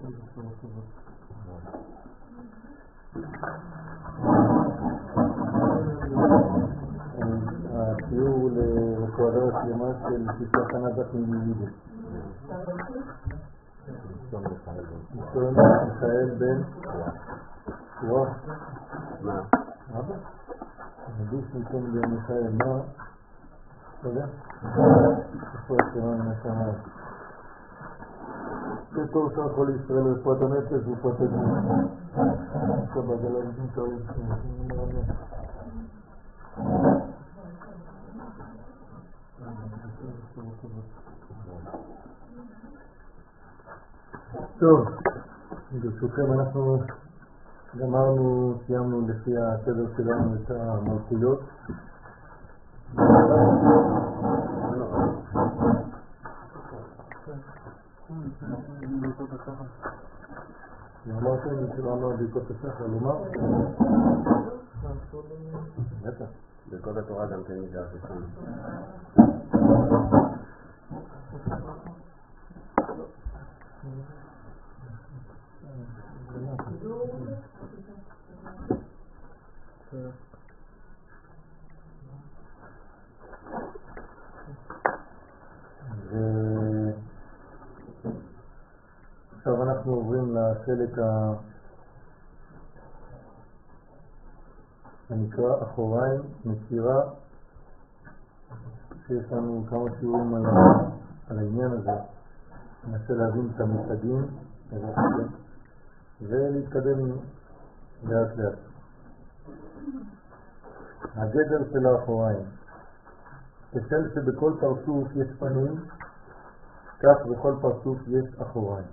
השיעור לקואדור השלמה של שישה שנה דת מלימודים. מיכאל בן וואו אבא? נדיש מכם במיכאל מה? אתה יודע? איפה השלמה נשמה? זה טוב שאנחנו לישראל רפואת הנפש ורפואת הגוף. שבת על אנשים טובים טוב, ברשותכם אנחנו גמרנו, סיימנו לפי הסדר שלנו את המלכויות. אמרתם שלא אמר ברכות השחר, לומר? בטח, ברכות התורה גם כן נשאר ראשון. עכשיו אנחנו עוברים לחלק שנקרא אחוריים, מסירה, שיש לנו כמה שיעורים על העניין הזה. ננסה להבין את המושגים ולהתקדם לאט לאט. הגדר של האחוריים, כשם שבכל פרצוף יש פנים, כך בכל פרצוף יש אחוריים.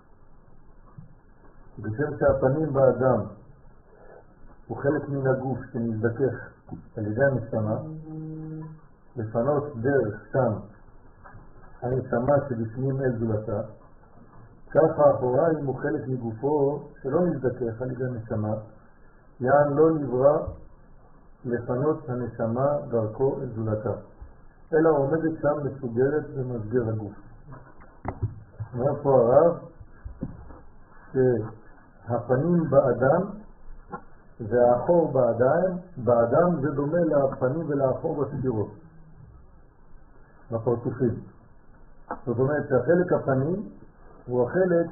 כשם שהפנים באדם הוא חלק מן הגוף שנזדכך על ידי הנשמה, לפנות דרך שם הנשמה שבפנים אל זולתה, כך האחוריים הוא חלק מגופו שלא נזדכך על ידי הנשמה, יען לא נברא לפנות הנשמה דרכו אל זולתה, אלא עומדת שם מסוגרת במסגר הגוף. אומר פה הרב שהפנים באדם והאחור באדם זה דומה לפנים ולאחור בספירות, בפרצופים. זאת אומרת שהחלק הפנים הוא החלק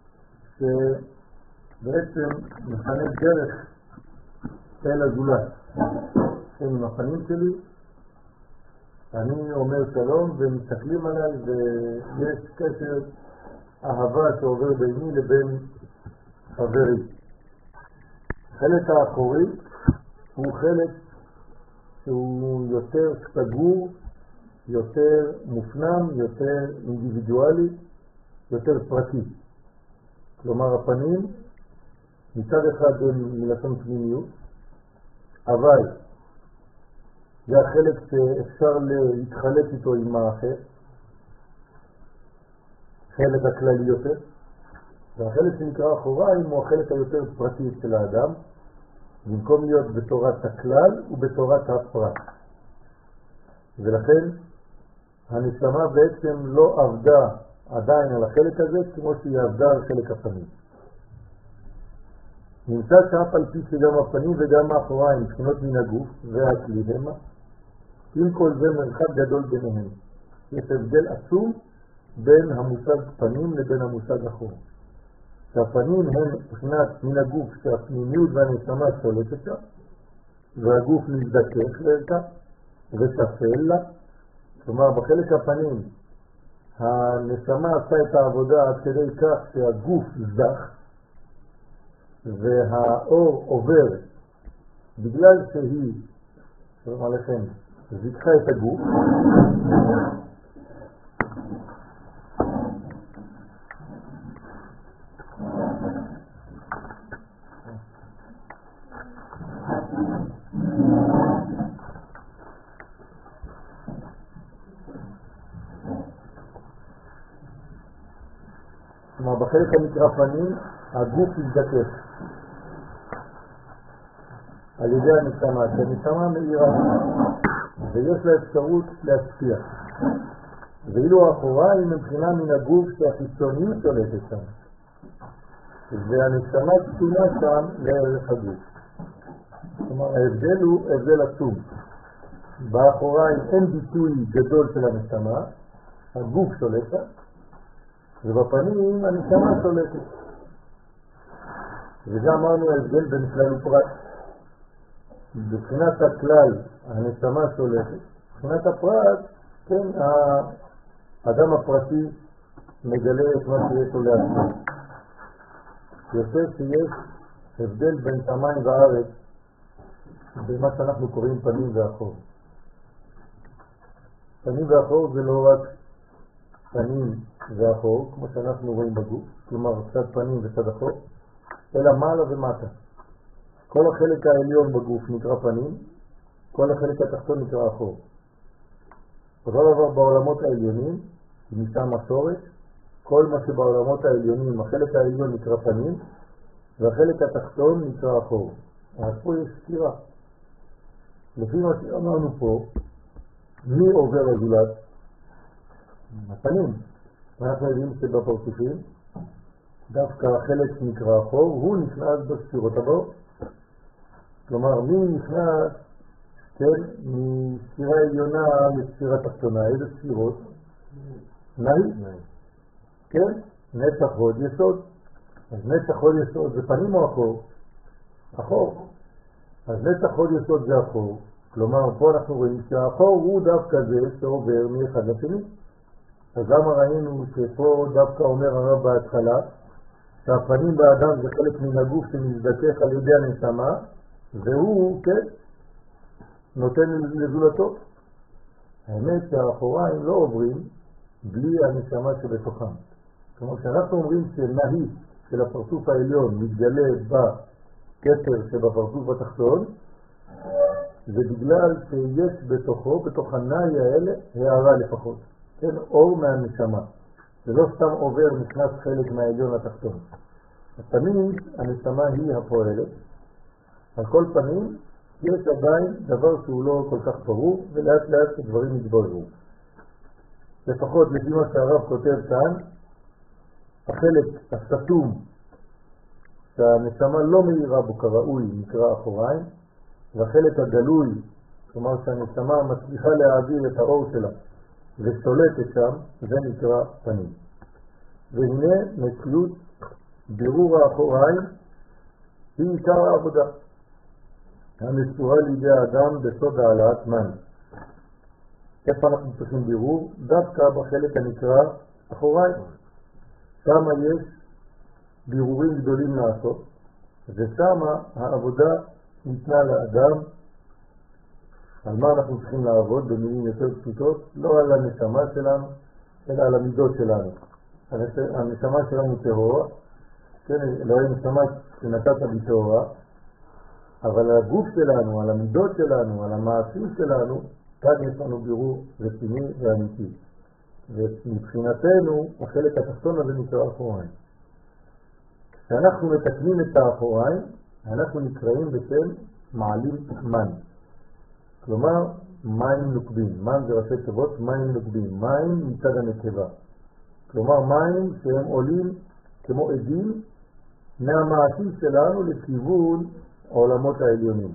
שבעצם מכנה דרך אל הזולת. עם הפנים שלי אני אומר שלום ומסתכלים עליי ויש קשר אהבה שעובר ביני לבין חברי. החלק האחורי הוא חלק שהוא יותר סגור, יותר מופנם, יותר אינדיבידואלי, יותר פרטי. כלומר הפנים מצד אחד הם מלשון פנימיות, אבל זה החלק שאפשר להתחלק איתו עם האחר, חלק הכללי יותר, והחלק שנקרא אחוריים הוא החלק היותר פרטי של האדם, במקום להיות בתורת הכלל ובתורת הפרט. ולכן הנשמה בעצם לא עבדה עדיין על החלק הזה כמו שהיא עבדה על חלק הפנים. נמצא שאף על פי שגם הפנים וגם האחוריים מבחינות מן הגוף והכלי המה, עם כל זה מרחק גדול ביניהם. יש הבדל עצום בין המושג פנים לבין המושג אחור. שהפנים הם מבחינת מן הגוף שהפנימיות והנשמה שולטת לה, והגוף מזדכך לערכה ושפל לה. כלומר בחלק הפנים הנשמה עשה את העבודה עד כדי כך שהגוף זך, והאור עובר בגלל שהיא, שלום עליכם, זיככה את הגוף, כלומר בחלק הנקרא פנים הגוף יזדכך על ידי הנשמה, שהנשמה מאירה ויש לה אפשרות להשפיע. ואילו האחוריים מבחינה מן הגוף שהחיצוניות שולטת שם, והנשמה קטונה שם לערך הגוף. כלומר, ההבדל הוא הבדל עצום. באחוריים אין ביטוי גדול של הנשמה, הגוף שולטת, ובפנים הנשמה שולטת. וזה אמרנו ההבדל בין כלל ופרט. בבחינת הכלל הנשמה שולטת, בבחינת הפרט, כן, האדם הפרטי מגלה את מה שיש לו לעצמו. יוצא שיש הבדל בין שמיים וארץ במה שאנחנו קוראים פנים ואחור. פנים ואחור זה לא רק פנים ואחור, כמו שאנחנו רואים בגוף, כלומר צד פנים וצד אחור, אלא מעלה ומטה. כל החלק העליון בגוף נקרא פנים, כל החלק התחתון נקרא אחור. אותו דבר בעולמות העליונים, משם מסורת, כל מה שבעולמות העליונים, החלק העליון נקרא פנים, והחלק התחתון נקרא אחור. אז פה יש סתירה. לפי מה שאמרנו פה, מי עובר הזולת? הפנים. ואנחנו יודעים שבפרצופים, דווקא החלק נקרא אחור, הוא נכנס בספירות הבאות. כלומר, מי נכנס, כן, מספירה עליונה לספירה תחתונה? איזה ספירות? נאי? כן? נצח הוד יסוד. אז נצח הוד יסוד זה פנים או אחור? אחור. אז נצח הוד יסוד זה אחור. כלומר, פה אנחנו רואים שהאחור הוא דווקא זה שעובר מאחד לשני. אז למה ראינו שפה דווקא אומר הרב בהתחלה, שהפנים באדם זה חלק מן הגוף שמזדכך על ידי הנשמה, והוא, כן, נותן לזולתו. האמת שהאחוריים לא עוברים בלי הנשמה שבתוכם. כלומר, כשאנחנו אומרים שנהי של הפרצוף העליון מתגלה בכתר שבפרצוף התחתון, זה בגלל שיש בתוכו, בתוך הנאי האלה, הערה לפחות. כן, אור מהנשמה. זה לא סתם עובר נכנס חלק מהעליון לתחתון. אז תמיד הנשמה היא הפועלת. על כל פנים, יש עדיין דבר שהוא לא כל כך ברור, ולאט לאט הדברים יתבררו. לפחות לפי מה שהרב כותב כאן, החלק הסתום שהנשמה לא מהירה בו כראוי נקרא אחוריים, והחלק הגלוי, כלומר שהנשמה מצליחה להעביר את האור שלה ושולטת שם, זה נקרא פנים. והנה נקלות בירור האחוריים היא עיקר העבודה המסורה לידי האדם בסוד העלאת מן. איפה אנחנו צריכים בירור? דווקא בחלק הנקרא אחוריים. שם יש בירורים גדולים לעשות, ושם העבודה ניתנה לאדם. על מה אנחנו צריכים לעבוד במילים יותר פשוטות? לא על הנשמה שלנו, אלא על המידות שלנו. הנשמה שלנו טהורה, כן, אלוהים נשמה שנתת בי טהורה, אבל על הגוף שלנו, על המידות שלנו, על המעשים שלנו, כאן יש לנו בירור רציני ואמיתי. ומבחינתנו, החלק התחתון הזה נקרא אחוריים. כשאנחנו מתקנים את האחוריים, אנחנו נקראים בשם מעלים מן. כלומר, מים נוקבים. מן זה ראשי תיבות, מים נוקבים. מים מצד הנקבה. כלומר, מים שהם עולים כמו עדים מהמעשים שלנו לכיוון העולמות העליונים.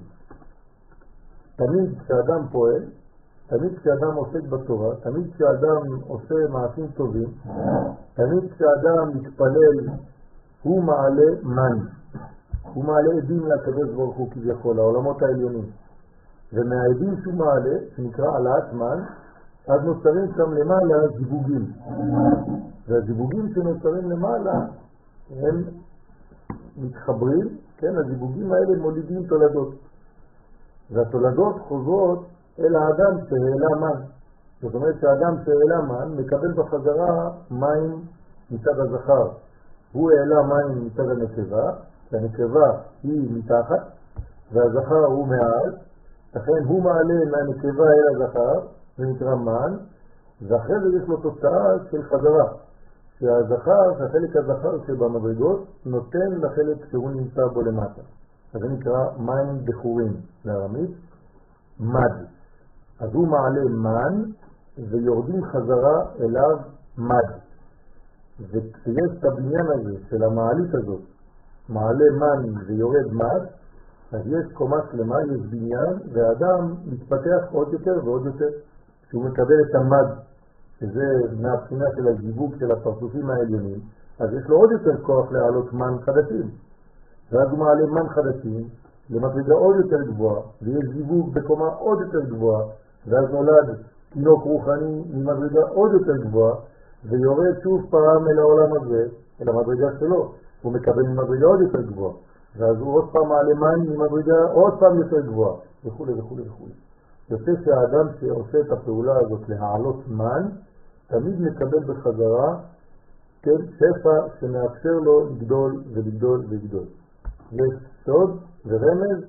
תמיד כשאדם פועל, תמיד כשאדם עוסק בתורה, תמיד כשאדם עושה מעשים טובים, תמיד כשאדם מתפלל, הוא מעלה מן. הוא מעלה עדים לקדוש ברוך הוא כביכול, העולמות העליונים. ומהעדים שהוא מעלה, שנקרא העלאת מן, אז נוצרים שם למעלה זיווגים. והזיווגים שנוצרים למעלה, הם מתחברים, כן, הזיווגים האלה מולידים תולדות. והתולדות חוזרות אל האדם שהעלה מן. זאת אומרת שהאדם שהעלה מן מקבל בחזרה מים מצד הזכר. הוא העלה מים מצד הנקבה, שהנקבה היא מתחת, והזכר הוא מעל, לכן הוא מעלה מהנקבה אל הזכר, זה נקרא מן, ואחרי זה יש לו תוצאה של חזרה, שהזכר, שהחלק הזכר שבמדרגות, נותן לחלק שהוא נמצא בו למטה. אז זה נקרא מים בחורים, לארמית, מד. אז הוא מעלה מן, ויורדים חזרה אליו מד. וכשיש את הבניין הזה של המעלית הזאת, מעלה מן ויורד מד, אז יש קומה שלמה, יש בניין, והאדם מתפתח עוד יותר ועוד יותר. כשהוא מקבל את המד, שזה מהבחינה של הזיווג של הפרצופים העליונים, אז יש לו עוד יותר כוח להעלות מן חדשים. ואז הוא מעלה מן חדשים למדרגה עוד יותר גבוהה, ויש זיווג בקומה עוד יותר גבוהה, ואז נולד תינוק רוחני ממדרגה עוד יותר גבוהה, ויורד שוב פעם אל העולם הזה, אל המדרגה שלו. הוא מקבל ממדרגה עוד יותר גבוהה, ואז הוא עוד פעם מעלה מן ממדרגה עוד פעם יותר גבוהה, וכו' וכו' וכו'. יוצא שהאדם שעושה את הפעולה הזאת להעלות מן, תמיד מקבל בחזרה שפע שמאפשר לו לגדול ולגדול ולגדול. יש סוד ורמז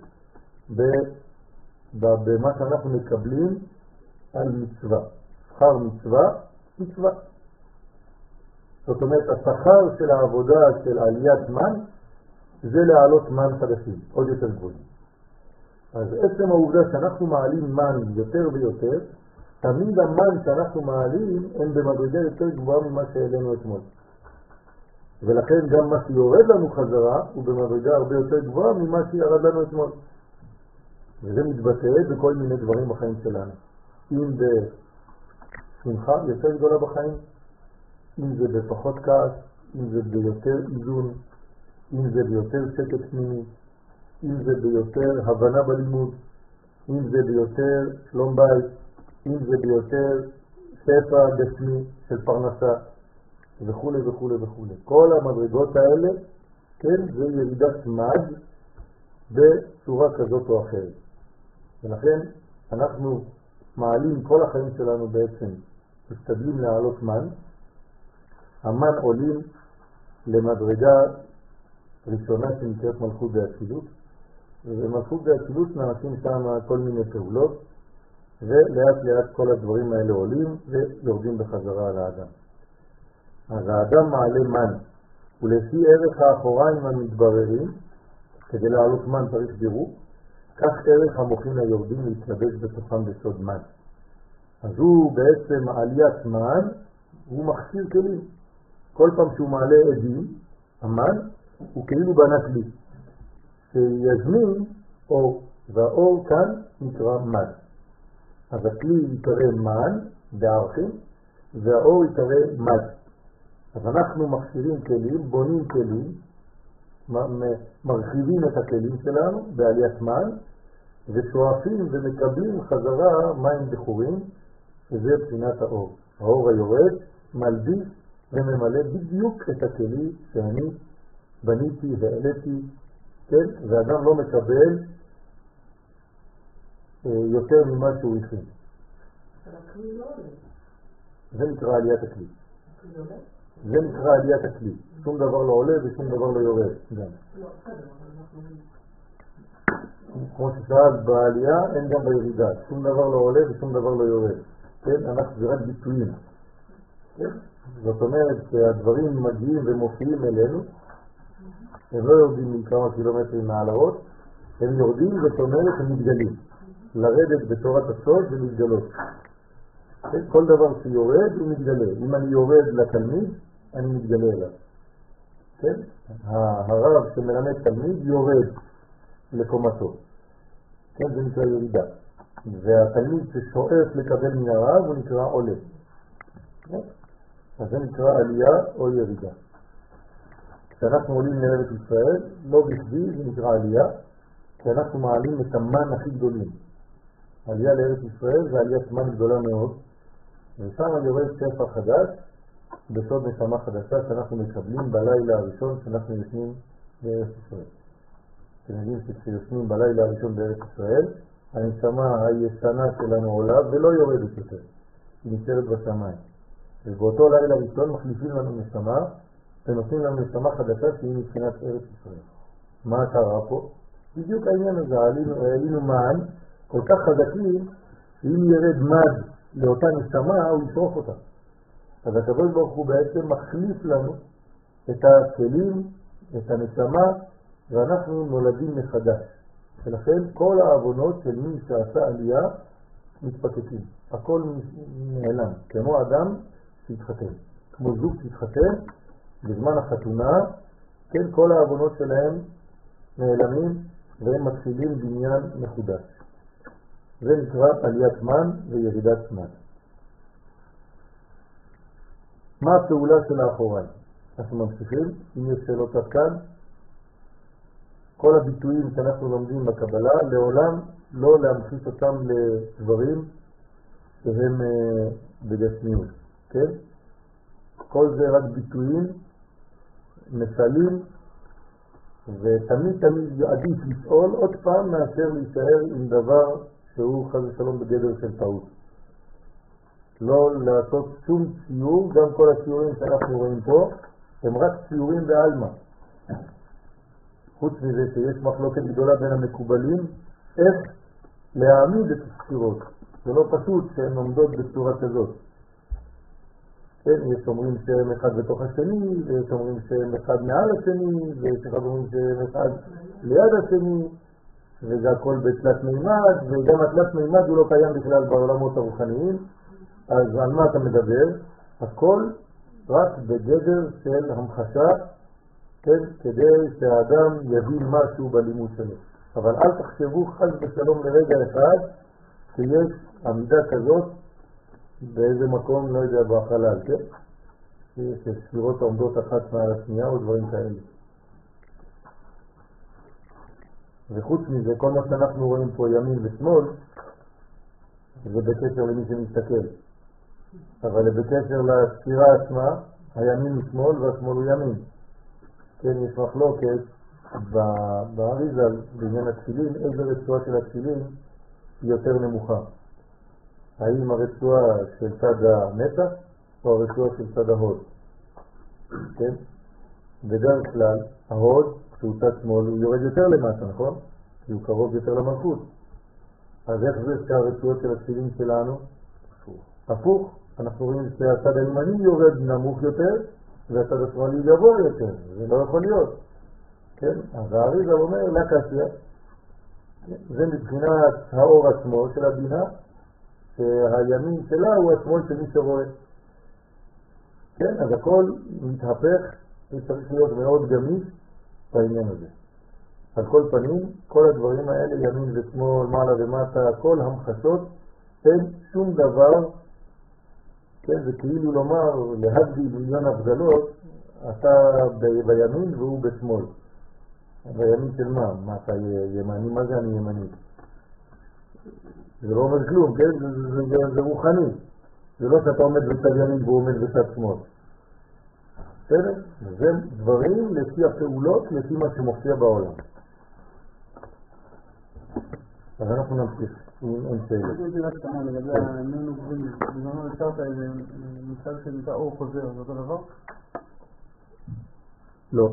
במה שאנחנו מקבלים על מצווה. שכר מצווה, מצווה. זאת אומרת, השכר של העבודה של עליית מן זה להעלות מן חדשים, עוד יותר גבוהים. אז עצם העובדה שאנחנו מעלים מן יותר ויותר, תמיד המן שאנחנו מעלים הם במדרגה יותר גבוהה ממה שהעלינו אתמול. ולכן גם מה שיורד לנו חזרה הוא במדרגה הרבה יותר גבוהה ממה שירד לנו אתמול. וזה מתבטא בכל מיני דברים בחיים שלנו. אם בשמחה יותר גדולה בחיים, אם זה בפחות כעס, אם זה ביותר איזון, אם זה ביותר שקט פנימי, אם זה ביותר הבנה בלימוד, אם זה ביותר שלום בית, אם זה ביותר שפע גשמי של פרנסה, וכו' וכו' וכו'. כל המדרגות האלה, כן, זה ירידת מד בצורה כזאת או אחרת. ולכן אנחנו מעלים כל החיים שלנו בעצם, משתדלים להעלות מן. המן עולים למדרגה ראשונה שנקראת מלכות באצילות, ובמלכות באצילות נעשים שם כל מיני פעולות, ולאט לאט כל הדברים האלה עולים ויורדים בחזרה על האדם. אז האדם מעלה מן, ולפי ערך האחוריים המתבררים, כדי להעלות מן צריך דירוג, כך ערך המוחין היורדים להתלבש בתוכם בסוד מן. אז הוא בעצם עליית מן, הוא מכשיר כלים. כל פעם שהוא מעלה עדים, המן, הוא כאילו בנה כלי, שיזמין אור, והאור כאן נקרא מן. אז הכלי יקרא מן בערכים, והאור יקרא מד. אז אנחנו מכשירים כלים, בונים כלים, מרחיבים את הכלים שלנו בעליית מן, ושואפים ומקבלים חזרה מים בחורים, שזה בחינת האור. האור היורד מלביש וממלא בדיוק את הכלים שאני בניתי והעליתי, כן? ואדם לא מקבל יותר ממה שהוא הכין. אבל הכלי לא עולה. זה נקרא עליית הכלי. הכלי עולה? זה נקרא עליית הכלי. שום דבר לא עולה ושום דבר לא יורד. גם. לא, בסדר, אבל אנחנו... כמו ששאלת, בעלייה אין גם בירידה. שום דבר לא עולה ושום דבר לא יורד. כן? אנחנו זה רק ביטויים. כן? זאת אומרת שהדברים מגיעים ומופיעים אלינו, הם לא יורדים מכמה קילומטרים מעל הראש, הם יורדים, זאת אומרת הם מתגלים. לרדת בתורת הסוד ולהתגלות. כל דבר שיורד הוא מתגלה. אם אני יורד לתלמיד, אני מתגלה אליו. כן? הרב שמלמד תלמיד יורד לקומתו. כן? זה נקרא ירידה. והתלמיד ששואף לקבל מן הרב הוא נקרא עולה. כן? אז זה נקרא עלייה או ירידה. כשאנחנו עולים לארץ ישראל, לא בכדי זה נקרא עלייה, כי אנחנו מעלים את המן הכי גדולים. עלייה לארץ ישראל זה עליית מן גדולה מאוד, ושם יורד שפע חדש בסוד נשמה חדשה שאנחנו מקבלים בלילה הראשון שאנחנו יושנים בארץ ישראל. אתם יודעים שכשיושנים בלילה הראשון בארץ ישראל, הנשמה הישנה שלנו עולה ולא יורדת יותר, היא נשארת בשמיים. ובאותו לילה ראשון מחליפים לנו נשמה ונותנים לנו נשמה חדשה שהיא מבחינת ארץ ישראל. מה קרה פה? בדיוק העניין הזה, העלינו מן כל כך חזקים שאם ירד מד לאותה נשמה הוא ישרוף אותה. אז הקדוש ברוך הוא בעצם מחליף לנו את הכלים, את הנשמה, ואנחנו נולדים מחדש. ולכן כל העוונות של מי שעשה עלייה מתפקטים. הכל נעלם, כמו אדם שהתחתן. כמו זוג שהתחתן, בזמן החתונה, כן, כל העוונות שלהם נעלמים והם מתחילים בניין מחודש. זה נקרא עליית מן וירידת מן. מה הפעולה של האחוריים? אנחנו ממשיכים, אם יש שאלות עד כאן. כל הביטויים שאנחנו לומדים בקבלה, לעולם לא להמחיש אותם לדברים שהם בגשמיות, כן? כל זה רק ביטויים, משלים, ותמיד עדיף לשאול עוד פעם מאשר להישאר עם דבר שהוא חס ושלום בגדר של טעות. לא לעשות שום ציור, גם כל הציורים שאנחנו רואים פה הם רק ציורים בעלמא. חוץ מזה שיש מחלוקת גדולה בין המקובלים איך להעמיד את הספירות. זה לא פשוט שהן עומדות בצורה כזאת. כן, יש אומרים שהם אחד בתוך השני, ויש אומרים שהם אחד מעל השני, ויש אומרים שהם אחד ליד השני, וזה הכל בתלת מימד, וגם התלת מימד הוא לא קיים בכלל בעולמות הרוחניים. אז על מה אתה מדבר? הכל רק בגדר של המחשה, כן, כדי שהאדם יבין משהו בלימוד שלו. אבל אל תחשבו חס ושלום לרגע אחד שיש עמידה כזאת באיזה מקום, לא יודע, בחלל, כן? שספירות עומדות אחת מעל השנייה או דברים כאלה. וחוץ מזה, כל מה שאנחנו רואים פה ימין ושמאל, זה בקשר למי שמסתכל. אבל בקשר לספירה עצמה, הימין הוא שמאל והשמאל הוא ימין. כן, יש מחלוקת באריזה בעניין התפילין, איזה רצועה של התפילין היא יותר נמוכה. האם הרצועה של צד הנצח או הרצועה של צד ההוד? כן? בדרך כלל ההוד, שהוא צד שמאל, הוא יורד יותר למטה, נכון? כי הוא קרוב יותר למלכות. אז איך זה שהרצועות של התפילין שלנו? הפוך. אנחנו רואים שהצד הימני יורד נמוך יותר והצד השמאלי גבוה יותר. זה לא יכול להיות. כן? אז האריזה אומר לקסיה, זה מבחינת האור עצמו של הבינה, שהימין שלה הוא השמאל של מי שרואה. כן, אז הכל מתהפך, וצריך להיות מאוד גמיש בעניין הזה. על כל פנים, כל הדברים האלה, ימין ושמאל, מעלה ומטה, כל המחשות, אין שום דבר, כן, זה כאילו לומר, להבדיל מיליון הבדלות, אתה בימין והוא בשמאל. בימין של מה? מה אתה ימני? מה זה אני ימני? זה לא אומר כלום, כן? זה רוחני. זה לא שאתה עומד בצד ימין והוא עומד בצד שמאל. בסדר? זה דברים לפי הפעולות, לפי מה שמופיע בעולם. אז אנחנו נמשיך, אם אין שאלה. יש לי רק קטנה לגבי הנון עוברים, בזמנו השארת איזה מושג שנקרא אור חוזר, זה אותו דבר? לא.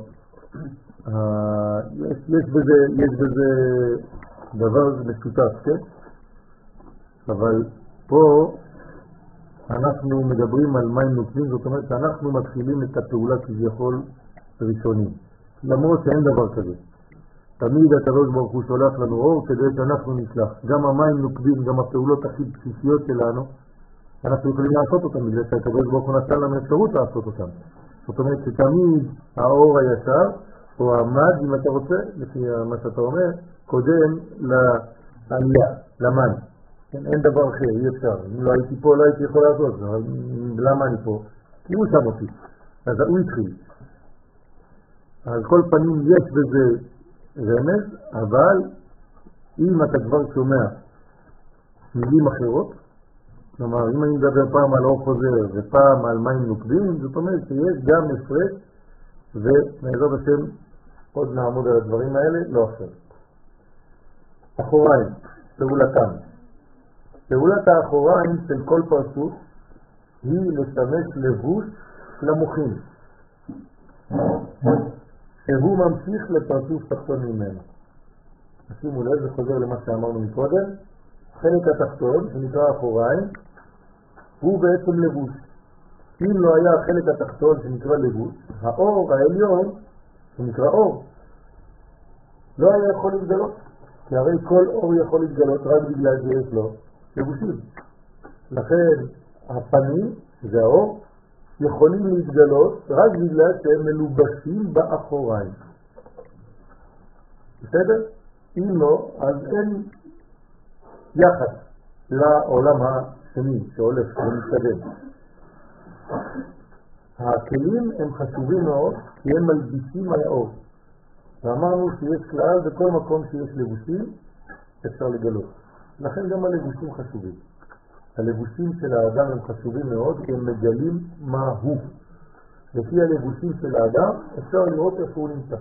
יש בזה דבר משותף, כן? אבל פה אנחנו מדברים על מים נוקבים, זאת אומרת שאנחנו מתחילים את הפעולה כביכול ראשונים, למרות שאין דבר כזה. תמיד הקדוש ברוך הוא שולח לנו אור כדי שאנחנו נשלח. גם המים נוקבים, גם הפעולות הכי בסיסיות שלנו, אנחנו יכולים לעשות אותם, בגלל שהקדוש ברוך הוא נתן לנו אפשרות לעשות אותם. זאת אומרת שתמיד האור הישר, או המד, אם אתה רוצה, לפי מה שאתה אומר, קודם לעלייה, למן. אין דבר אחר, אי אפשר. אם לא הייתי פה, לא הייתי יכול לעשות. למה אני פה? כי הוא שם אותי. אז הוא התחיל. על כל פנים יש בזה רמז, אבל אם אתה כבר שומע מילים אחרות, כלומר, אם אני מדבר פעם על אור חוזר ופעם על מים נוקבים, זאת אומרת שיש גם הפרש, ומעזרת השם עוד נעמוד על הדברים האלה, לא עכשיו. אחוריים, פעולתם. פעולת האחוריים של כל פרצוף היא לשמש לבוש למוחים, שהוא ממשיך לפרצוף תחתון ממנו. שימו לב, זה חוזר למה שאמרנו מקודם. חלק התחתון, שנקרא אחוריים, הוא בעצם לבוש. אם לא היה החלק התחתון שנקרא לבוש, האור העליון, שנקרא אור, לא היה יכול להתגלות. כי הרי כל אור יכול להתגלות רק בגלל שיש לו לבושים. לכן הפנים, זה האור, יכולים להתגלות רק בגלל שהם מלובשים באחוריים. בסדר? אם לא, אז אין יחס לעולם השני שהולך ומתקדם. הכלים הם חשובים מאוד כי הם מלבישים על האור. ואמרנו שיש כלל בכל מקום שיש לבושים אפשר לגלות. לכן גם הלבושים חשובים. הלבושים של האדם הם חשובים מאוד כי הם מגלים מה הוא. לפי הלבושים של האדם אפשר לראות איפה הוא נמצא.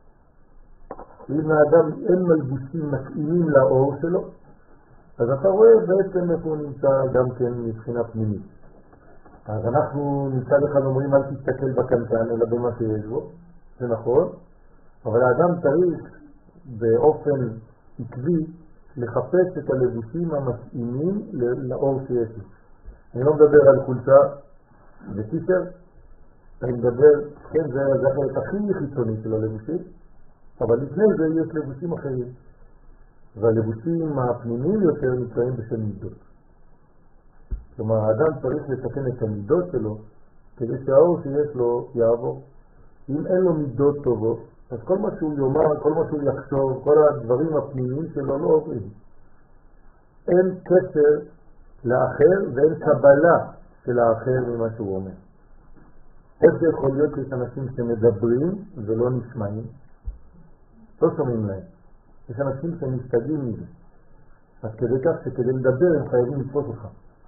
אם האדם אין מלבושים מתאימים לאור שלו, אז אתה רואה בעצם איפה הוא נמצא גם כן מבחינה פנימית. אז אנחנו מצד אחד אומרים אל תסתכל בקנקן אלא במה שיש בו, זה נכון, אבל האדם צריך באופן עקבי לחפש את הלבושים המתאימים לאור שיש לו. אני לא מדבר על חולצה וטישרט, אני מדבר, כן, זה החלק הכי חיצוני של הלבושים, אבל לפני זה יש לבושים אחרים, והלבושים הפנימיים יותר נקראים בשם מידות. כלומר, האדם צריך לתקן את המידות שלו כדי שהאור שיש לו יעבור. אם אין לו מידות טובות, אז כל מה שהוא יאמר, כל מה שהוא יחשוב, כל הדברים הפנימיים שלו לא עוברים. אין קשר לאחר ואין קבלה של האחר ממה שהוא אומר. איך זה יכול להיות שיש אנשים שמדברים ולא נשמעים? לא שומעים להם. יש אנשים שמסתגלים מזה. אז כדי כך שכדי לדבר הם חייבים לתפוס אותך.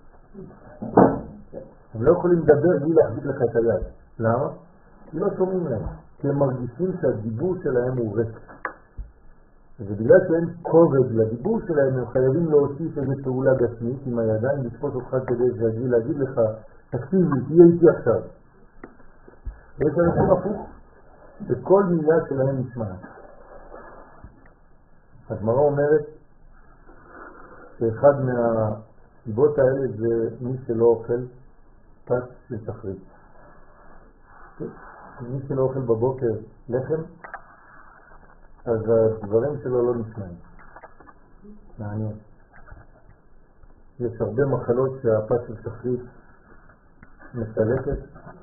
הם לא יכולים לדבר בלי להחזיק לך את היד. למה? כי לא שומעים להם. כי הם מרגישים שהדיבור שלהם הוא ריק. ובגלל שאין כובד לדיבור שלהם, הם חייבים להוסיף איזו פעולה גשמית עם הידיים, לתפוס אותך כדי להגיד לך, תקשיב לי, תהיה איתי עכשיו. ויש אנשים הפוך, וכל מילה שלהם נשמעת. הגמרא אומרת שאחד מהסיבות האלה זה מי שלא אוכל פת של שחרית. מי שלא אוכל בבוקר לחם, אז הדברים שלו לא נשמעים. מעניין. יש הרבה מחלות שהפת של שחרית מסלקת,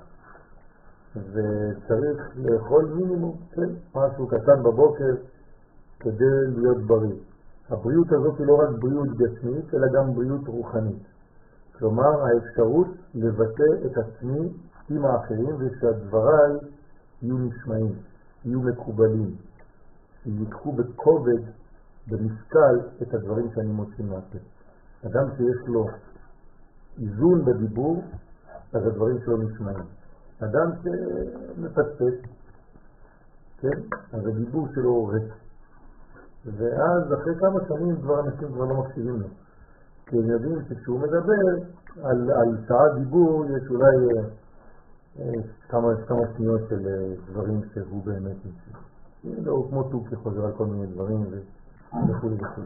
וצריך לאכול מינימום, כן, משהו קטן בבוקר כדי להיות בריא. הבריאות הזאת היא לא רק בריאות גשמית, אלא גם בריאות רוחנית. כלומר, האפשרות לבטא את עצמי עם האחרים, ושהדבריי יהיו נשמעים, יהיו מקובלים, ייקחו בכובד, במשקל, את הדברים שאני מוציא מהפה. אדם שיש לו איזון בדיבור, אז הדברים שלו נשמעים. אדם שמפצפץ, כן? אז הדיבור שלו הורס. ואז אחרי כמה שנים אנשים כבר לא מקשיבים לו. כי הם יודעים שכשהוא מדבר על שעה דיבור יש אולי כמה שניות של דברים שהוא באמת נשמע. הוא כמו טוקי חוזר על כל מיני דברים וכו' וכו'.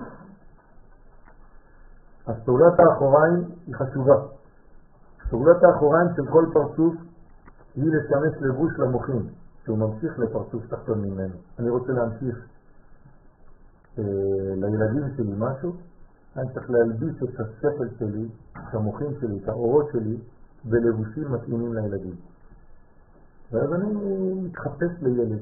אז פעולת האחוריים היא חשובה. פעולת האחוריים של כל פרצוף היא לשמש לבוש למוחים, שהוא ממשיך לפרצוף תחתון ממנו. אני רוצה להמשיך לילדים שלי משהו, אני צריך להלביש את השכל שלי, את המוחים שלי, את האורות שלי, בלבושים מתאימים לילדים. ואז אני מתחפש לילד.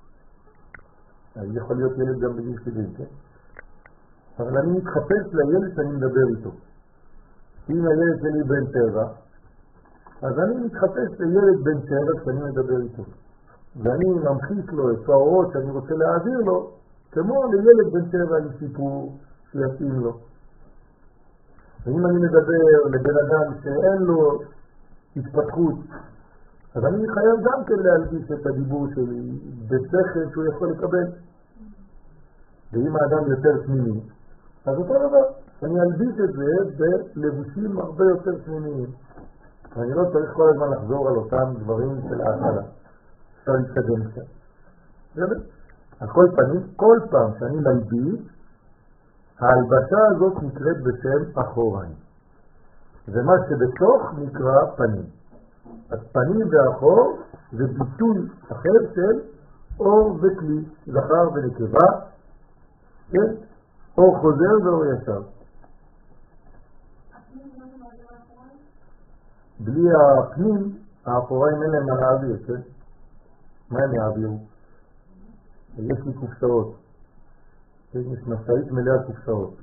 יכול להיות ילד גם בגיל 70, כן? אבל אני מתחפש לילד שאני מדבר איתו. אם הילד שלי בן 7, אז אני מתחפש לילד בן 7 שאני מדבר איתו. ואני ממחיש לו את האורות שאני רוצה להעביר לו, כמו לילד בן 7 עם סיפור שיתאים לו. ואם אני מדבר לבן אדם שאין לו התפתחות, אז אני חייב גם כן להלביש את הדיבור שלי בשכל שהוא יכול לקבל. ואם האדם יותר פנימי, אז אותו דבר, אני אלביש את זה בלבושים הרבה יותר פנימיים. ואני לא צריך כל הזמן לחזור על אותם דברים של ההתחלה. אפשר להתקדם כאן. על כל פנים, כל פעם שאני מלביש, ההלבשה הזאת נקראת בשם אחוריים. ומה שבתוך נקרא פנים. אז פנים ואחור זה ביטוי אחר של אור וכלי, זכר ונקבה, כן? אור חוזר ואור ישר. בלי הפנים האפוריים אין להם מה להעביר, כן? מה הם יעבירו? יש לי קופסאות. יש משאית מלאה קופסאות.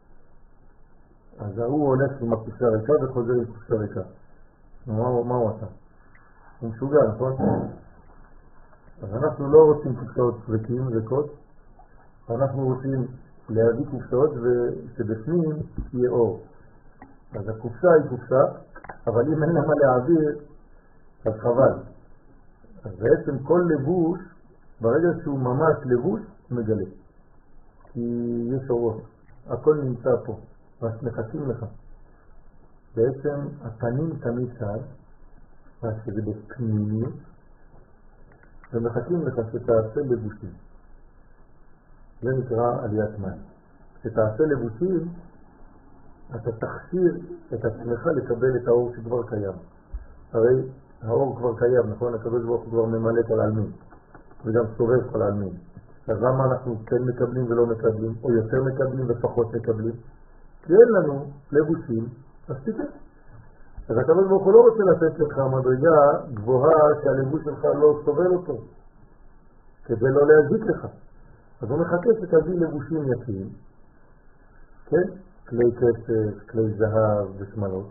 אז הוא הולך עם הקופסה ריקה וחוזר עם קופסה ריקה. מה הוא עשה? הוא משוגע, נכון? אז אנחנו לא רוצים קופסאות ריקות, אנחנו רוצים להביא קופסאות ושבפנים יהיה אור. אז הקופסה היא קופסה, אבל אם אין לה מה להעביר, אז חבל. אז בעצם כל לבוש, ברגע שהוא ממש לבוש, מגלה. כי יש אורות, הכל נמצא פה, אז מחכים לך. בעצם הפנים תמיד כאן, אז שזה בפנימיות, ומחכים לך שתעשה לבושים. זה נקרא עליית מים. כשתעשה לבושים, אתה תכשיר את עצמך לקבל את האור שכבר קיים. הרי האור כבר קיים, נכון? הקדוש ברוך הוא כבר ממלא כל העלמין, וגם סובב כל העלמין. אז למה אנחנו כן מקבלים ולא מקבלים, או יותר מקבלים ופחות מקבלים? כי אין לנו לבושים מספיקים. אז הקדוש ברוך הוא לא רוצה לתת לך מדרגה גבוהה שהלבוש שלך לא סובל אותו, כדי לא להזיק לך. אז הוא מחכה שתביא לבושים יפים, כן? כלי כסף, כלי זהב ושמלות.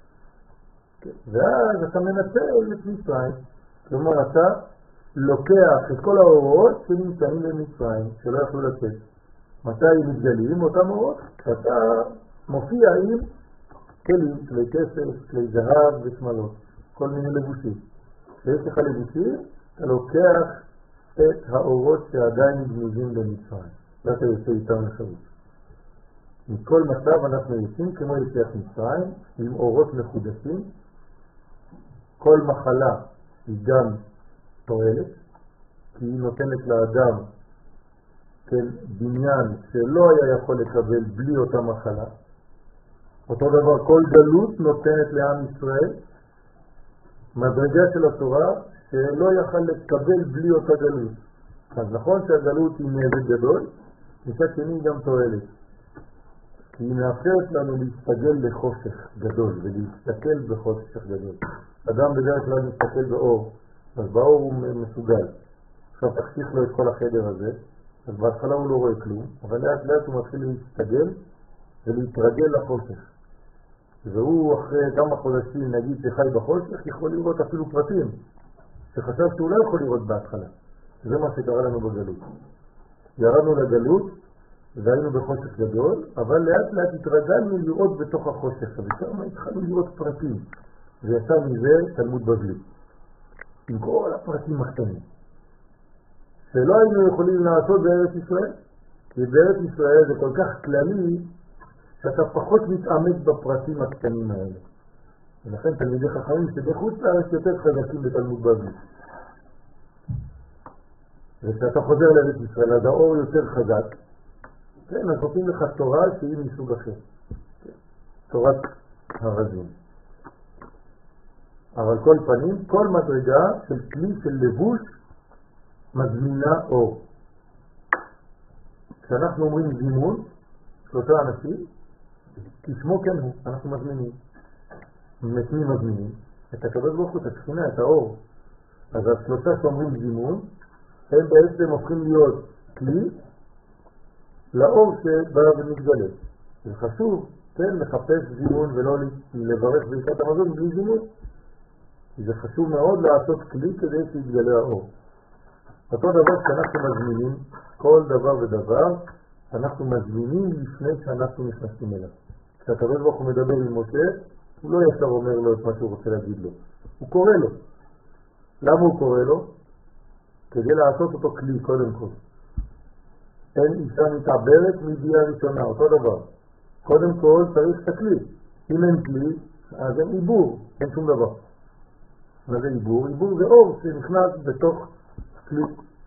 ואז אתה מנצל את מצרים. כלומר, אתה לוקח את כל האורות שנמצאים במצרים, שלא יכלו לצאת. מתי מתגלים אותם אורות? אתה מופיע עם כלים, כלי כסף, כלי זהב ושמלות. כל מיני לבושים. כשיש לך לבושים, אתה לוקח את האורות שעדיין גנוזים במצרים. ואתה יוצא איתם לחירות. מכל מצב אנחנו יוצאים כמו יציאת מצרים, עם אורות מחודשים. כל מחלה היא גם תועלת, כי היא נותנת לאדם כן, בניין שלא היה יכול לקבל בלי אותה מחלה. אותו דבר, כל גלות נותנת לעם ישראל מדרגה של התורה שלא יכל לקבל בלי אותה גלות. אז נכון שהגלות היא נזק גדול, מצד שני גם תועלת. כי היא מאפשרת לנו להסתגל לחושך גדול ולהסתכל בחושך גדול. אדם בדרך כלל מסתכל באור, אז באור הוא מסוגל. עכשיו תחשיך לו את כל החדר הזה, אז בהתחלה הוא לא רואה כלום, אבל לאט לאט הוא מתחיל להסתגל ולהתרגל לחושך. והוא אחרי כמה חודשים, נגיד שחי בחושך, יכול לראות אפילו פרטים, שחשב שהוא לא יכול לראות בהתחלה. זה מה שקרה לנו בגלות. ירדנו לגלות, והיינו בחושך גדול, אבל לאט לאט התרגלנו לראות בתוך החושך, ושם התחלנו לראות פרטים. ויצא מזה תלמוד בבלי. עם כל הפרטים הקטנים. שלא היינו יכולים לעשות בארץ ישראל, כי בארץ ישראל זה כל כך כללי, שאתה פחות מתעמק בפרטים הקטנים האלה. ולכן תלמידי חכמים שבחוץ לארץ יותר חזקים בתלמוד בבלי. וכשאתה חוזר לארץ ישראל, אז האור יותר חזק, כן, אז נותנים לך תורה שהיא מסוג אחר. תורת הרזים. אבל כל פנים, כל מדרגה של כלי של לבוש מזמינה אור. כשאנחנו אומרים זימון, שלושה אנשים, כשמו כן הוא, אנחנו מזמינים. את מי מזמינים? את הקדוש ברוך הוא, את התחינה, את האור. אז השלושה שאומרים זימון, הם בעצם הופכים להיות כלי לאור שבא ומתגלה. זה חשוב, כן, לחפש זימון ולא לברך ברכת המזון בלי זימון. זה חשוב מאוד לעשות כלי כדי שיתגלה האור. אותו דבר שאנחנו מזמינים, כל דבר ודבר, אנחנו מזמינים לפני שאנחנו נכנסים אליו. כשהקדוש ברוך הוא מדבר עם משה, הוא לא ישר אומר לו את מה שהוא רוצה להגיד לו. הוא קורא לו. למה הוא קורא לו? כדי לעשות אותו כלי קודם כל. אין אישה מתעברת מידיעה ראשונה, אותו דבר. קודם כל צריך את הכלי. אם אין כלי, אז אין עיבור, אין שום דבר. מה זה עיבור? עיבור זה אור שנכנס בתוך כלי.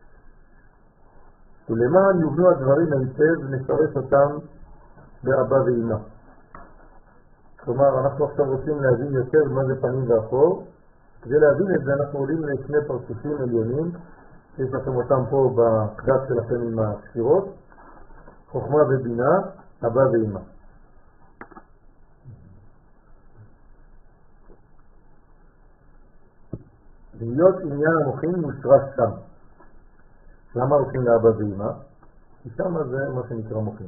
ולמען יובנו הדברים היטב, נפרש אותם באבא ואמא. כלומר, אנחנו עכשיו רוצים להבין יותר מה זה פנים ואחור. כדי להבין את זה אנחנו עולים לשני פרצופים עליונים, יש לכם אותם פה בקדש שלכם עם הספירות, חוכמה ובינה, אבא ואמא. להיות עניין המוחין מושרש שם. למה הולכים לאבא ואמא? כי שם זה מה שנקרא מוחין.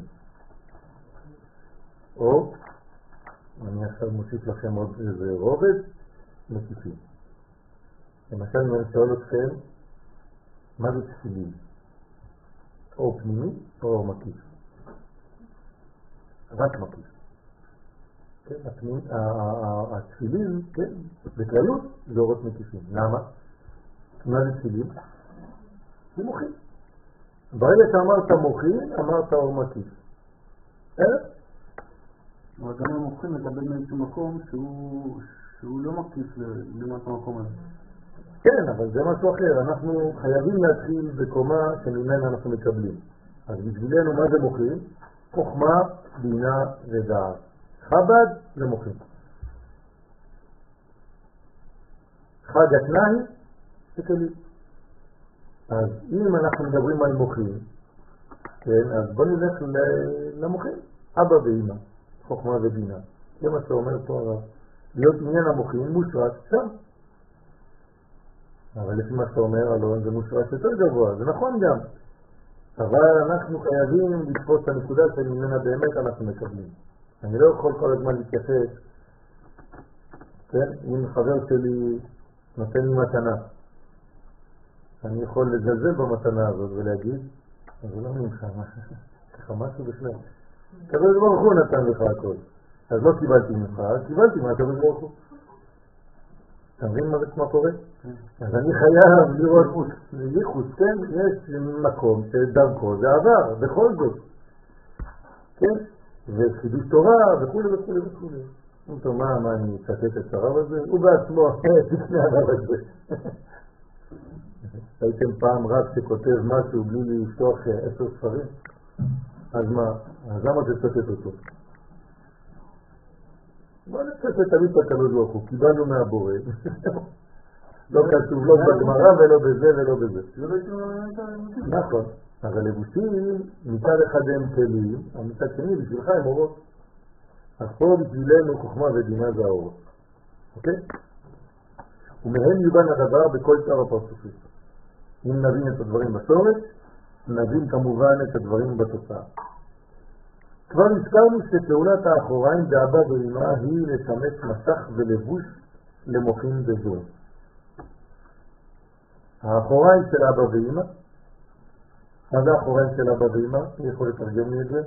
או, אני עכשיו מוסיף לכם עוד איזה רובד, מקיפים. למשל, אני שואל אתכם, מה זה תפילין? או פנימי או מקיף? רק מקיף. כן, התפילין, כן, בכללות זה אורות מקיפים. למה? מה זה תפילין? זה מוחין. ברגע שאמרת מוחין, אמרת אור מקיף. אבל גם המוחין מקבל מאיזשהו מקום שהוא לא מקיף למטה המקום הזה. כן, אבל זה משהו אחר. אנחנו חייבים להתחיל בקומה שממנה אנחנו מקבלים. אז בשבילנו מה זה מוחין? חוכמה, בינה ודעת. חב"ד זה מוחין. חג התנאי זה כלים. אז אם אנחנו מדברים על מוחין, כן, אז בוא נלך למוחין. אבא ואמא, חוכמה ובינה. זה מה שאומר פה הרב. להיות עניין המוחין מושרש שם. אבל לפי מה שאתה אומר, אלון, זה מושרש יותר גבוה, זה נכון גם. אבל אנחנו חייבים לתפוס את הנקודה שממנה באמת אנחנו מקבלים. אני לא יכול כל הזמן להתייחס, כן? אם חבר שלי נותן לי מתנה, אני יכול לזלזל במתנה הזאת ולהגיד, אז זה לא ממך, ככה משהו בכלל. הקדוש ברוך הוא נתן לך הכל. אז לא קיבלתי ממך, קיבלתי מהקדוש ברוך הוא. אתה מבין מה קורה? אז אני חייב לראות ייחוס, כן? יש מקום שדרכו זה עבר, בכל זאת. כן? וחידוש תורה וכו' וכו' וכו'. אומרים, מה אני אצטט את הרב הזה? הוא בעצמו, תקנה הרב הזה. הייתם פעם רב שכותב משהו בלי לפתוח 10 ספרים? אז מה? אז למה תצטט אותו? בוא נצטט תמיד הקדוש ברוך הוא, קיבלנו מהבורא. לא כתוב לא בגמרא ולא בזה ולא בזה. נכון. אז הלבושים מצד אחד הם כלים, מצד שני בשבילך הם אורות. אז פה בשבילנו חוכמה ובינה זה האורות. אוקיי? ומהם יובן הדבר בכל שאר הפרצופים. אם נבין את הדברים בסורת, נבין כמובן את הדברים בתוצאה. כבר הזכרנו שפעולת האחוריים באבא ואמא היא לשמש מסך ולבוש למוחין בזון. האחוריים של אבא ואמא, מה זה האחוריים של אבא ואמא? אני יכול לתרגם לי את זה?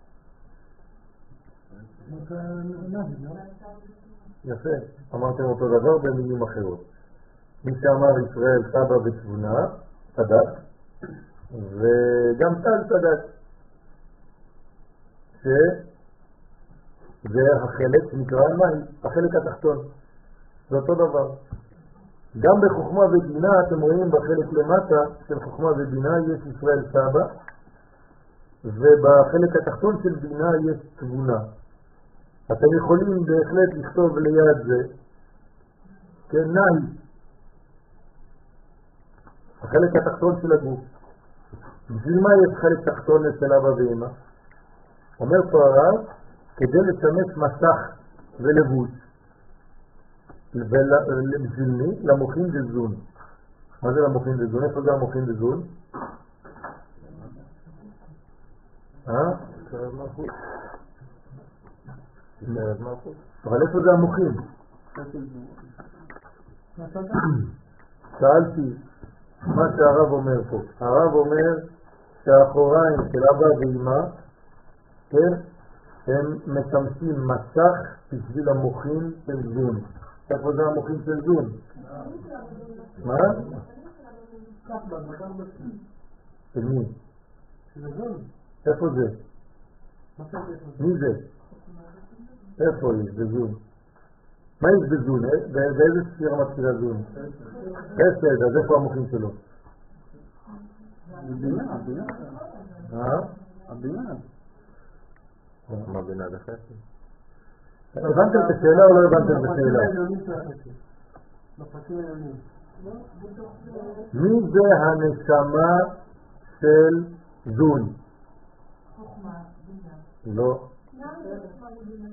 יפה, אמרתם אותו דבר במילים אחרות. מי שאמר ישראל סבא ותבונה, צדק, וגם טל צדק, שזה החלק שנקרא מים, החלק התחתון. זה אותו דבר. גם בחוכמה ובינה אתם רואים בחלק למטה של חוכמה ובינה יש ישראל סבא, ובחלק התחתון של בינה יש תבונה. אתם יכולים בהחלט לכתוב ליד זה, כן, נאי, החלק התחתון של הגוף. בשביל מה יש חלק תחתון אצל אבא ואמא? אומר פה הרב, כדי לשמש מסך ולבוש. בשביל מי? למוחין דזון. מה זה למוחין דזון? איפה זה המוחין דזון? אבל איפה זה המוחין? שאלתי מה שהרב אומר פה. הרב אומר שהאחוריים של אבא ואמא, כן, הם משמשים מסך בשביל המוחין של זון. איפה זה המוחין של זון? מה? של מי? איפה זה? מי זה? איפה יש בזון? מה יש בזון? באיזה ספירה מתחילה זון? חסד, אז איפה המוחין שלו? הבינה. הבינה. מה בינה לחסד? הבנתם את השאלה או לא הבנתם את השאלה? מי זה הנשמה של זון? לא.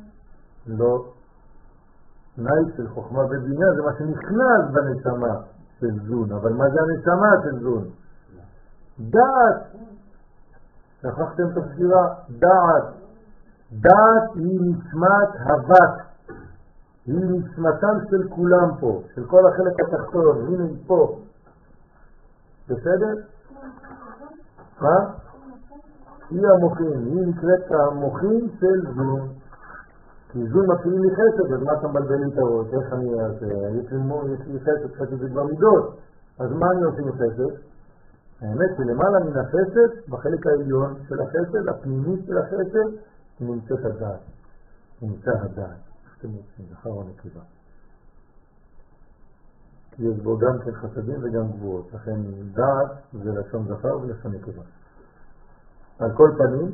לא. תנאי של חוכמה ובינה זה מה שנכנס בנשמה של זון. אבל מה זה הנשמה של זון? דעת. שכחתם את הספירה? דעת. דעת היא נשמת הוות. היא נשמתם של כולם פה, של כל החלק התחתון. הנה היא פה. בסדר? מה? היא המוחים. היא נקראת המוחים של זון. כי זון מתחילים מחסד, אז מה אתה מבלבל לי את הראש? איך אני אעשה? יש לי חסד, חסד זה כבר מידות. אז מה אני עושה מחסד? האמת שלמעלה מן החסד, בחלק העליון של החסד, הפנימי של החסד, נמצאת הדעת. נמצא הדעת. אתם רוצים, זכר או נקבה. כי יש בו גם כן חסדים וגם גבוהות. לכן דעת זה לשון זכר ולשון נקבה. על כל פנים,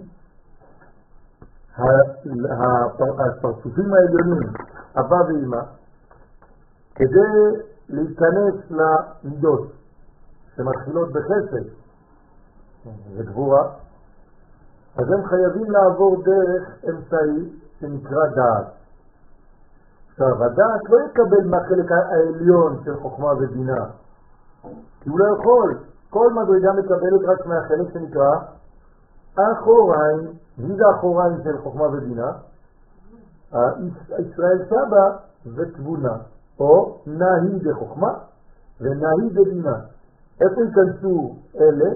הפרצופים העליונים, אבא ואמא, כדי להיכנס למידות שמתחילות בחסד וגבורה, אז הם חייבים לעבור דרך אמצעי שנקרא דעת. עכשיו, הדעת לא יקבל מהחלק העליון של חוכמה ובינה, כי הוא לא יכול. כל מדרגה מקבלת רק מהחלק שנקרא אחוריים. מי זה אחוריים של חוכמה ובינה? ישראל סבא ותבונה, או נהי בחוכמה ונהי בבינה. איפה ייכנסו אלה?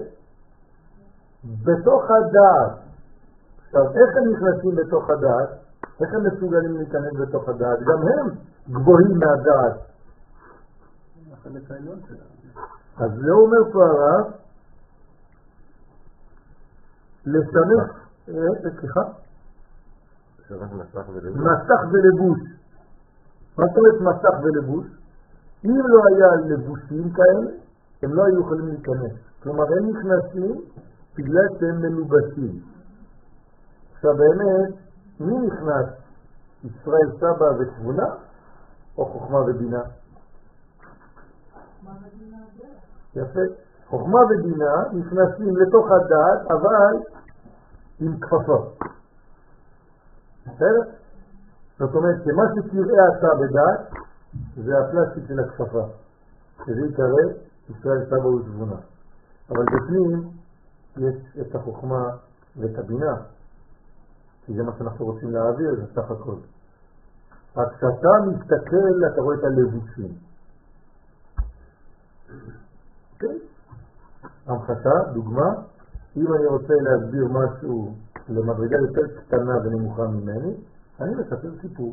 בתוך הדעת. עכשיו, איך הם נכנסים בתוך הדעת? איך הם מסוגלים להיכנס בתוך הדעת? גם הם גבוהים מהדעת. החלק העליון שלנו. אז זה אומר פה הרב, לשמש, סליחה? מסך ולבוש. מה זאת אומרת מסך ולבוש? אם לא היה לבושים כאלה, הם לא היו יכולים להיכנס. כלומר, הם נכנסים בגלל שהם מלובשים. עכשיו באמת, מי נכנס? ישראל סבא ותבונה או חוכמה ובינה? יפה. חוכמה ובינה נכנסים לתוך הדעת, אבל עם כפפה. בסדר? זאת אומרת שמה שתראה אתה בדעת זה הפלסטיק של הכפפה, שזה יקרא ישראל סבא ותבונה. אבל בפנים יש את החוכמה ואת הבינה, כי זה מה שאנחנו רוצים להעביר, זה סך הכל. אז כשאתה מסתכל, אתה רואה את הלבושים. אוקיי? המחשה, דוגמה, אם אני רוצה להסביר משהו למדרגה יותר קטנה ונמוכה ממני, אני מספר סיפור.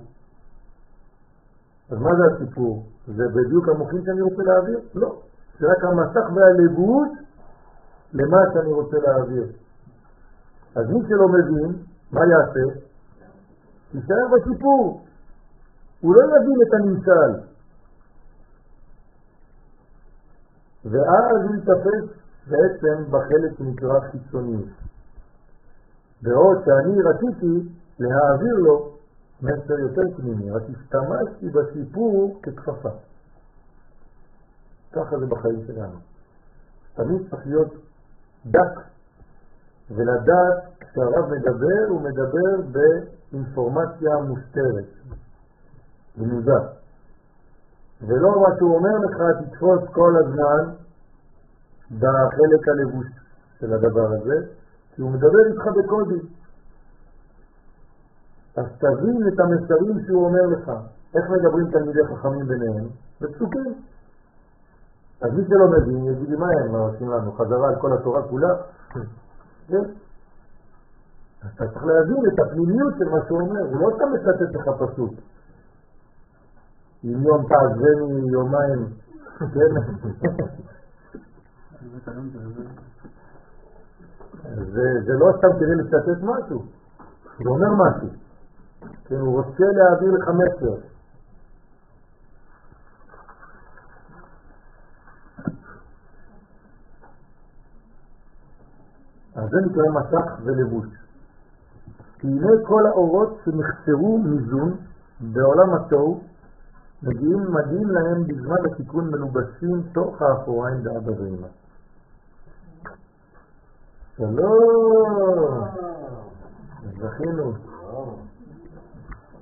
אז מה זה הסיפור? זה בדיוק המוחים שאני רוצה להעביר? לא. זה רק המסך והלבוש למה שאני רוצה להעביר. אז מי שלא מבין, מה יעשה? יישאר בסיפור. הוא לא יבין את הנמשל. ואז הוא יתפס בעצם בחלק שנקרא חיצוניות. בעוד שאני רציתי להעביר לו מסר יותר פנימי, רק השתמשתי בסיפור ככפפה. ככה זה בחיים שלנו. תמיד צריך להיות דק, ולדעת כשהרב מדבר, הוא מדבר באינפורמציה מוסתרת, גנוזה. ולא מה שהוא אומר לך, תתפוס כל הזמן בחלק הלבוש של הדבר הזה, כי הוא מדבר איתך בקודים. אז תבין את המסרים שהוא אומר לך. איך מדברים תלמידי חכמים ביניהם? בפסוקים. אז מי שלא מבין, יגיד לי מה הם עושים לנו? חזרה על כל התורה כולה? כן? אז אתה צריך להבין את הפנימיות של מה שהוא אומר. הוא לא סתם מצטט לך פסוק. אם יום תעזבני יומיים, כן? זה לא סתם כדי לצטט משהו. הוא אומר משהו. כן, הוא רוצה להעביר לך מסר. אז זה נקרא מסך ולבוש. כי הנה כל האורות שנחסרו מזון בעולם התוהו מגיעים להם בזמן התיקון מלובשים תוך האחוריים באבא ואמא. שלום, זכינו.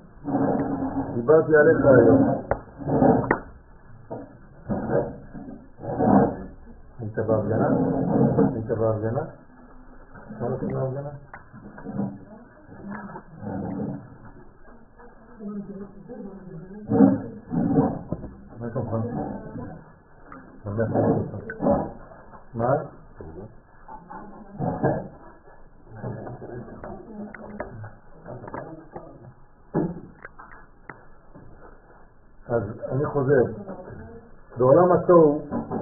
דיברתי עליך היום. היית בהפגנה? היית בהפגנה? מה עושים בהפגנה? מה שלומך? מה? אז אני חוזר, בעולם התוהו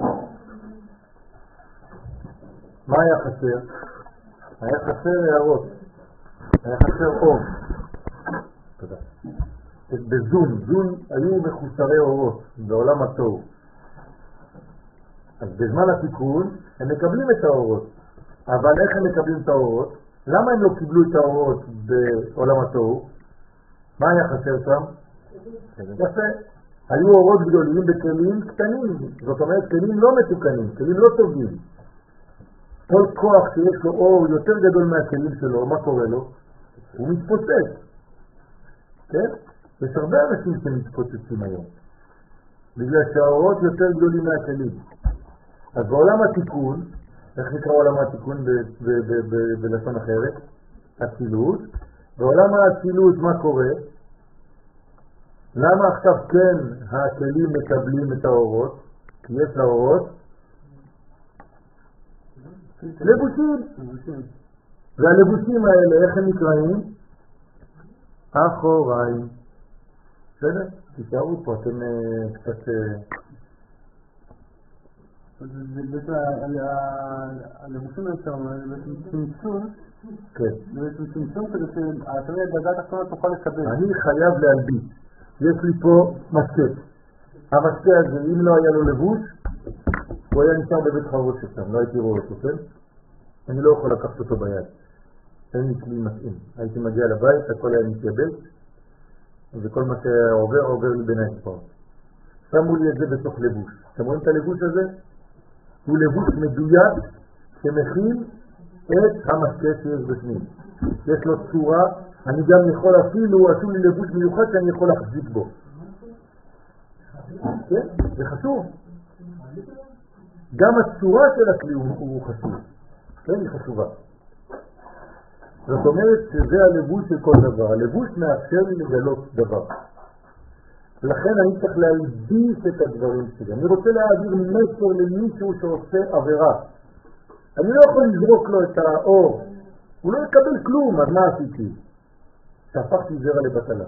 מה היה חסר? היה חסר הערות, היה חסר אור. תודה. בזון היו מחוסרי אורות בעולם התוהו. אז בזמן התיקון הם מקבלים את האורות, אבל איך הם מקבלים את האורות? למה הם לא קיבלו את האורות בעולם התוהו? מה היה חסר שם? יפה. היו אורות גדולים בכלים קטנים, זאת אומרת כלים לא מתוקנים, כלים לא טובים. כל כוח שיש לו אור יותר גדול מהכלים שלו, מה קורה לו? הוא מתפוצץ. כן? יש הרבה אנשים שמתפוצצים היום, בגלל שהאורות יותר גדולים מהכלים. אז בעולם התיקון, איך נקרא עולם התיקון בלשון אחרת? אצילות. בעולם האצילות מה קורה? למה עכשיו כן הכלים מקבלים את האורות? כי יש לאורות לבושים. והלבושים האלה, איך הם נקראים? אחוריים. בסדר? תשארו פה, אתם קצת... זה בעצם הלבושים היותר, זה בעצם צמצום. כן. זה בעצם צמצום כדי שהתמיד הדרגה התחתונה תוכל לקבל. אני חייב להלביש. יש לי פה משקה. המשקה הזה, אם לא היה לו לבוש, הוא היה נשאר בבית חרוש שם, לא הייתי רואה אותו, כן? אני לא יכול לקחת אותו ביד. אין לי כלי מתאים. הייתי מגיע לבית, הכל היה מתייבש, וכל מה שעובר, עובר לי בין האצבעות. שמו לי את זה בתוך לבוש. אתם רואים את הלבוש הזה? הוא לבוש מדויק שמכיל את המשקה שיש בפנים. יש לו צורה, אני גם יכול אפילו, עשו לי לבוש מיוחד שאני יכול להחזיק בו. כן? זה חשוב. גם הצורה של הכלי הוא חשוב. כן, היא חשובה. זאת אומרת שזה הלבוש של כל דבר. הלבוש מאפשר לי לגלות דבר. לכן אני צריך להלביש את הדברים שלי. אני רוצה להעביר מסר למישהו שעושה עבירה. אני לא יכול לזרוק לו את האור. הוא לא יקבל כלום. אז מה עשיתי? שהפכתי זרע לבטלה.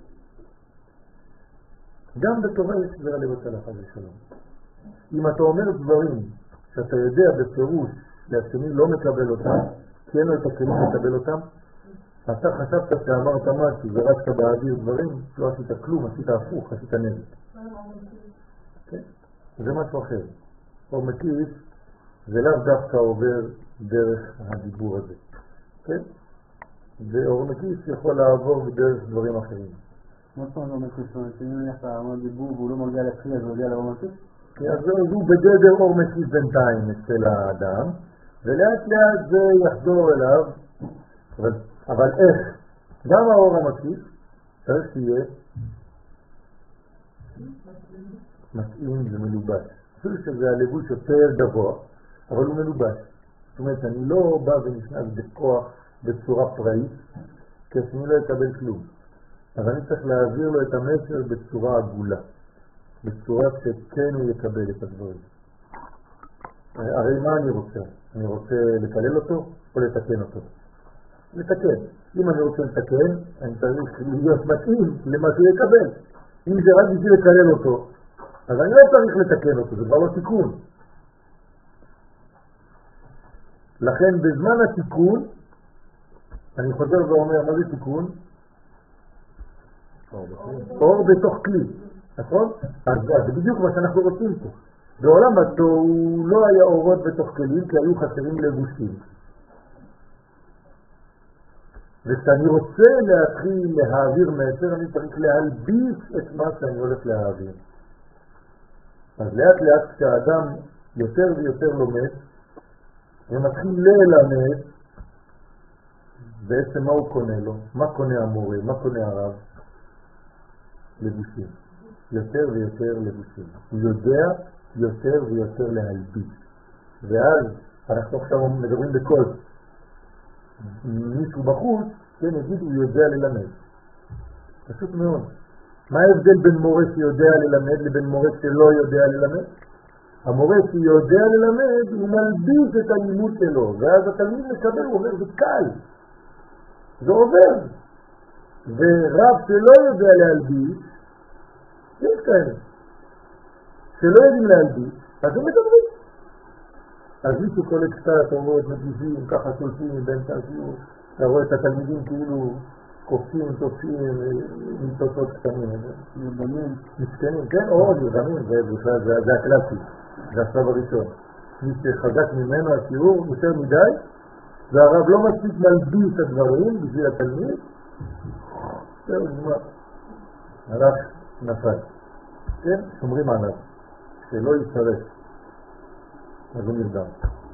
גם בטובה יש זרע לבטלה, חד ושלום. אם אתה אומר דברים שאתה יודע בפירוש שהשני לא מקבל אותם, כי אין לו את הכלים לקבל אותם, אתה חשבת שאמרת משהו ורצת באוויר דברים, לא עשית כלום, עשית הפוך, עשית נזק. כן? זה משהו אחר. אור מקיף זה לאו דווקא עובר דרך הדיבור הזה. כן? ואור מקיף יכול לעבור בדרך דברים אחרים. מה זאת אומרת אור מקיף? זאת אומרת, אם נניח אמר דיבור והוא לא מגיע לכלי, אז הוא מגיע לאור מקיף? אז הוא בגדר אור מקיף בינתיים אצל האדם, ולאט לאט זה יחזור אליו, אבל איך? גם האור המקיף צריך שיהיה מתאים ומלובש. אפילו שזה הלבוש יותר גבוה, אבל הוא מלובש. זאת אומרת, אני לא בא ונכנס בכוח בצורה פראית, כי אני לא יקבל כלום. אז אני צריך להעביר לו את המסר בצורה עגולה, בצורה שכן הוא יקבל את הדברים. הרי מה אני רוצה? אני רוצה לקלל אותו או לתקן אותו? לתקן. אם אני רוצה לתקן, אני צריך להיות מתאים למה שהוא יקבל. אם זה רק בשביל לקלל אותו, אז אני לא צריך לתקן אותו, זה כבר לא תיקון. לכן בזמן התיקון, אני חוזר ואומר, מה זה תיקון? אור בתוך כלי, נכון? אז זה בדיוק מה שאנחנו רוצים פה. בעולם התוהו לא היה אורות בתוך כלים, כי היו חסרים לבושים. וכשאני רוצה להתחיל להעביר מסר, אני צריך להלביש את מה שאני הולך להעביר. אז לאט לאט כשהאדם יותר ויותר לומד, ומתחיל ללמד, בעצם מה הוא קונה לו? מה קונה המורה? מה קונה הרב? לבושים. יותר ויותר לבושים. הוא יודע יותר ויותר להלביש. ואז אנחנו עכשיו מדברים בקול. מישהו בחוץ, כן, יגיד, הוא יודע ללמד. פשוט מאוד. מה ההבדל בין מורה שיודע ללמד לבין מורה שלא יודע ללמד? המורה שיודע ללמד, הוא מלביש את הלימוד שלו, ואז התלמיד מקבל, הוא אומר, זה קל. זה עובר. ורב שלא יודע להלביש, יש כאלה. שלא יודעים להלביש, אז הם מדברים. אז מישהו קולט קצת, אומרות, מגיבים, ככה שולפים באמצע השיעור, אתה רואה את התלמידים כאילו קופצים, תופסים, עם תוצאות קטנים. נרדמים. מסכנים, כן, או נרדמים, זה הקלאסי, זה השלב הראשון. מי שחזק ממנו השיעור יותר מדי, והרב לא מספיק מלביש את הדברים בשביל התלמיד, זהו, נגמר. הלך נפל. כן, שומרים עליו, שלא ישרף. אז הוא נרדם.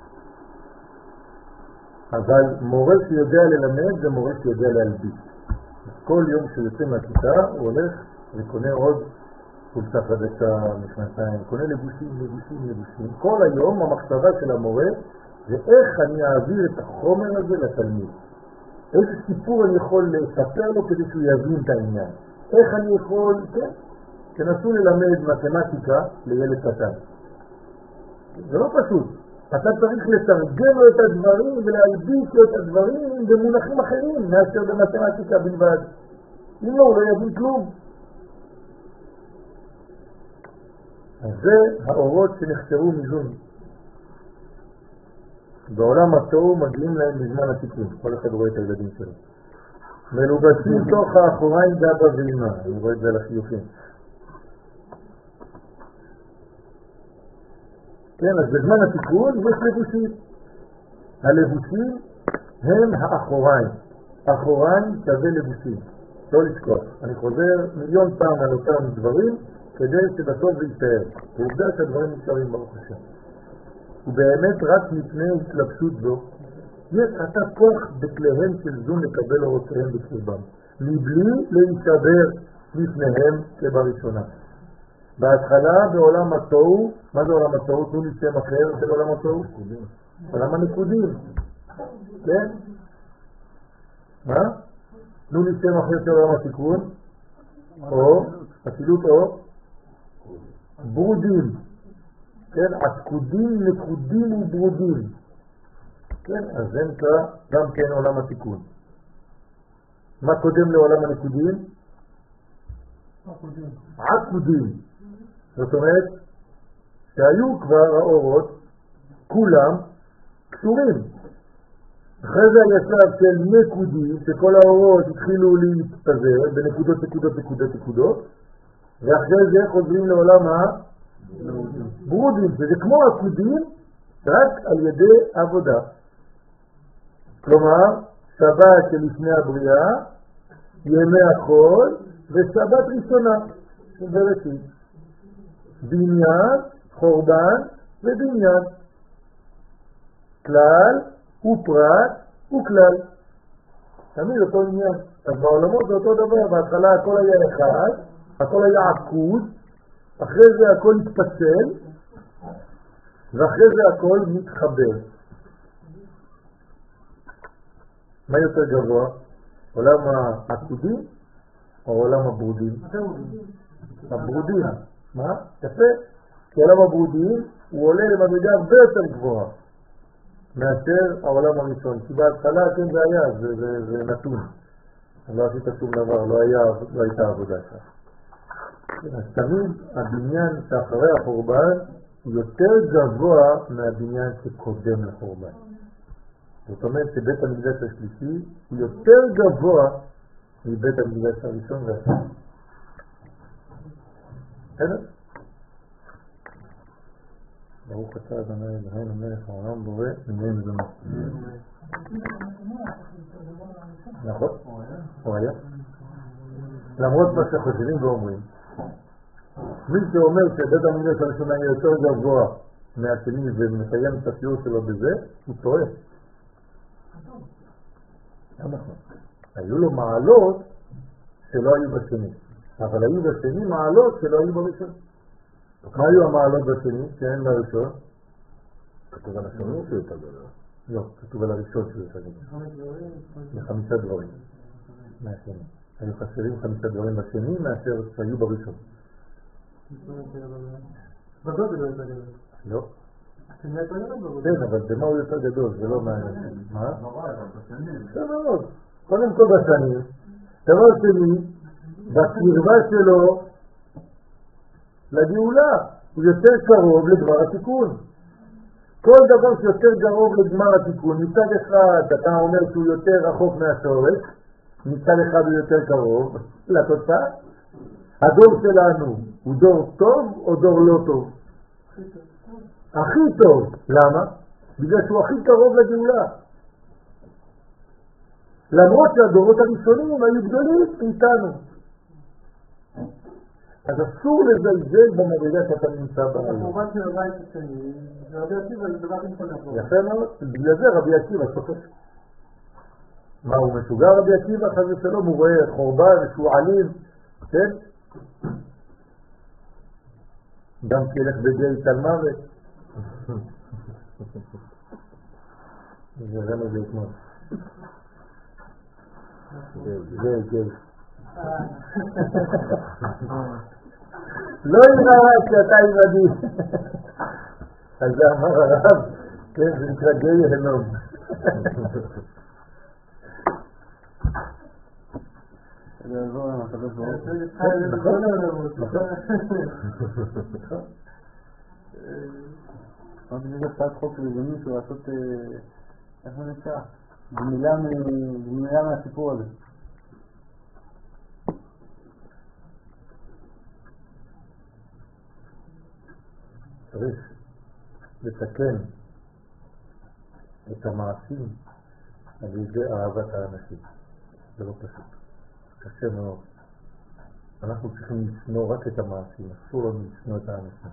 אבל מורה שיודע ללמד זה מורה שיודע להלביש. כל יום שהוא יוצא מהכיתה הוא הולך וקונה עוד חולצה חדשה, מכנסיים, קונה לבושים. כל היום המחשבה של המורה זה איך אני אעביר את החומר הזה לתלמיד. איזה סיפור אני יכול לספר לו כדי שהוא יבין את העניין. איך אני יכול, כן? תנסו ללמד מתמטיקה לילד קטן. זה לא פשוט. אתה צריך לתרגם לו את הדברים ולהלביש לו את הדברים במונחים אחרים מאשר במתמטיקה בלבד. אם לא, הוא לא יבין כלום. אז זה האורות שנחסרו מזון. בעולם התוהו מגיעים להם בזמן התיקון. כל אחד רואה את הילדים שלו. מלובשים תוך האחוריים דאבא ואימא. אני רואה את זה על החיוכים. כן, אז בזמן התיקון יש לבושים. הלבושים הם האחוריים. אחוריים שווה לבושים. לא לשכוח. אני חוזר מיליון פעם על אותם דברים כדי שבסוף זה יישאר. ועובדה שהדברים נשארים ברוך השם. ובאמת רק מפני התלבשות זו, יש אתה כוח בכליהם של זון לקבל אורותיהם בקרבם, מבלי להישבר לפניהם כבראשונה. בהתחלה בעולם התוהו, מה זה עולם התוהו? תנו לי שם אחר של עולם התוהו? עולם הנקודים. כן? מה? תנו לי שם אחר של עולם התיקון? או, הסילות או? ברודים. כן? עסקודים, נקודים וברודים. כן? אז זה נקרא גם כן עולם התיקון. מה קודם לעולם הנקודים? עקודים. זאת אומרת שהיו כבר האורות כולם קשורים. אחרי זה הישב של נקודים, שכל האורות התחילו להתפזר בנקודות, נקודות, ואחרי זה חוזרים לעולם הברודים, שזה כמו עקודים רק על ידי עבודה. כלומר, שבת שלפני הבריאה, ימי החול ושבת ראשונה, בראשית. בניין, חורבן ובניין. כלל ופרט וכלל. תמיד אותו עניין. אז בעולמות זה אותו דבר. בהתחלה הכל היה אחד, הכל היה עקוד, אחרי זה הכל התפצל, ואחרי זה הכל מתחבר. מה יותר גבוה? עולם העקודים או עולם הברודים? הברודים. מה? יפה. כי עולם הברודים הוא עולה למדרגה הרבה יותר גבוהה מאשר העולם הראשון. כי בהתחלה כן זה היה, זה נתון. לא עשית שום דבר, לא הייתה עבודה שם. אז תמיד הבניין שאחרי החורבן הוא יותר גבוה מהבניין שקודם לחורבן. זאת אומרת שבית המקדש השלישי הוא יותר גבוה מבית המקדש הראשון והשני. בסדר? ברוך אתה אדוני אלוהינו מלך העולם בורא עמנו זמן. נכון? הוא היה? למרות מה שחושבים ואומרים, מי שאומר שבית המקדש הראשון היה יותר גבוה מהשני ומסיים את השיעור שלו בזה, הוא טועה. נכון. היו לו מעלות שלא היו בשני, אבל היו בשני מעלות שלא היו בראשון. מה היו המעלות בשני שאין בראשון? כתוב על השני שהוא יותר גדול. לא, כתוב על הראשון שהוא יותר גדול. ב5 דברים. מהשני. היו חסרים 5 דברים בשני מאשר שהיו בראשון. בגודל לא יותר גדול. לא. השני יותר גדול בגודל. כן, אבל במה הוא יותר גדול? זה לא מעניין. מה? בסדר מאוד. קודם כל בשנים. דבר שני, בקרבה שלו לגאולה. הוא יותר קרוב לדבר התיקון. כל דבר שיותר קרוב לגמר התיקון, מצד אחד אתה אומר שהוא יותר רחוק מהשורש, מצד אחד הוא יותר קרוב לתוצאה. הדור שלנו הוא דור טוב או דור לא טוב? הכי טוב. למה? בגלל שהוא הכי קרוב לגאולה. למרות שהדורות הראשונים היו גדולים איתנו. אז אסור לזלזל במדרגה שאתה נמצא בה. כמובן שלבית השני, רבי עקיבא זה דבר ראשון לבוא. יפה מאוד, בגלל זה רבי עקיבא סופר. מה, הוא משוגע רבי עקיבא? חס ושלום, הוא רואה חורבן שהוא עליל, כן? גם כילך בגיא תל מוות. זה רמז להתמוד. זה גיא. לא יראה שאתה עמדי. אז זה אמר הרב, כן, זה נקרא גיא הלום. זה יעזור להם, הקדוש ברוך הוא. עוד זה הצעת חוק למישהו לעשות, איך זה נקרא? גמילה מהסיפור הזה. צריך לתקן את המעשים על ידי אהבת האנשים. זה לא פשוט. קשה מאוד. אנחנו צריכים לשנוא רק את המעשים, אסור לנו לשנוא את האנשים.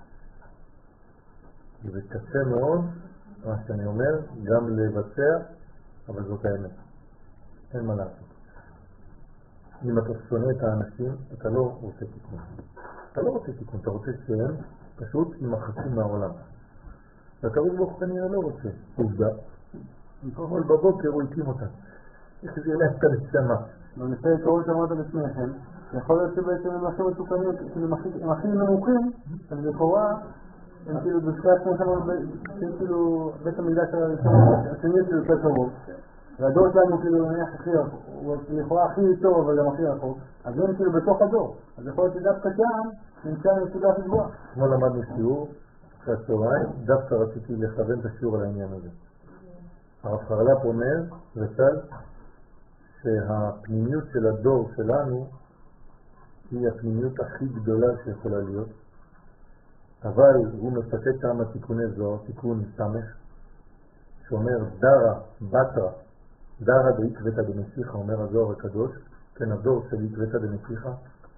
זה קשה מאוד, מה שאני אומר, גם לבצע, אבל זאת האמת. אין מה לעשות. אם אתה שונא את האנשים, אתה לא רוצה תיקון. אתה לא רוצה תיקון, אתה רוצה שהם פשוט ימחצים מהעולם. והקדוש ברוך הוא כנראה לא רוצה. עובדה. כל בבוקר הוא הקים אותם. איך זה ילך את הנשמה. בנושא עקרון שאמרת לפניכם, יכול להיות שבעצם הם הכי מתוקנים, הם הכי נמוכים, אז לכאורה הם כאילו בשתי עצמם, הם כאילו בית המקדש השני כאילו יותר קרוב. והדור שלנו כאילו נניח הכי רחוק, הוא לכאורה הכי טוב אבל גם הכי רחוק, אז הם כאילו בתוך הדור. אז יכול להיות שדווקא כאן נמצא נקודה הכי גבוהה. כמו למדנו שיעור, שהצהריים, דווקא רציתי לכוון את השיעור על העניין הזה. הרב חרל"פ אומר, וצל, שהפנימיות של הדור שלנו היא הפנימיות הכי גדולה שיכולה להיות, אבל הוא מפקד כמה תיקוני זוהר, תיקון סמך, שאומר דרה, בטרה, דרה דעקבתא דמשיחא, אומר הזוהר הקדוש, כן, הדור של עקבתא דמשיחא,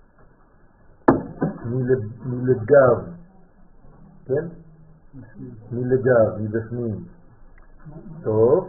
מלגב, כן? מלגב, מבפנים, טוב,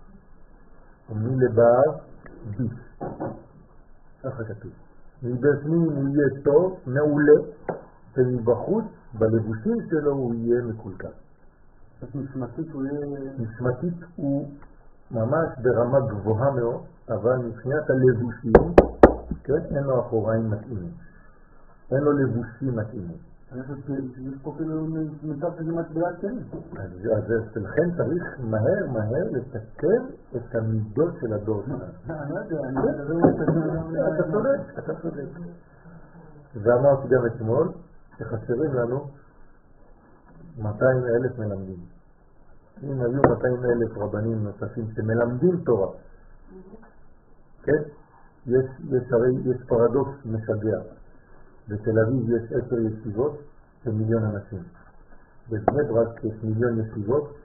ומלבב, ביס. ככה כתוב. מבפנים הוא יהיה טוב, מעולה, ומבחוץ, בלבושים שלו הוא יהיה מקולקל. נשמתית הוא יהיה... נשמתית הוא ממש ברמה גבוהה מאוד, אבל מבחינת הלבושים, כן, אין לו אחוריים מתאימים. אין לו לבושים מתאימים. יש פה כאילו מצב שזה מצביעת כלים. אז לכן צריך מהר לתקן את המידות של הדור שלנו. אני יודע, אתה צודק. ואמרתי גם אתמול שחסרים לנו 200,000 מלמדים. אם היו 200,000 רבנים נוספים שמלמדים תורה, כן? יש פרדוקס משגע. בתל אביב יש 10 ישיבות ומיליון אנשים. בבני ברק יש 1,000,000 ישיבות.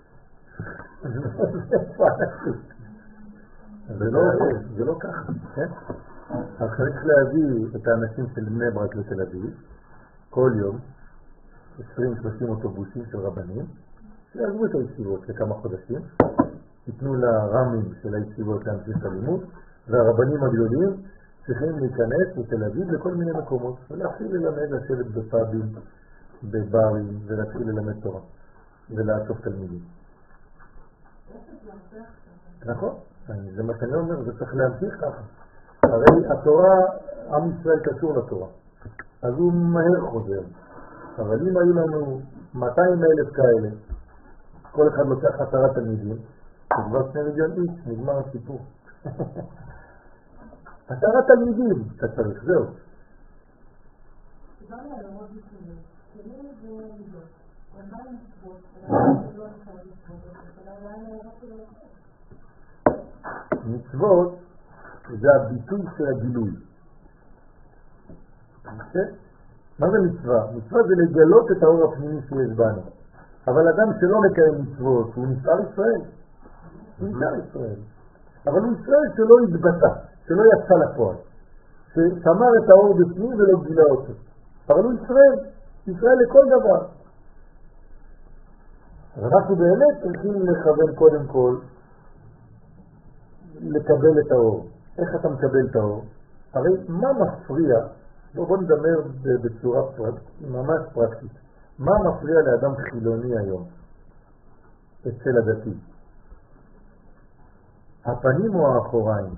זה לא ככה, כן? אז צריך להביא את האנשים של בני ברק לתל אביב כל יום, 20-30 אוטובוסים של רבנים, שיעזבו את הישיבות לכמה חודשים, ייתנו לרמים של הישיבות להמשיך את הלימוד, והרבנים הגדולים צריכים להיכנס לתל אביב לכל מיני מקומות, ולהתחיל ללמד, לשבת בפאבים, בברים, ולהתחיל ללמד תורה. ולאסוף תלמידים. נכון, זה מה שאני אומר, זה צריך להמשיך ככה. הרי התורה, עם ישראל קשור לתורה, אז הוא מהר חוזר. אבל אם היו לנו 200,000 כאלה, כל אחד לוקח 10 תלמידים, זה כבר 2 מיליון איש, נגמר הסיפור. 10 תלמידים, אתה צריך, זהו. דיברנו על הרוב לפני, כלים זה מידות. ומה המצוות? מצוות זה הביטוי של הגילוי. מה זה מצווה? מצווה זה לגלות את האור הפנימי שיש בנו. אבל אדם שלא מקיים מצוות, הוא נשאר ישראל. הוא נשאר ישראל. אבל הוא ישראל שלא התבטא, שלא יצא לפועל. ששמר את האור בפנים ולא גילה אותו. אבל הוא ישראל. ישראל לכל דבר. אז אנחנו באמת צריכים לכוון קודם כל לקבל את האור. איך אתה מקבל את האור? הרי מה מפריע? בוא נדבר בצורה ממש פרקטית. מה מפריע לאדם חילוני היום אצל הדתי? הפנים או האחוריים?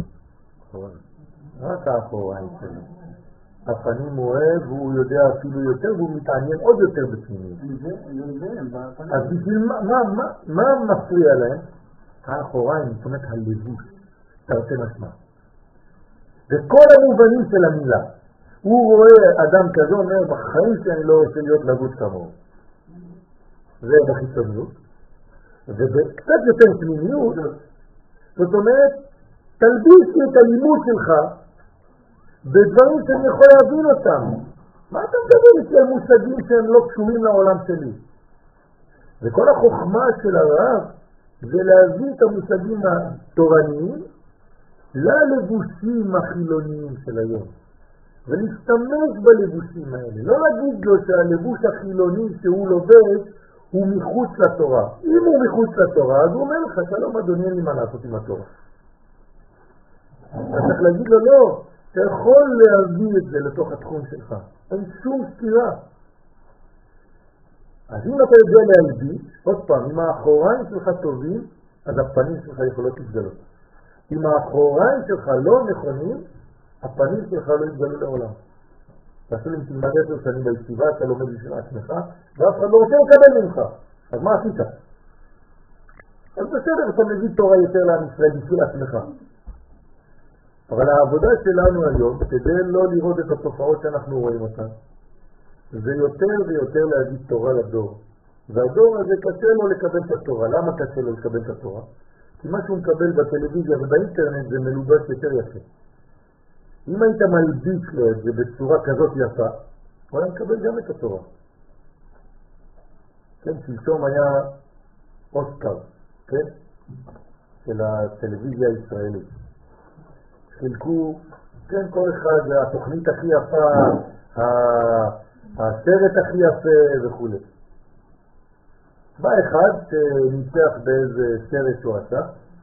רק האחוריים שלו. הפנים הוא אוהב, הוא יודע אפילו יותר, והוא מתעניין עוד יותר בפנימיות. אז בשביל מה מפריע להם? האחוריים, זאת אומרת הלבוש, תרתי משמע. וכל המובנים של המילה. הוא רואה אדם כזה, אומר, בחיים שאני לא רוצה להיות לבוש כמוהו. זה בחיצוניות. ובקצת יותר פנימיות, זאת אומרת, תלביש את הלימוד שלך בדברים שאני יכול להבין אותם. מה אתה מדבר איתי על מושגים שהם לא קשורים לעולם שלי? וכל החוכמה של הרב זה להביא את המושגים התורניים ללבושים החילוניים של היום. ולהשתמש בלבושים האלה. לא להגיד לו שהלבוש החילוני שהוא לובש הוא מחוץ לתורה. אם הוא מחוץ לתורה, אז הוא אומר לך, שלום אדוני, אין לי מה לעשות עם התורה. אתה צריך להגיד לו, לא, אתה יכול להביא את זה לתוך התחום שלך. אין שום סתירה. אז אם אתה יודע להלביש, עוד פעם, אם האחוריים שלך טובים, אז הפנים שלך יכולות להתגלות. אם האחוריים שלך לא נכונים, הפנים שלך לא יתגלו לעולם. אפילו אם תלמד 10 שנים בישיבה, אתה לומד בשביל עצמך, ואף אחד לא רוצה לקבל ממך. אז מה עשית? אז בסדר, אתה מביא תורה יותר לעם ישראל בשביל עצמך. אבל העבודה שלנו היום, כדי לא לראות את התופעות שאנחנו רואים אותן, זה יותר ויותר להגיד תורה לדור. והדור הזה קשה לו לקבל את התורה. למה קשה לו לקבל את התורה? כי מה שהוא מקבל בטלוויזיה ובאינטרנט זה מלובש יותר יפה. אם היית מלביש לו את זה בצורה כזאת יפה, הוא היה מקבל גם את התורה. כן, שלשום היה אוסקר, כן? של הטלוויזיה הישראלית. חילקו, כן, כל אחד, התוכנית הכי יפה, הסרט הכי יפה וכו'. בא אחד שניצח באיזה סרט שהוא עשה,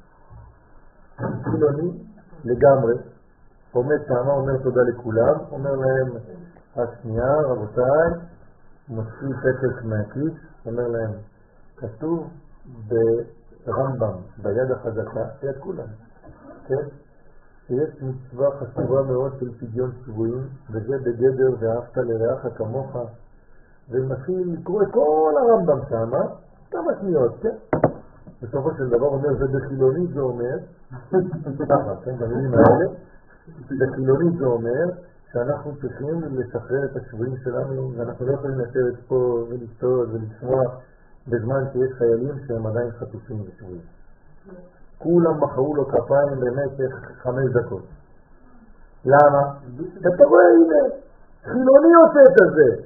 חילוני לגמרי, עומד שם, אומר תודה לכולם, אומר להם, השנייה, רבותיי, מוציא פתק מהכיס, אומר להם, כתוב ברמב"ם, ביד החזקה, יד כולם, כן? שיש מצווה חשובה מאוד של פדיון שבויים, וזה בגדר ואהבת לרעך כמוך, ומתחיל לקרוא את כל הרמב"ם שם, כמה שניות, כן? בסופו של דבר אומר, זה בחילונית זה אומר, ככה, כן, במילים האלה, בחילונית זה אומר שאנחנו צריכים לשחרר את השבויים שלנו, ואנחנו לא יכולים לשבת פה ולשתות ולשמוע בזמן שיש חיילים שהם עדיין חטופים ושבויים. כולם מחאו לו כפיים במשך 5 דקות. למה? אתה רואה, הנה, חילוני עושה את זה.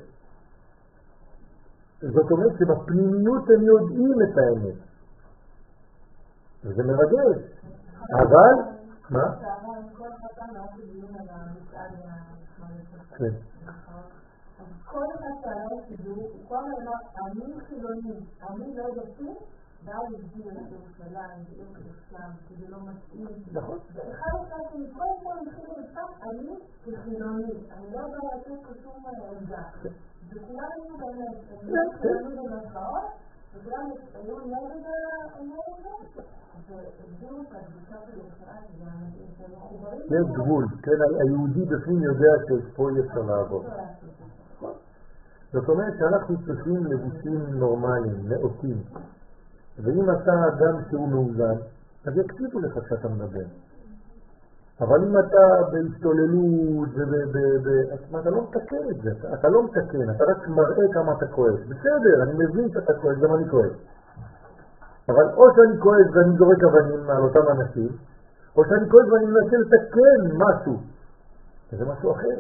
זאת אומרת שבפנימיות הם יודעים את האמת. וזה מרגש. אבל, מה? כל אחד מאוד בדיון על המסעד מהחמאס. כן. אז כל אחד שעלה לסידור, הוא כל הזמן, אני חילוני, אני לא דתי, ואז הסביר את ירושלים, ועיר קדושה, שזה לא מתאים. נכון. ואחד אחד שמכל פעם התחיל לצאת, אני כחילוני, אני לא באה לתת כשום עמדה. וכולנו באמת, אני חילוני במרכאות, וגם היו נגד זה, והגדירו את הקדושה של ירושלים, שהם מחוברים. יש גבול, כן, היהודי בפנים יודע שפה אי אפשר לעבור. זאת אומרת שאנחנו צריכים לבושים נורמליים, נאותים. ואם אתה אדם שהוא מאוזן, אז יקשיבו לך כשאתה מדבר. אבל אם אתה בהשתוללות אתה לא מתקן את זה, אתה לא מתקן, אתה רק מראה כמה אתה כועס. בסדר, אני מבין שאתה כועס, גם אני כועס. אבל או שאני כועס ואני זורק אבנים על אותם אנשים, או שאני כועס ואני מנסה לתקן משהו. זה משהו אחר.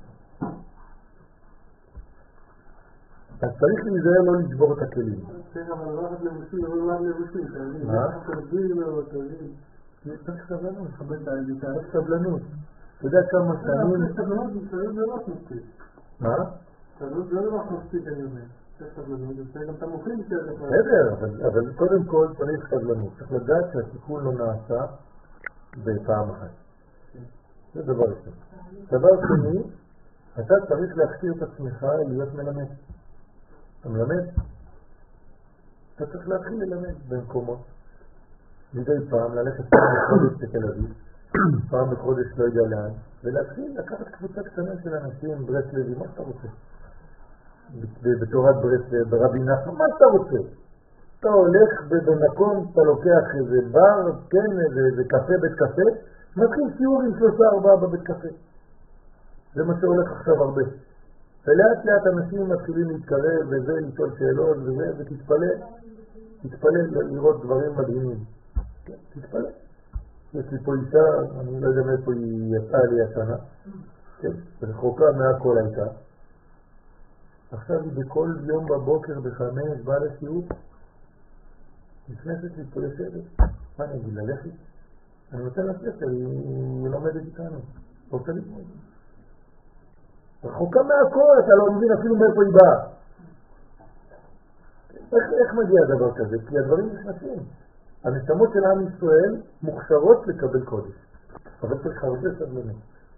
אז צריך להיזהר לא לשבור את הכלים. כן, אבל לא רק לבושים, אבל לא רק לבושים. מה? תרגיל או תרגיל. צריך סבלנות. חבר את העדיתה. צריך סבלנות. אתה יודע כמה שנים... סבלנות זה לא רק מספיק. מה? סבלנות זה לא רק מספיק, אני אומר. צריך סבלנות, זה גם תמוכים יותר. בסדר, אבל קודם כל צריך סבלנות. צריך לדעת שהתיקון לא נעשה בפעם אחת. זה דבר ראשון. דבר שני, אתה צריך להכשיר את עצמך להיות מלמד. אתה מלמד? אתה צריך להתחיל ללמד במקומות. מדי פעם ללכת פעם בחודש בתל אביב, פעם בחודש לא יודע לאן, ולהתחיל לקחת קבוצה קטנה של אנשים, ברסלבי, מה שאתה רוצה? בתורת ברסלב, ברבי נחמן, מה שאתה רוצה? אתה הולך במקום, אתה לוקח איזה בר, כן, איזה קפה, בית קפה, מתחיל שיעור עם 3-4 בבית קפה. זה מה שהולך עכשיו הרבה. ולאט לאט אנשים מתחילים להתקרב וזה, לשאול שאלות וזה, ותתפלל לראות דברים מדהימים. כן, תתפלל. יש לי פה אישה, אני לא יודע מאיפה היא יצאה לי השנה, כן, רחוקה מהכל הייתה. עכשיו היא בכל יום בבוקר בחמש באה לשיעור, נכנסת לי פה לשבת. מה אני אגיד, ללכת? אני רוצה לספר, היא לומדת איתנו, רוצה להתמודד. רחוקה מהכל, אתה לא מבין אפילו מאיפה היא באה. איך מגיע דבר כזה? כי הדברים נכנסים. הנשמות של עם ישראל מוכשרות לקבל קודש. אבל צריך הרבה סבלנות.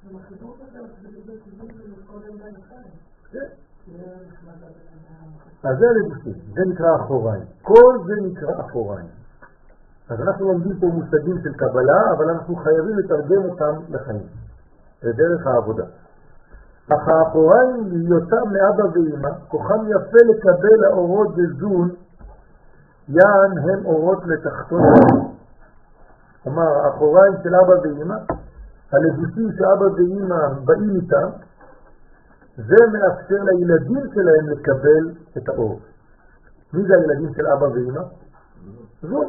אז זה הלבושים, זה נקרא אחוריים. כל זה נקרא אחוריים. אז אנחנו לומדים פה מושגים של קבלה, אבל אנחנו חייבים לתרגם אותם לחיים. לדרך העבודה. אך האחוריים להיותם מאבא ואמא, כוחם יפה לקבל האורות וזון, יען הם אורות לתחתון. כלומר, האחוריים של אבא ואמא, הלבושים שאבא ואמא באים איתם, זה מאפשר לילדים שלהם לקבל את האור. מי זה הילדים של אבא ואמא? זון.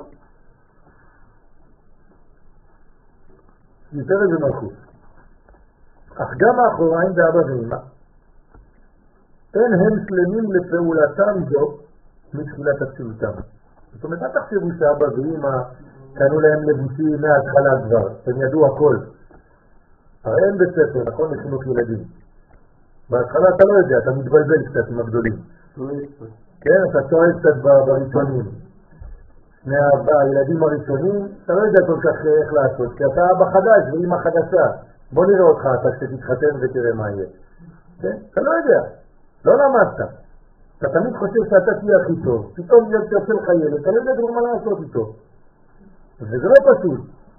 יותר איזה מלכות. אך גם האחוריים באבא ואמא, אין הם שלמים לפעולתם זו מתחילת הפעולתם. זאת אומרת, אל תחשבו שאבא ואמא קנו להם לבושים מההתחלה כבר, הם ידעו הכל. הרי אין בית ספר, נכון, לחינוך ילדים. בהתחלה אתה לא יודע, אתה מתבלבל קצת עם הגדולים. כן, אתה טועה קצת בראשונים. שני הילדים הראשונים, אתה לא יודע כל כך איך לעשות, כי אתה אבא חדש ואמא חדשה. בוא נראה אותך אתה כשתתחתן ותראה מה יהיה. כן? אתה לא יודע, לא למדת. אתה תמיד חושב שאתה תהיה הכי טוב. פתאום יוצא לך ילד, אתה לא יודע מה לעשות איתו. וזה לא פשוט.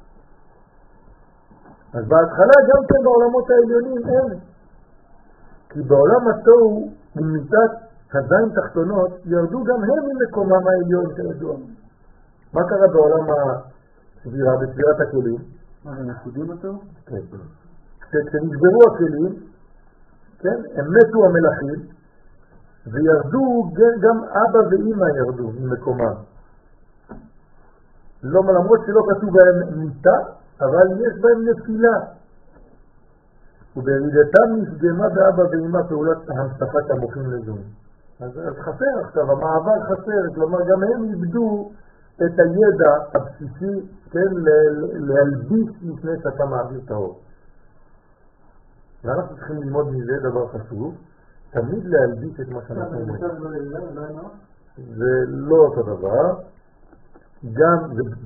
אז בהתחלה גם כן בעולמות העליונים אין. כי בעולם התוהו, ממיטת הזין תחתונות, ירדו גם הם ממקומם העליון כידוע. מה קרה בעולם הסבירה, בסבירת הכלים? מה, הם ייחודים אותו? כן. כשנשברו הכלים, כן, הם מתו המלאכים, וירדו, גם אבא ואמא ירדו ממקומם. לא, למרות שלא כתוב בהם מיטה, אבל יש בהם נפילה. ובירידתם נפגמה באבא ואמא פעולת המשפחת המוחים לזון. אז חסר עכשיו, המעבר חסר, כלומר גם הם איבדו את הידע הבסיסי, כן, להלביש לפני שאתה מעביר את האור. ואנחנו צריכים ללמוד מזה דבר חשוב, תמיד להלביש את מה שאנחנו אומרים. זה לא אותו דבר, גם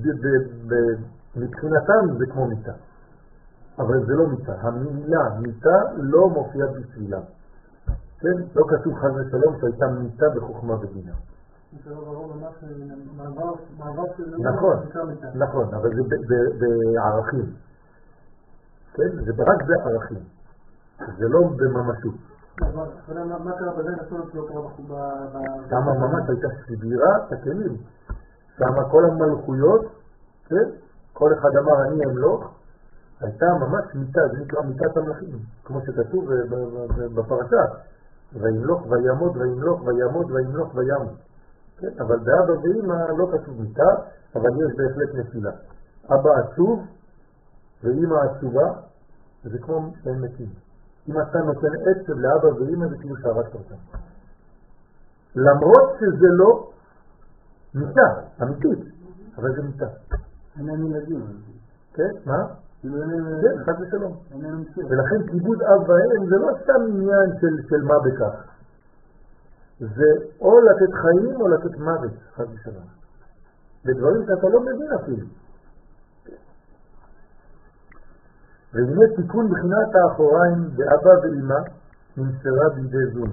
מבחינתם זה כמו מיטה, אבל זה לא מיטה. המילה מיטה לא מופיעה בשבילה. כן? לא כתוב חס ושלום שהייתה מיטה בחוכמה ובינה. נכון, אבל זה בערכים. כן? זה רק בערכים. זה לא בממשות. מה קרה בזה? שמה ממש הייתה סבירת הכלים. שמה כל המלכויות, כן? כל אחד אמר אני אמלוך, הייתה ממש מיטה, זה נקרא מיטת המלכים, כמו שכתוב בפרשה. וימלוך וימות וימלוך וימות וימלוך וימות. כן? אבל באבא ואמא לא כתוב מיטה, אבל יש בהחלט נפילה. אבא עצוב ואמא עצובה, זה כמו שהם מתים. אם אתה נותן עצב לאבא ואמא זה כאילו שהרסת אותם. למרות שזה לא מיטה, אמיתית, אבל זה מיטה. אינם ילדים. כן? מה? כן, חד ושלום. אינם ילדים. ולכן כיבוד אב ואם זה לא סתם עניין של מה בכך. זה או לתת חיים או לתת מוות, חד ושלום. בדברים שאתה לא מבין אפילו. והנה תיקון בחינת האחוריים באבא ואמא נמסרה בידי זון.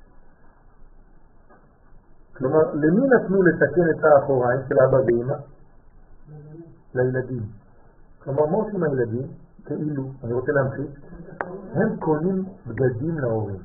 כלומר, למי נתנו לתקן את האחוריים של אבא ואמא? לילדים. כלומר, מה עושים הילדים? כאילו, אני רוצה להמחיש, הם קונים בגדים להורים.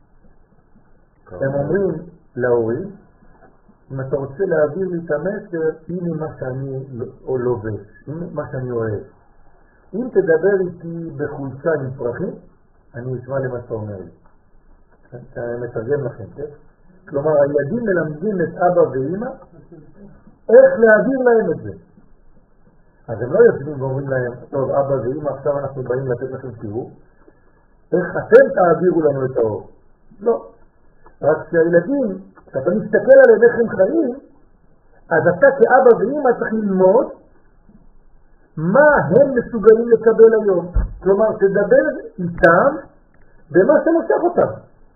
הם אומרים להורים, אם אתה רוצה להעביר לי את המסר, הנה מה שאני לובש, הנה מה שאני אוהב. אם תדבר איתי בחולצה עם פרחים, אני אשמע למה שאתה אומר לי. אני מתרגם לכם, כן? כלומר, הילדים מלמדים את אבא ואמא איך להעביר להם את זה. אז הם לא יושבים ואומרים להם, טוב, אבא ואמא, עכשיו אנחנו באים לתת לכם שיעור, איך אתם תעבירו לנו את האור? לא. רק שהילדים, כשאתה מסתכל עליהם איך הם חיים, אז אתה כאבא ואמא צריך ללמוד מה הם מסוגלים לקבל היום. כלומר, תדבר איתם במה שמושך אותם.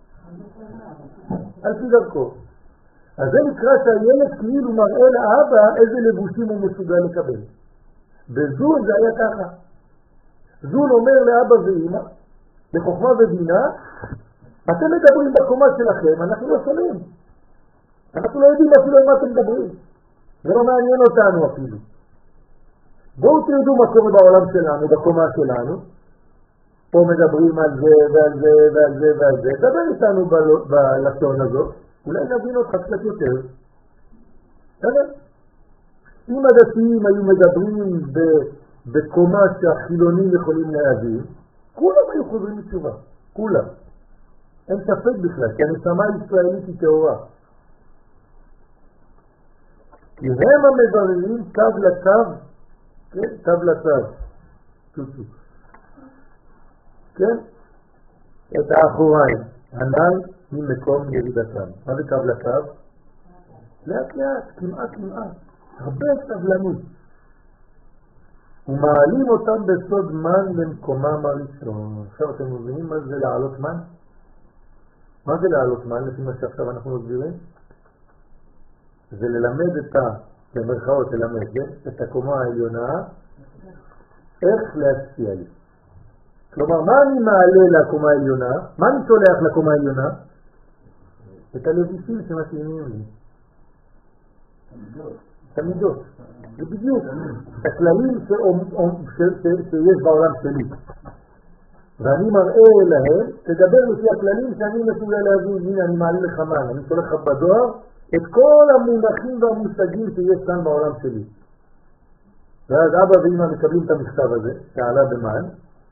על פי דרכו. אז זה נקרא שהילד כאילו מראה לאבא איזה לבושים הוא מסוגל לקבל. בזון זה היה ככה. זון אומר לאבא ואמא, בחוכמה ובינה, אתם מדברים בקומה שלכם, אנחנו לא שומעים. אנחנו לא יודעים אפילו על מה אתם מדברים. זה לא מעניין אותנו אפילו. בואו תרדו מה קורה בעולם שלנו, בקומה שלנו. פה מדברים על זה ועל זה ועל זה ועל זה. דבר איתנו בלשון הזאת, אולי נבין אותך קצת יותר. אם הדתיים היו מדברים בקומה שהחילונים יכולים להבין, כולם היו חוזרים בתשובה. כולם. אין ספק בכלל, כי הנשמה הישראלית היא טהורה. כי הם המבררים קו לקו, כן? קו לקו. כן? את האחוריים, הנ"ל ממקום ירידתם. מה זה קו לקו? לאט לאט, כמעט כמעט. הרבה סבלנות. ומעלים אותם בסוד מן למקומם הראשון. עכשיו אתם מבינים מה זה לעלות מן? מה זה לעלות מן לפי מה שעכשיו אנחנו מסבירים? זה ללמד במרכאות ללמד, את הקומה העליונה, איך להשפיע לי. כלומר, מה אני מעלה לקומה העליונה? מה אני שולח לקומה העליונה? את הלבישים שמתאימים לי. את המידות. זה בדיוק. את הכללים שיש בעולם שלי. ואני מראה להם, תדבר לפי הכללים שאני מסוגל להבין, הנה אני מעלה לך מן, אני שולח לך בדואר את כל המונחים והמושגים שיש כאן בעולם שלי. ואז אבא ואמא מקבלים את המכתב הזה, שעלה במן,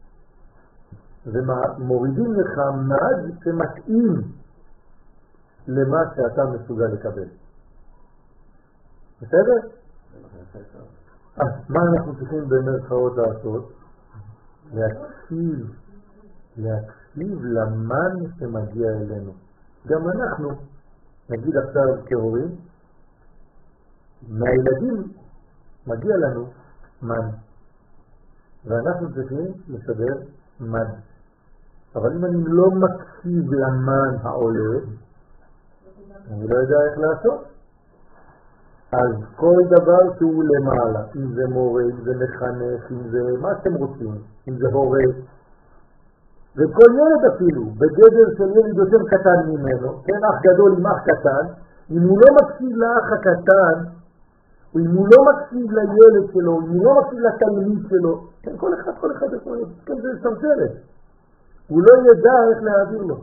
ומורידים לך מד שמתאים למה שאתה מסוגל לקבל. בסדר? אז מה אנחנו צריכים במרכאות לעשות? להקשיב למן שמגיע אלינו. גם אנחנו, נגיד עכשיו כהורים, מהילדים מגיע לנו מן. ואנחנו צריכים לשדר מן. אבל אם אני לא מקשיב למן העולה, אני לא יודע איך לעשות. אז כל דבר שהוא למעלה, אם זה מורה, אם זה מחנך, אם זה מה שאתם רוצים, אם זה הורה, וכל ילד אפילו, בגדר של ילד יותר קטן ממנו, כן, אח גדול עם אח קטן, אם הוא לא מקשיב לאח הקטן, או אם הוא לא מקשיב לילד שלו, אם הוא לא מקשיב לתלמיד שלו, כן, כל אחד יכול להיות, כן, זה סמסרת. הוא לא ידע איך להעביר לו.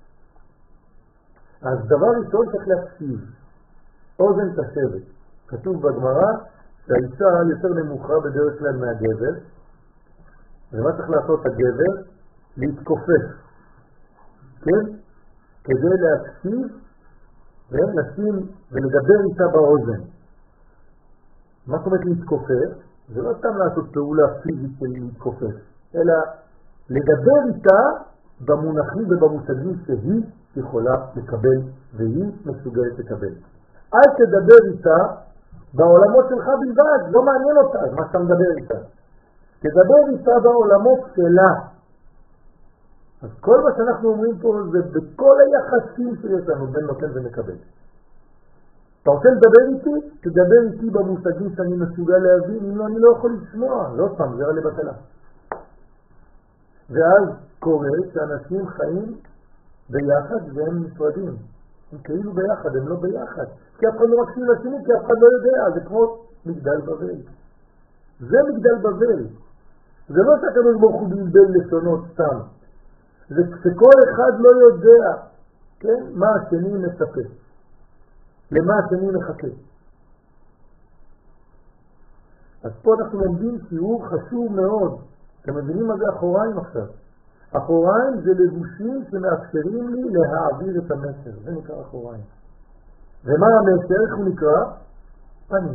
אז דבר ראשון צריך להקשיב, אוזן קשבת. כתוב בגמרא שהאישה יותר נמוכה בדרך כלל מהגבר, ומה צריך לעשות הגבר? להתכופף, כן? כדי להקשיב ולשים ולדבר איתה באוזן. מה זאת אומרת להתכופף? זה לא סתם לעשות פעולה פיזית של להתכופף, אלא לדבר איתה במונחים ובמושגים שהיא יכולה לקבל והיא מסוגלת לקבל. אל תדבר איתה בעולמות שלך בלבד, לא מעניין אותה מה שאתה מדבר איתה. תדבר איתה בעולמות שלה. אז כל מה שאנחנו אומרים פה זה בכל היחסים שיש לנו בין נותן ומקבל. אתה רוצה לדבר איתי? תדבר איתי במושגים שאני מסוגל להבין, אם לא אני לא יכול לשמוע, לא פעם, זה רע לבטלה. ואז קורה שאנשים חיים ביחד והם נפרדים. הם כאילו ביחד, הם לא ביחד. כי אף אחד לא מקשיב לשני, כי אף אחד לא יודע. זה כמו מגדל בבל. זה מגדל בבל. זה לא שהקדוש ברוך הוא בלבל לשונות סתם. זה שכל אחד לא יודע, כן? מה השני מצפה. למה השני מחכה. אז פה אנחנו לומדים שיעור חשוב מאוד. אתם מבינים מה זה אחוריים עכשיו? אחוריים זה לבושים שמאפשרים לי להעביר את המסר. זה נקרא אחוריים. ומה המסר? איך הוא נקרא? פנים.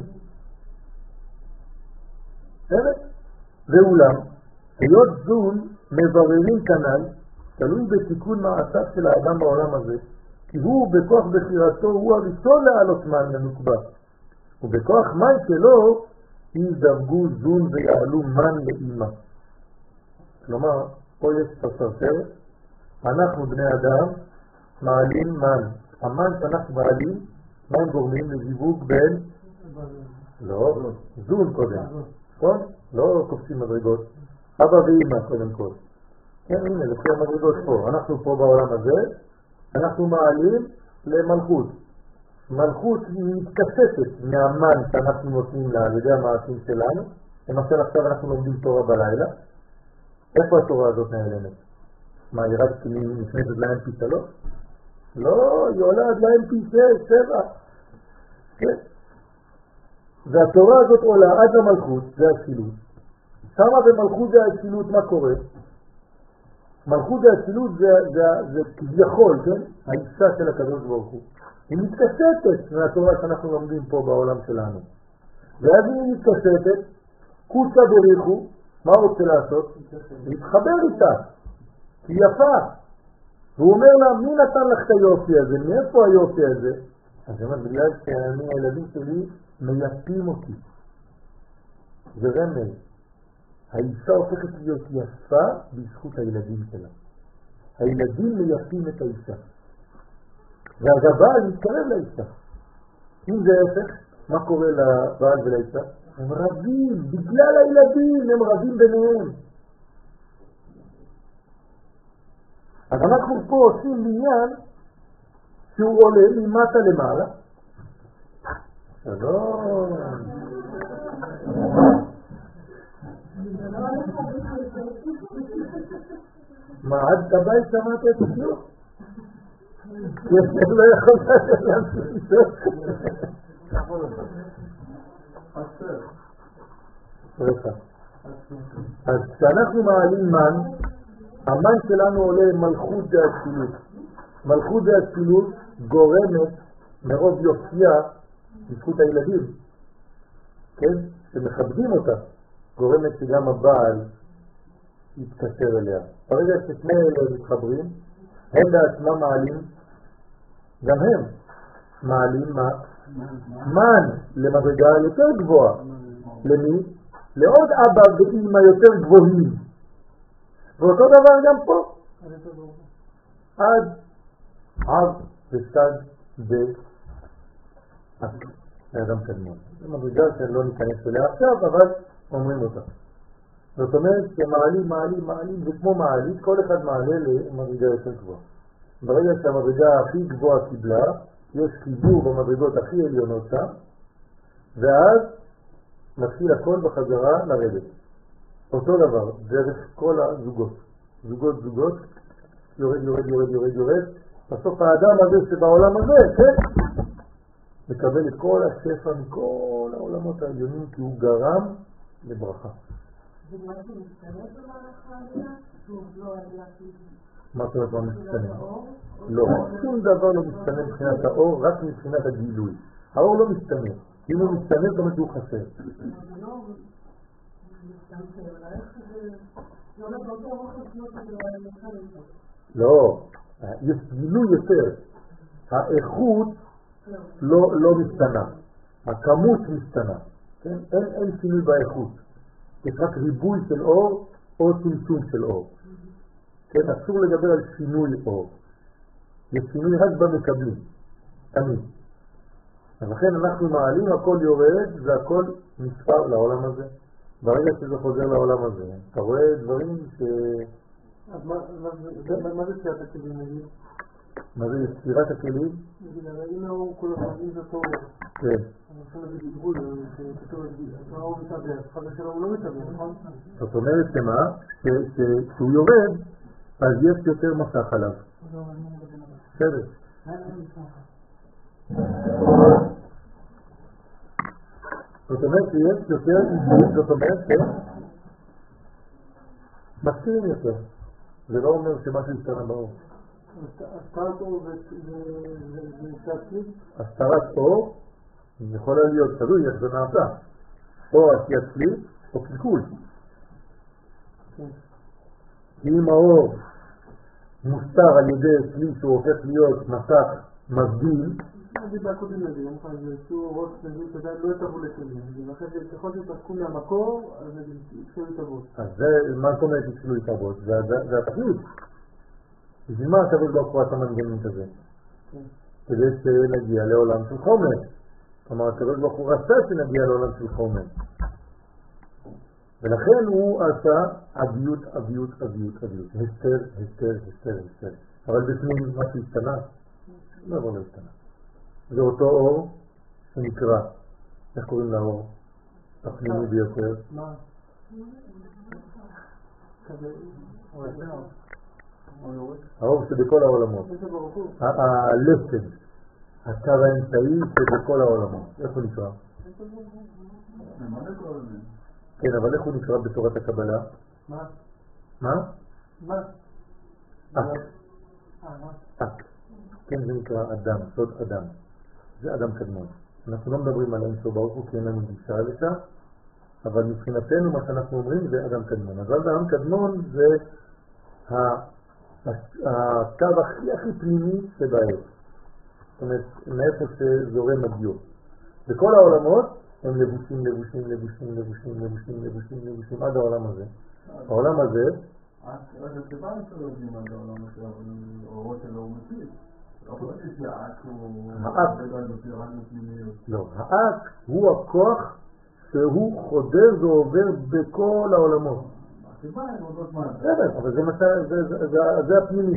בסדר? ואולם, היות זול מבררים כנל, תלוי בתיקון מעשיו של האדם בעולם הזה, כי הוא בכוח בחירתו הוא הראשון לעלות מן לנוקבה, ובכוח מן שלו ידרגו זון ויעלו מן לאמא. כלומר, פה יש סרסרת, אנחנו בני אדם מעלים מן. המן שאנחנו מעלים, מן גורמים לזיווג בין? לא, זון קודם. נכון? לא קופצים מדרגות. אבא ואמא קודם כל. כן, הנה, לפי המדרגות פה. אנחנו פה בעולם הזה, אנחנו מעלים למלכות. מלכות היא מתכספת מהמן שאנחנו נותנים לה על ידי המעשים שלנו. למשל עכשיו אנחנו לומדים תורה בלילה. איפה התורה הזאת נעלמת? מה, היא רק נכנסת ל-MP3? לא, היא עולה עד ל-MP6, 7. כן. והתורה הזאת עולה עד למלכות, זה השילות. שמה במלכות זה השילות, מה קורה? מלכות השילות זה כביכול, כן? האישה של הקדוש ברוך הוא. היא מתכספת מהתורה שאנחנו לומדים פה בעולם שלנו. ואז היא מתכספת, קוצה בריחו, מה הוא רוצה לעשות? להתחבר איתה, כי יפה. והוא אומר לה, מי נתן לך את היופי הזה? מאיפה היופי הזה? אז היא אומרת, בגלל שאני, הילדים שלי מייפים אותי. זה רמז. האישה הופכת להיות יפה בזכות הילדים שלה. הילדים מייפים את האישה. ואז הבעל מתקרב לאישה. אם זה הפך, מה קורה לבעל ולאישה? הם רבים, בגלל הילדים הם רבים ביניהם. אז אנחנו פה עושים בניין שהוא עולה ממטה למעלה. שלום. מה, עד הבית שמעת את השיעור? יש לא יכול להמשיך איתו. אז כשאנחנו מעלים מן, המן שלנו עולה מלכות והאצילות. מלכות והאצילות גורמת מרוב יופייה בזכות הילדים, כן? שמכבדים אותה, גורמת שגם הבעל יתקשר אליה. ברגע ששני אלה מתחברים, הם בעצמם מעלים, גם הם מעלים מה? מן למדרגה יותר גבוהה. למי? לעוד אבא ואמא יותר גבוהים. ואותו דבר גם פה. עד אב וסד באדם קדמון. זה מדרגה שלא ניכנס אליה עכשיו, אבל אומרים אותה. זאת אומרת שמעלים, מעלים, מעלים, וכמו מעלית, כל אחד מעלה למדרגה יותר גבוהה. ברגע שהמדרגה הכי גבוהה קיבלה, יש חיבור במדרגות הכי עליונות שם, ואז מתחיל הכל בחזרה לרדת. אותו דבר, דרך כל הזוגות. זוגות, יורד. בסוף האדם הזה שבעולם הזה, כן? מקבל את כל השפע מכל העולמות העליונים, כי הוא גרם לברכה. זה משהו משתנה במהלך העלייה? שוב לא עלייה פיזית. מה זאת אומרת מה משתנה? לא, שום דבר לא משתנה מבחינת האור, רק מבחינת הגילוי. האור לא משתנה. אם הוא משתנה, זאת אומרת שהוא חסר. זה לא משתנה, אולי זה לא מבטא רוח לפנות את זה. לא, יש גילוי יותר. האיכות לא משתנה. הכמות משתנה. אין שינוי באיכות. יש רק ריבוי של אור או צמצום של אור. כן, אסור לדבר על שינוי אור. יש שינוי רק במקבלים. תמיד. אז לכן אנחנו מעלים, הכל יורד, והכל נשפר לעולם הזה. ברגע שזה חוזר לעולם הזה, אתה רואה דברים ש... אז מה זה ספירת הכלים נגיד? מה זה ספירת הכלים? נגיד, הרי אם הוא כל הזמן, אם זה טוב, כן. אני רוצה להגיד עיגול, שכתוב, הוא מתאבר, חד השאלה הוא לא מתאבר, נכון? זאת אומרת שמה? שכשהוא יורד, אז יש יותר מסך עליו. בסדר. זאת אומרת שיש יותר עיגול, זאת אומרת שמסתירים יותר. זה לא אומר שמשהו ישתנה באור. הסתרת אור זה נשאר כלי? הסתרת אור יכולה להיות תלוי איך זה נעשה. או עשיית כלי או קלקול. אם האור מוסתר על ידי כלי שהוא הופך להיות מסך מבדיל, נגיד בהקודים נגיד, זה שהוא ראש נגיד שעדיין לא יתאבו לכלים, ולכן ככל שתעסקו מהמקור, אז יתחילו להתאבות. אז זה, מה זאת אומרת יתחילו להתאבות? זה התכלית. בשביל מה הקדוש ברוך הוא עשה מנגנון כזה? כדי שנגיע לעולם של חומר. כלומר, הקדוש ברוך הוא רצה שנגיע לעולם של חומר. ולכן הוא עשה עביות. הסתר. אבל בפנים מה שהשתנה, לא השתנה. זה אותו אור שנקרא, איך קוראים לאור? הפנימי ביותר. מה? האור שבכל העולמות. הלסד, הקו האמצעי שבכל העולמות. איך הוא נקרא? כן, אבל איך הוא נקרא בתורת הקבלה? מה? אק. כן, זה נקרא אדם, סוד אדם. זה אדם קדמון. אנחנו לא מדברים על אינסוף ברוך הוא כי אין לנו גישה לשם, אבל מבחינתנו מה שאנחנו אומרים זה אדם קדמון. אז אדם קדמון זה הקו הכי פנימי שבהם. זאת אומרת, מאיפה שזורם הדיו. בכל העולמות הם לבושים עד העולם הזה. העולם הזה... אז הסיבה שלא יודעים עד העולם הזה, אבל אורות שלו הוא מציב. לא, האק הוא הכוח שהוא חודר ועובר בכל העולמות. אבל זה הפנימי.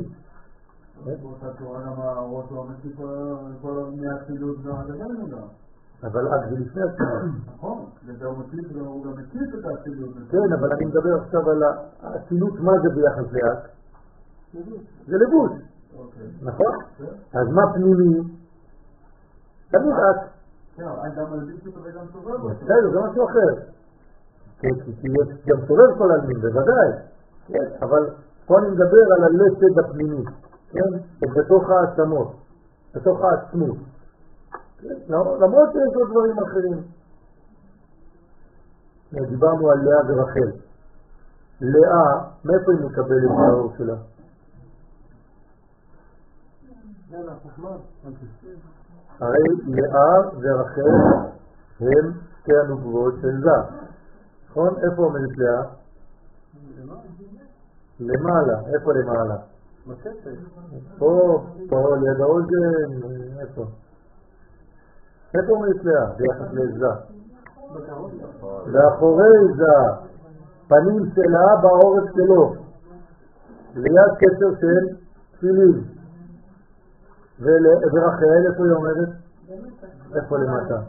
אבל אק זה לפני הצילות. נכון, הוא גם מציף את הצילות. כן, אבל אני מדבר עכשיו על הצילות, מה זה ביחס לאק? זה לבוש. נכון? אז מה פנימי? תמיד אק. גם מלביש אותו וגם סובב אותו. בסדר, זה משהו אחר. כי יש גם סובב כל העלמין, בוודאי. אבל פה אני מדבר על הלסד הפנימי. בתוך העצמות, בתוך העצמות. למרות שיש עוד דברים אחרים. דיברנו על לאה ורחל. לאה, מאיפה היא מקבלת את האור שלה? הרי לאה ורחל הם שתי הנבואות של זה. נכון? איפה עומדת לאה? למעלה. איפה למעלה? פה ליד האוזן. איפה עומדת לאה? ביחס לזה. ואחורי זה פנים שלה בעורף שלו ליד קשר של תפילין. ורחל, איפה היא עומדת? איפה למטה?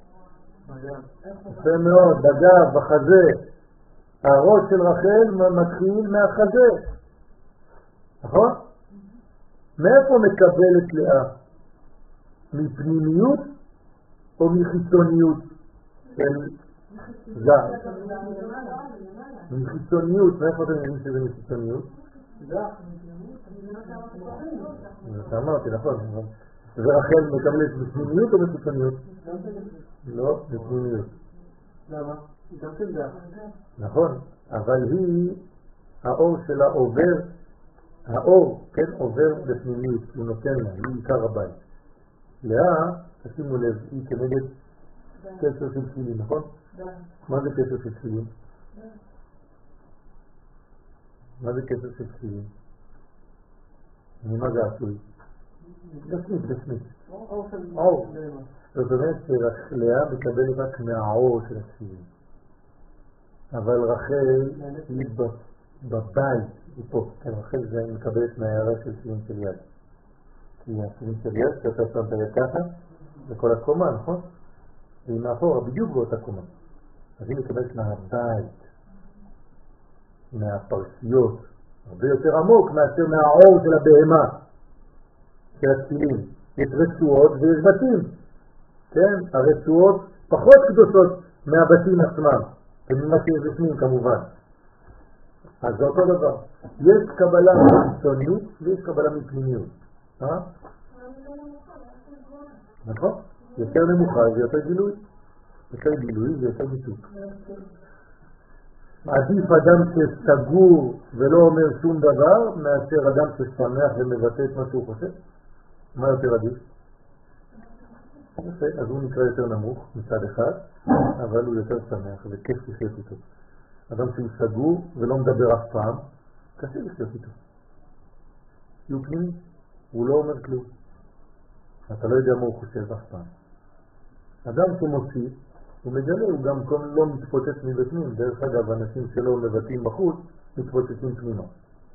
יפה מאוד, בגב, בחזה. הראש של רחל מתחיל מהחזה. נכון? מאיפה מקבלת לאה? מפנימיות או מחיצוניות של זר? מחיצוניות. מאיפה אתם יודעים שזה מחיצוניות? אתה אמרתי, נכון. ורחל מקבלת מפנימיות או מחיצוניות? לא, מפנימיות. למה? היא גם כן זר. נכון, אבל היא, האור שלה עובר, האור, כן, עובר בפנימיות, הוא נותן לה, היא עיקר הבית. לאה, תשימו לב, היא כנגד קשר של תפילין, נכון? מה זה קשר של תפילין? מה זה קשר של תפילין? ממה זה עשוי? בסמית. אור. זאת אומרת שלאה מקבלת רק מהאור של התפילין. אבל רחל היא בבית, היא פה. כן, רחל זה מקבלת מהערה של תפילין של יד. כי התפילין של יד, שאתה שם את היד ככה, זה כל הקומה, נכון? והיא מאחורה, בדיוק באותה קומה. אז היא מקבלת מהבית, מהפרסיות, הרבה יותר עמוק מאשר מהאור של הבהמה, של התפילין. יש רצועות ויש בתים. כן, הרצועות פחות קדושות מהבתים עצמם, וממה שיש בפנים כמובן. אז זה אותו דבר. יש קבלה מחיצוניות ויש קבלה מפנימיות. נכון? יותר נמוכה זה יותר גילוי. יותר גילוי זה יותר ביטוק. עדיף אדם שסגור ולא אומר שום דבר מאשר אדם ששמח ומבטא את מה שהוא חושב. מה יותר עדיף? אז הוא נקרא יותר נמוך מצד אחד, אבל הוא יותר שמח וכיף לחיות איתו. אדם שהוא סגור ולא מדבר אף פעם, קשה לחיות איתו. כי הוא פנימי, הוא לא אומר כלום. אתה לא יודע מה הוא חושב אף פעם. אדם שמוציא, הוא מגלה, הוא גם לא מתפוצץ מבפנים. דרך אגב, אנשים שלא מבטאים בחוץ, מתפוצצים פנימה.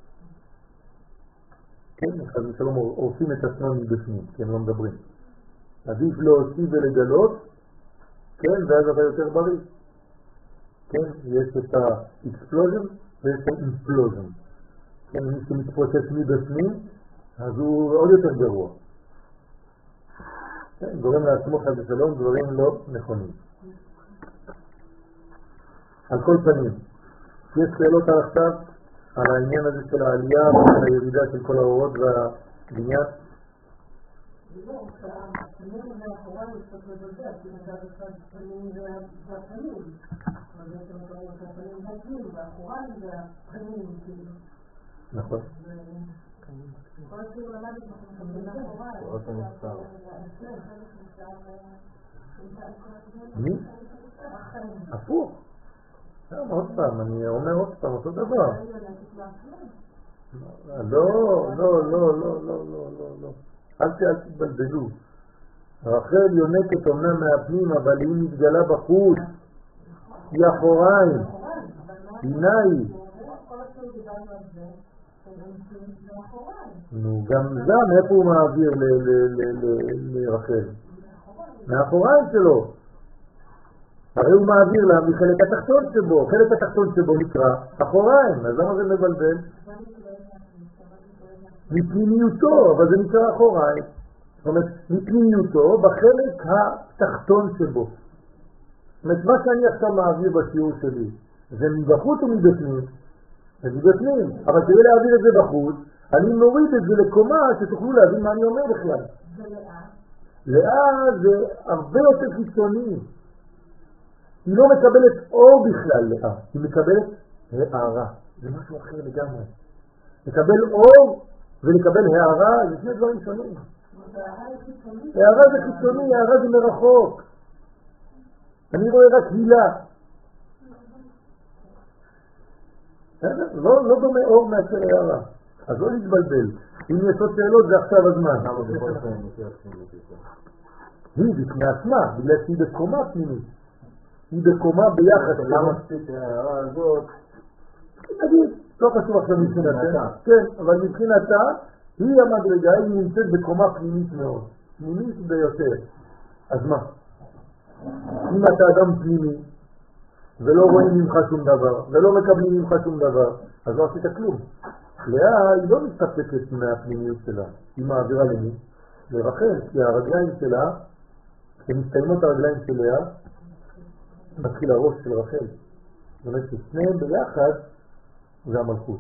כן, אחד משלום עושים את עצמם מבפנים, כי הם לא מדברים. עדיף להוציא ולגלות, כן, ואז אתה יותר בריא. כן, יש את האקספלוז'ן ויש את האימפלוז'ן. כן, מי שמתפוצץ מבפנים, אז הוא עוד יותר גרוע. כן, גורם לעצמו חד ושלום, דברים לא נכונים. על כל פנים, יש שאלות על עכשיו, על העניין הזה של העלייה ועל הירידה של כל האורות והבניין? לא, הפנים והאחוריים קצת מבלבל, כי מצד אחד הפנים והפנים. אבל בעצם אתה רואה את הפנים והפנים, והאחוריים והפנים, כאילו. נכון. כל כאילו למדתי את הפנים והאחוריים. עוד המספר. מי? הפוך. עוד פעם, אני אומר עוד פעם, אותו דבר. לא. אל תתבלבלו. רחל יונקת אומנם מהפנים, אבל היא מתגלה בחוץ. היא אחוריים. עיניי. נו, גם זה, מאיפה הוא מעביר לרחל? מהאחוריים שלו. הרי הוא מעביר לה מחלק התחתון שבו. חלק התחתון שבו נקרא אחוריים. אז למה זה מבלבל? מפנימיותו, אבל זה נקרא אחוריים. זאת אומרת, מפנימיותו בחלק התחתון שבו. זאת אומרת, מה שאני עכשיו מעביר בשיעור שלי, זה מבחוץ או מבפנים? זה מבפנים. אבל כדי להעביר את זה בחוץ, אני מוריד את זה לקומה שתוכלו להבין מה אני אומר בכלל. לאה זה הרבה יותר חיצוני. היא לא מקבלת אור בכלל לאה, היא מקבלת הערה. זה משהו אחר לגמרי. לקבל אור ולקבל הערה זה שני דברים שונים. הערה זה חיצוני, הערה זה מרחוק. אני רואה רק הילה. לא דומה אור מאשר הערה. אז לא להתבלבל. אם יש עוד שאלות זה עכשיו הזמן. היא בפני עצמה, בגלל שהיא בקומה פנימית. היא בקומה ביחד. למה מספיק ההערה הזאת? נגיד, לא חשוב עכשיו מבחינתה. כן, אבל מבחינתה היא המדרגה, היא נמצאת בקומה פנימית מאוד, פנימית ביותר. אז מה? אם אתה אדם פנימי, ולא רואים ממך שום דבר, ולא מקבלים ממך שום דבר, אז לא עשית כלום. לאה היא לא מסתפקת מהפנימיות שלה, היא מעבירה למי? לרחל, כי הרגליים שלה, כשמסתיימות הרגליים של לאה, מתחיל הראש של רחל. זאת אומרת ששניהם ביחד זה המלכות.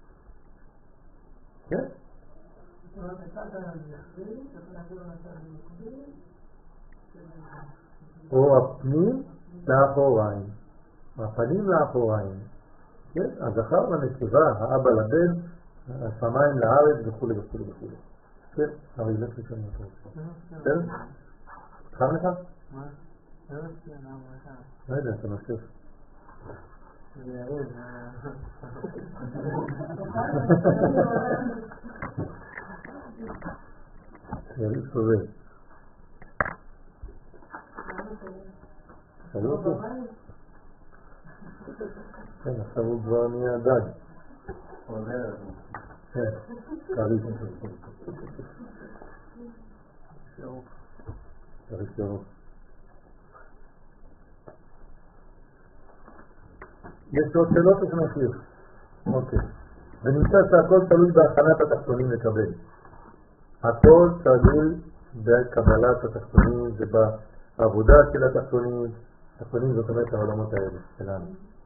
כן? או הפנים לאחוריים, הפנים לאחוריים. כן? הזכר והנקבה, האבא לבן, השמיים לארץ וכו' וכו' וכו'. כן? הרי לא תשמע אותו. כן? חם לך? לא יודע, אתה נושף. יריב סובל. שאלו אותו? כן, עכשיו הוא כבר נהיה דג. כן, קריב. קריב שירוק. יש עוד שאלות או שנמשיך? אוקיי. ונמצא שהכל תלוי בהכנת התחתונים לקבל. הכל תלוי בקבלת התחתונים ובעבודה של התחתונים. התחתונים זאת אומרת העולמות האלה שלנו.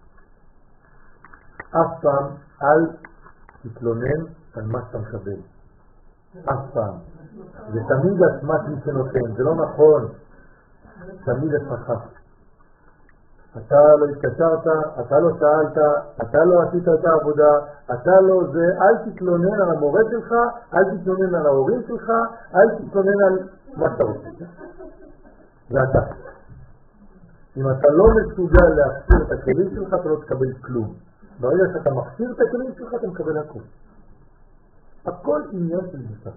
אף פעם אל תתלונן על מה שאתה מקבל. אף פעם. זה תמיד עצמת מי שנותן. זה לא נכון. תמיד עצמך. אתה לא התקשרת, אתה לא שאלת, אתה לא עשית את העבודה, אתה לא זה, אל תתלונן על המורה שלך, אל תתלונן על ההורים שלך, אל תתלונן על מה שאתה רוצה. זה אתה. אם אתה לא מסוגל להכשיר את הכלים שלך, אתה לא תקבל כלום. ברגע שאתה מכשיר את הכלים שלך, אתה מקבל הכל. הכל עניין של מושג.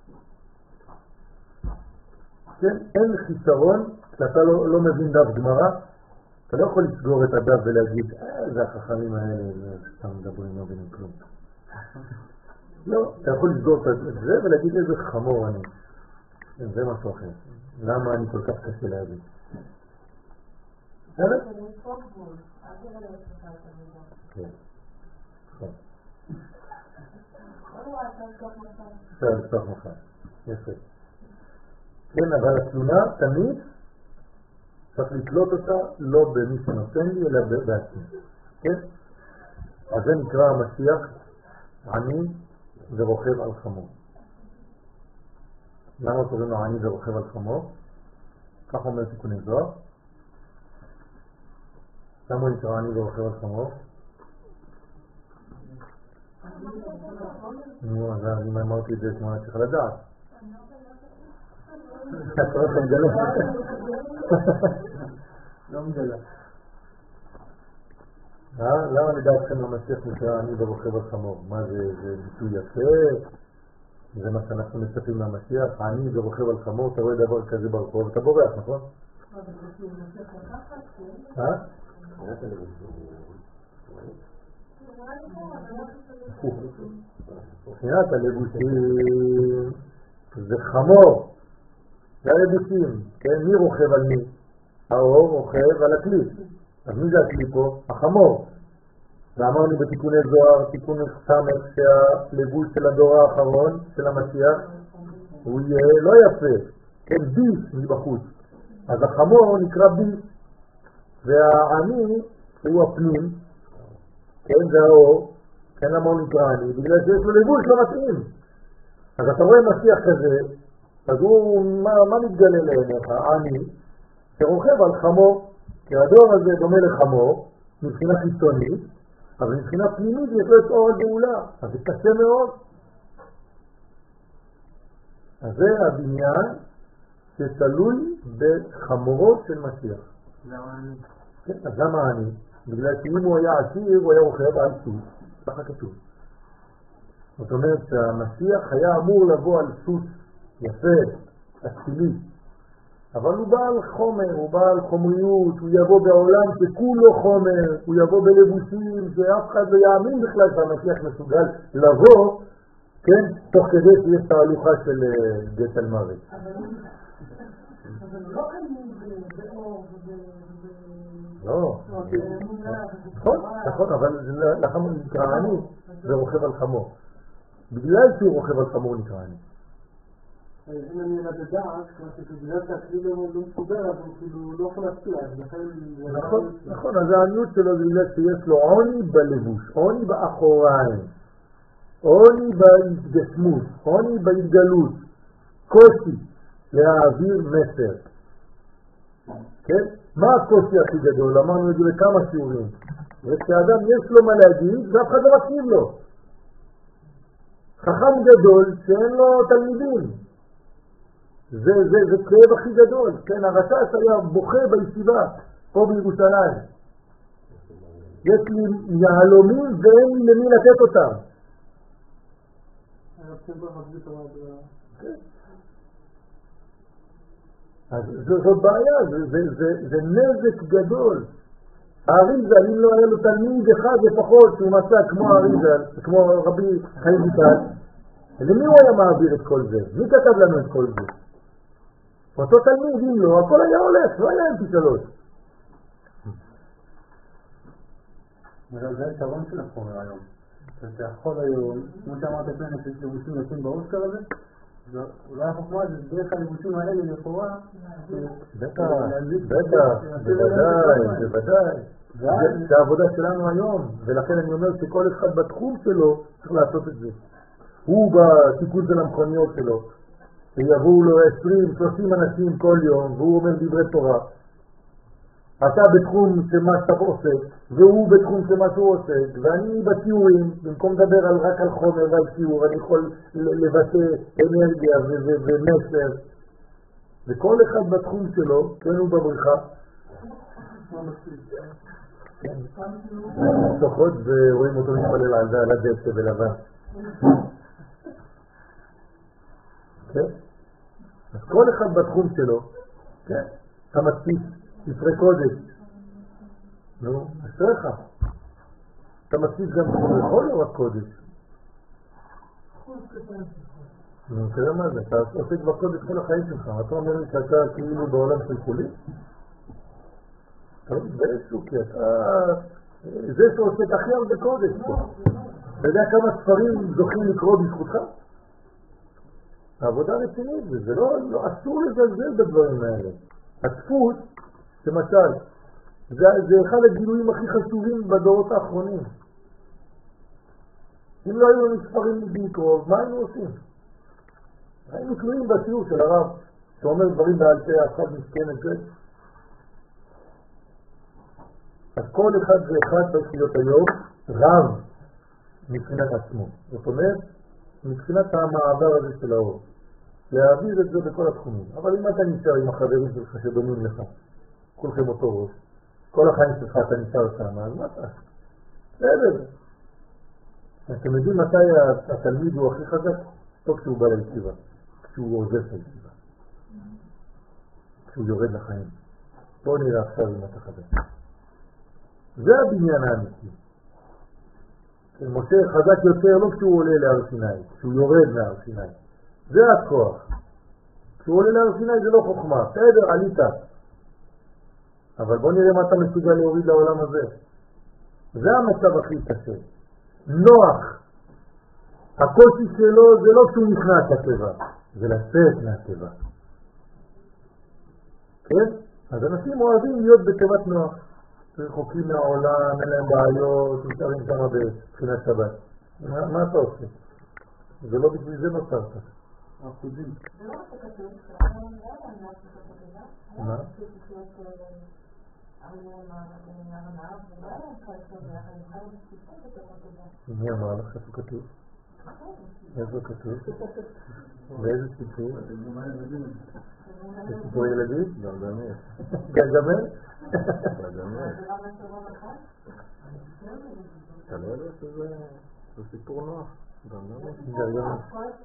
כן? אין חיסרון, כשאתה לא מבין דף גמרא, אתה לא יכול לסגור את הדף ולהגיד, זה החכמים האלה, סתם מדברים, לא מבינים כלום. לא, אתה יכול לסגור את זה ולהגיד איזה חמור אני. זה משהו אחר. למה אני כל כך קשה להבין? בסדר? כן. בסדר, לסתוך מחר. יפה. כן, אבל התלונה תמיד צריך לתלות אותה לא במי שנותן לי, אלא בעצמי. כן? אז זה נקרא המשיח עני ורוכב על חמור. למה קוראים לו עני ורוכב על חמור? כך אומר תיקוני זוהר. למה הוא נקרא עני ורוכב על חמור? נו, אז אם אמרתי את זה, כמו אני צריך לדעת. אתה לא מגלה. לא מגלה. למה לדעתכם המשיח נקרא עני ורוכב על חמור? מה זה ביטוי יפה? זה מה שאנחנו מצפים מהמשיח, עני ורוכב על חמור, אתה רואה דבר כזה ברחוב, אתה בורח, נכון? מבחינת הלבושים זה חמור, זה הלבושים, כן? מי רוכב על מי? האור רוכב על הכלי. אז מי זה הכלי פה? החמור. ואמרנו בתיקוני זוהר, תיקון סמך, שהלבוש של הדור האחרון, של המשיח, הוא יהיה לא יפה, כן, ביס מבחוץ. אז החמור נקרא ביס, והעני הוא הפנים, כן, זה האור, כן, למה הוא נקרא עני? בגלל שיש לו לבוש לא מתאים. אז אתה רואה משיח כזה, אז הוא, מה מתגלה לעיניך? עני, שרוכב על חמור, כי הדור הזה דומה לחמור, מבחינה חיצונית, אבל מבחינה פנימית יש לו את אור הגאולה, אז זה קשה מאוד. אז זה הבניין שתלוי בחמורות של משיח. למה אני? כן, אז למה אני? בגלל שאם הוא היה עשיר, הוא היה רוכב על סוס, ככה כתוב. זאת אומרת שהמשיח היה אמור לבוא על סוס יפה, אצילי, אבל הוא בעל חומר, הוא בעל חומריות, הוא יבוא בעולם שכולו חומר, הוא יבוא בלבושים שאף אחד לא יאמין בכלל שהמשיח מסוגל לבוא כן? תוך כדי שיש תהלוכה של גט על מוות. אבל לא קיימים באור לא. נכון, אבל לחמו נקרא עני ורוכב על חמור. בגלל שהוא רוכב על חמור נקרא עני. אם אני ילד לדעת, כמו שבגלל שהכלי לא מסודר, אז הוא כאילו לא יכול להשפיע, אז לכן... נכון, אז העניות שלו זה בגלל שיש לו עוני בלבוש, עוני באחוריים, עוני בהתגשמות, עוני בהתגלות, קושי להעביר מסר. כן? מה הקושי הכי גדול? אמרנו את זה בכמה שיעורים. וכשאדם יש לו מה להגיד, ואף אחד לא מקשיב לו. חכם גדול שאין לו תלמידים. זה כאב הכי גדול. כן, הרשש היה בוכה בישיבה, פה בירושלים. יש לי יהלומים ואין לי למי לתת אותם. אז זאת בעיה, זה נזק גדול. האריזל, אם לא היה לו תלמיד אחד לפחות שהוא מצא כמו האריזל, כמו רבי חיים ויטל, למי הוא היה מעביר את כל זה? מי כתב לנו את כל זה? אותו תלמיד, אם לא, הכל היה הולך, לא היה MP3. זה היתרון של החומר היום. אתה יכול היום, כמו שאמרת לפני, שיש לבושים יוצאים באוסקר הזה, אולי החוכמה זה דרך הלבושים האלה לכאורה. בטח, בוודאי. זה העבודה שלנו היום, ולכן אני אומר שכל אחד בתחום שלו צריך לעשות את זה. הוא בתיקון של המכוניות שלו, שיבואו לו 20-30 אנשים כל יום, והוא אומר דברי תורה. אתה בתחום שמה שאתה עושה, והוא בתחום שמה שהוא עושה, ואני בציורים, במקום לדבר רק על חומר ועל ציור, אני יכול לבטא אנרגיה ומסר. וכל אחד בתחום שלו, כן הוא בבריכה, שוכות ורואים אותו מתפלל על זה, על הדשא ולבן. כן? אז כל אחד בתחום שלו, כן? אתה מדפיס ספרי קודש. נו, אשריך. אתה מדפיס גם ספרי חול או רק קודש? נו, תראה מה זה, אתה עוסק בקודש כל החיים שלך. אתה אומר לי שאתה כאילו בעולם של חולי? אתה לא מתבייש שוקי, זה שעוסק הכי הרבה קודש פה. אתה יודע כמה ספרים זוכים לקרוא בזכותך? העבודה רצינית, זה לא אסור לזלזל בדברים האלה. הדפוס, למשל, זה אחד הגילויים הכי חשובים בדורות האחרונים. אם לא היו לנו ספרים לקרוא, מה היינו עושים? היינו תלויים בשיעור של הרב, שאומר דברים בעל פה, אחד מסכן את זה. אז כל אחד ואחד בשיעות היום רב מבחינת עצמו. זאת אומרת, מבחינת המעבר הזה של האור. להעביר את זה בכל התחומים. אבל אם אתה נשאר עם החברים שלך שדומים לך, כולכם אותו ראש, כל החיים שלך אתה נשאר שם, אז מה אתה? בסדר. אתם יודעים מתי התלמיד הוא הכי חזק? לא כשהוא בא לישיבה, כשהוא עוזב את הישיבה, כשהוא יורד לחיים. בואו נראה עכשיו אם אתה חזק. זה הבניין האמיתי. משה חזק יותר לא כשהוא עולה להר סיני, כשהוא יורד מהר סיני. זה הכוח. כשהוא עולה להר סיני זה לא חוכמה. בסדר, עלית. אבל בוא נראה מה אתה מסוגל להוריד לעולם הזה. זה המצב הכי קשה. נוח. הקושי שלו זה לא כשהוא נכנס לטבע, זה לצאת מהטבע. כן? אז אנשים אוהבים להיות בטבעת נוח. רחוקים מהעולם, אין להם בעיות, נשארים שם בבחינת שבת. מה אתה עושה? זה לא בשביל זה נוצרת. אחוזים. זה לא מה שכתוב, שאנחנו לא יודעים מה שכתוב. מה? מי אמר לך איפה כתוב? איפה כתוב? באיזה סיפור? זה סיפור ילדים? גרגמל. גרגמל? גרגמל. אתה לא יודע שזה סיפור נוח? גרגמל.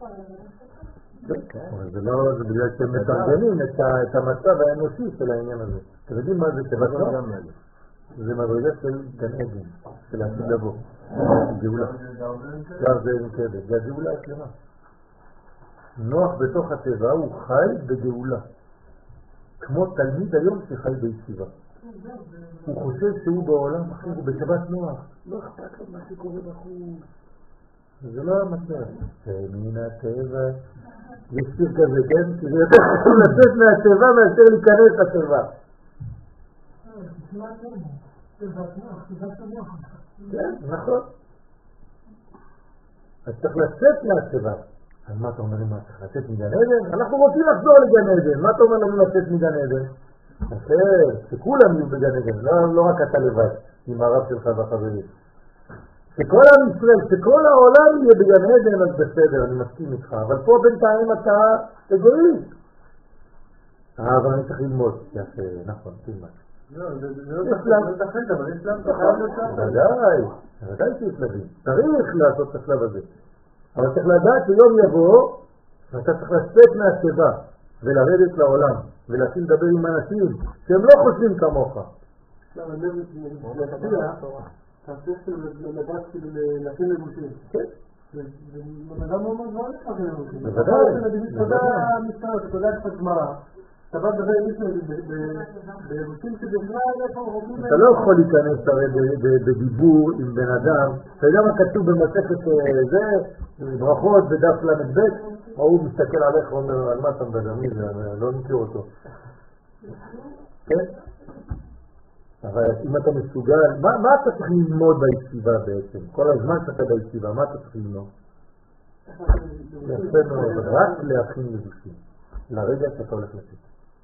אבל זה לא, זה בגלל שהם מתרגמים את המצב האנושי של העניין הזה. אתם יודעים מה זה תיבת נוח? זה מדרגה של גן עדן. של העתיד לבוא. גאולה. גר זה עם כבד. זה הגאולה השלמה. נוח בתוך הטבע הוא חי בגאולה. כמו תלמיד היום שחי בישיבה. הוא חושב שהוא בעולם אחר, הוא בטבעת נוח. לא אכפת לו מה שקורה בחוץ. זה לא המצב. מן הטבע. יש שיר כזה, כן? כי זה יותר חשוב לצאת מהטבע מאשר להיכנס לטבע. כן, נכון. אז צריך לצאת מהטבע. אז מה אתה אומר לי, מה צריך לצאת מגן עדן? אנחנו רוצים לחזור לגן עדן. מה אתה אומר לנו לצאת מגן עדן? אחר, שכולם יהיו בגן עדן, לא רק אתה לבד, עם הרב שלך והחברים. שכל עם ישראל, שכל העולם יהיה בגן עדן, אז בסדר, אני מסכים איתך. אבל פה בינתיים אתה אגואיסט. אבל אני צריך ללמוד. יפה, נכון, תלמד. לא, זה לא תחליט, אבל יש להם תחליט. ודאי שיש שלבים. צריך לעשות את השלב הזה. אבל צריך לדעת שיום יבוא, אתה צריך לצאת מהטבע ולרדת לעולם, ולהתחיל לדבר עם אנשים שהם לא חושבים כמוך. לא, אני להצביע, אתה צריך לדעת להכין לבושים. כן. זה אדם מאוד מאוד להכין לבושים. בוודאי. תודה מסתרת, תודה קצת גמרא. אתה בא לדבר עם מישהו בלבושים שבכלל אתה לא יכול להיכנס הרי בדיבור עם בן אדם. אתה יודע מה כתוב במסכת זה, ברכות בדף ל"ב? הוא מסתכל עליך ואומר, על מה אתה מדבר? מי זה? לא מכיר אותו. כן? אבל אם אתה מסוגל, מה אתה צריך ללמוד בישיבה בעצם? כל הזמן שאתה בישיבה, מה אתה צריך ללמוד? יפה מאוד, רק להכין לבושים. לרגע שאתה הולך לצאת.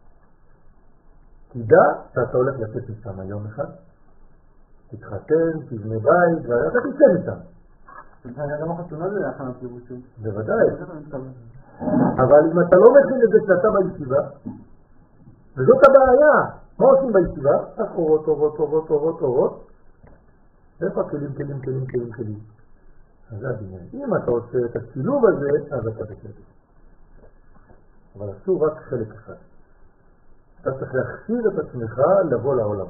תדע שאתה הולך לצאת משם יום אחד, תתחתן, תבנה בית, ואתה תצא משם. גם החתונה זה להכנת לבושים. בוודאי. אבל אם אתה לא מכין את זה שאתה בישיבה, וזאת הבעיה, מה עושים בישיבה? אחורות, אורות, אורות, אורות, אורות. איפה כלים. אז זה הבניין. אם אתה עושה את השילוב הזה, אז אתה בסדר. אבל אסור רק חלק אחד. אתה צריך להכשיר את עצמך לבוא לעולם.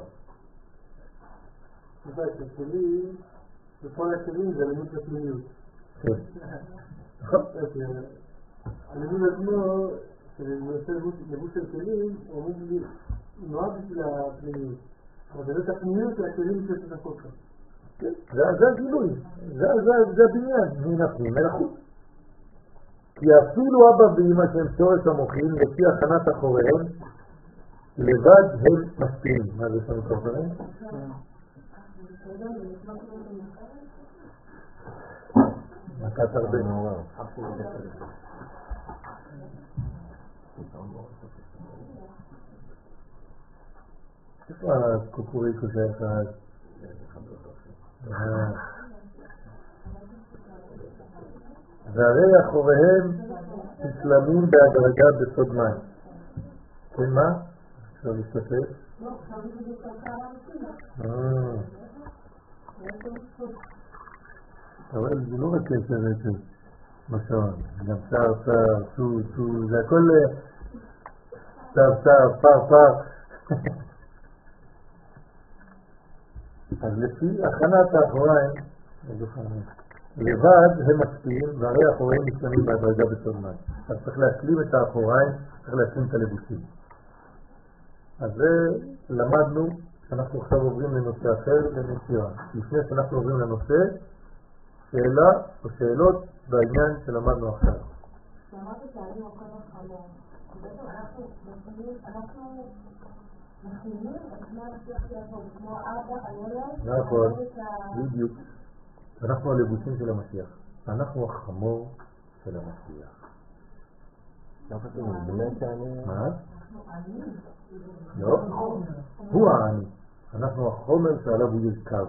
וכל הכלים זה לימוד לפנימיות. כן. נכון? הלימוד עצמו, שלמעשה לבוש של כלים, הוא נועד בשביל הפנימיות. אבל זה לא הפנימיות של הכלים של תתפות כאן. זה הגילוי. זה הבניין. מן הפנים אל החוץ. כי אפילו אבא ואמא שהם שורש המוחים, לפי הכנת אחוריהם, לבד הם מספירים. מה זה שם כובעים? מכת הרבה נורא. איפה הקוקוריקו שלך? והרי אחוריהם תסלמים בהדרגה בסוד מים. כן, מה? אפשר להשתתף? לא, חייבים להתקרקע אבל זה לא רק קשר רצף, משון, גם שר, צו, זה הכל שר, פר. אז לפי הכנת האחוריים, לבד הם משפיעים, והרי האחוריים משתמים בהדרגה בסוד מים. אז צריך להשלים את האחוריים, צריך להשלים את הלבושים. אז זה למדנו שאנחנו עכשיו עוברים לנושא אחר בנסירה. לפני שאנחנו עוברים לנושא, שאלה או שאלות בעניין שלמדנו עכשיו. שאמרת שאני עוקב החלום. בעצם אנחנו מכינים את מה השיח שלנו, כמו אבא, הילד, נכון, בדיוק. אנחנו הלבושים של המשיח. אנחנו החמור של המשיח. לא חשוב, באמת שאני... מה? לא, הוא העני. אנחנו החומר שעליו הוא ירכב.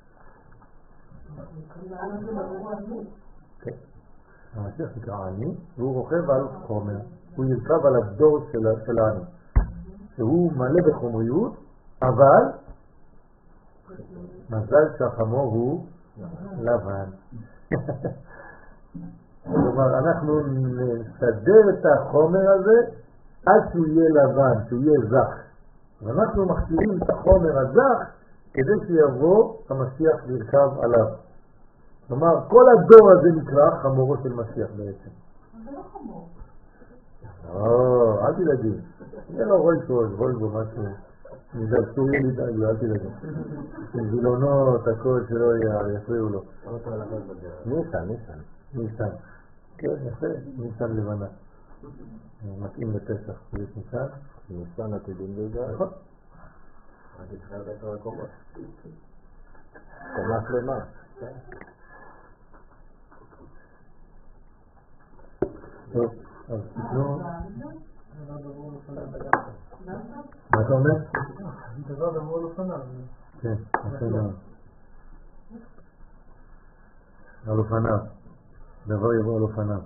כן. המשיח נקרא עני, והוא רוכב על חומר. הוא ירכב על הדור של העני. שהוא מלא בחומריות, אבל מזל שהחמור הוא לבן. כלומר, אנחנו נסדר את החומר הזה עד שהוא יהיה לבן, שהוא יהיה זך. ואנחנו מכשירים את החומר הזך כדי שיבוא המשיח לרכב עליו. כלומר, כל הדור הזה נקרא חמורו של משיח בעצם. זה לא חמור. אל תדאגי. זה לא רויבו, משהו. נדרסורי לדאג לו, אל תדאגי. וילונות, הכל שלא יפריעו לו. ניסן. כן, יפה, ניסן לבנה. מתאים לפסח. יש ניסן? ניסן עתידים בגלל. נכון. אז התחילת את הרקומות. קומה שלמה. טוב, אז תתנו... מה אתה אומר? דבר דבור לא פניו. כן, בסדר. על אופניו. דבר יבוא על אופניו.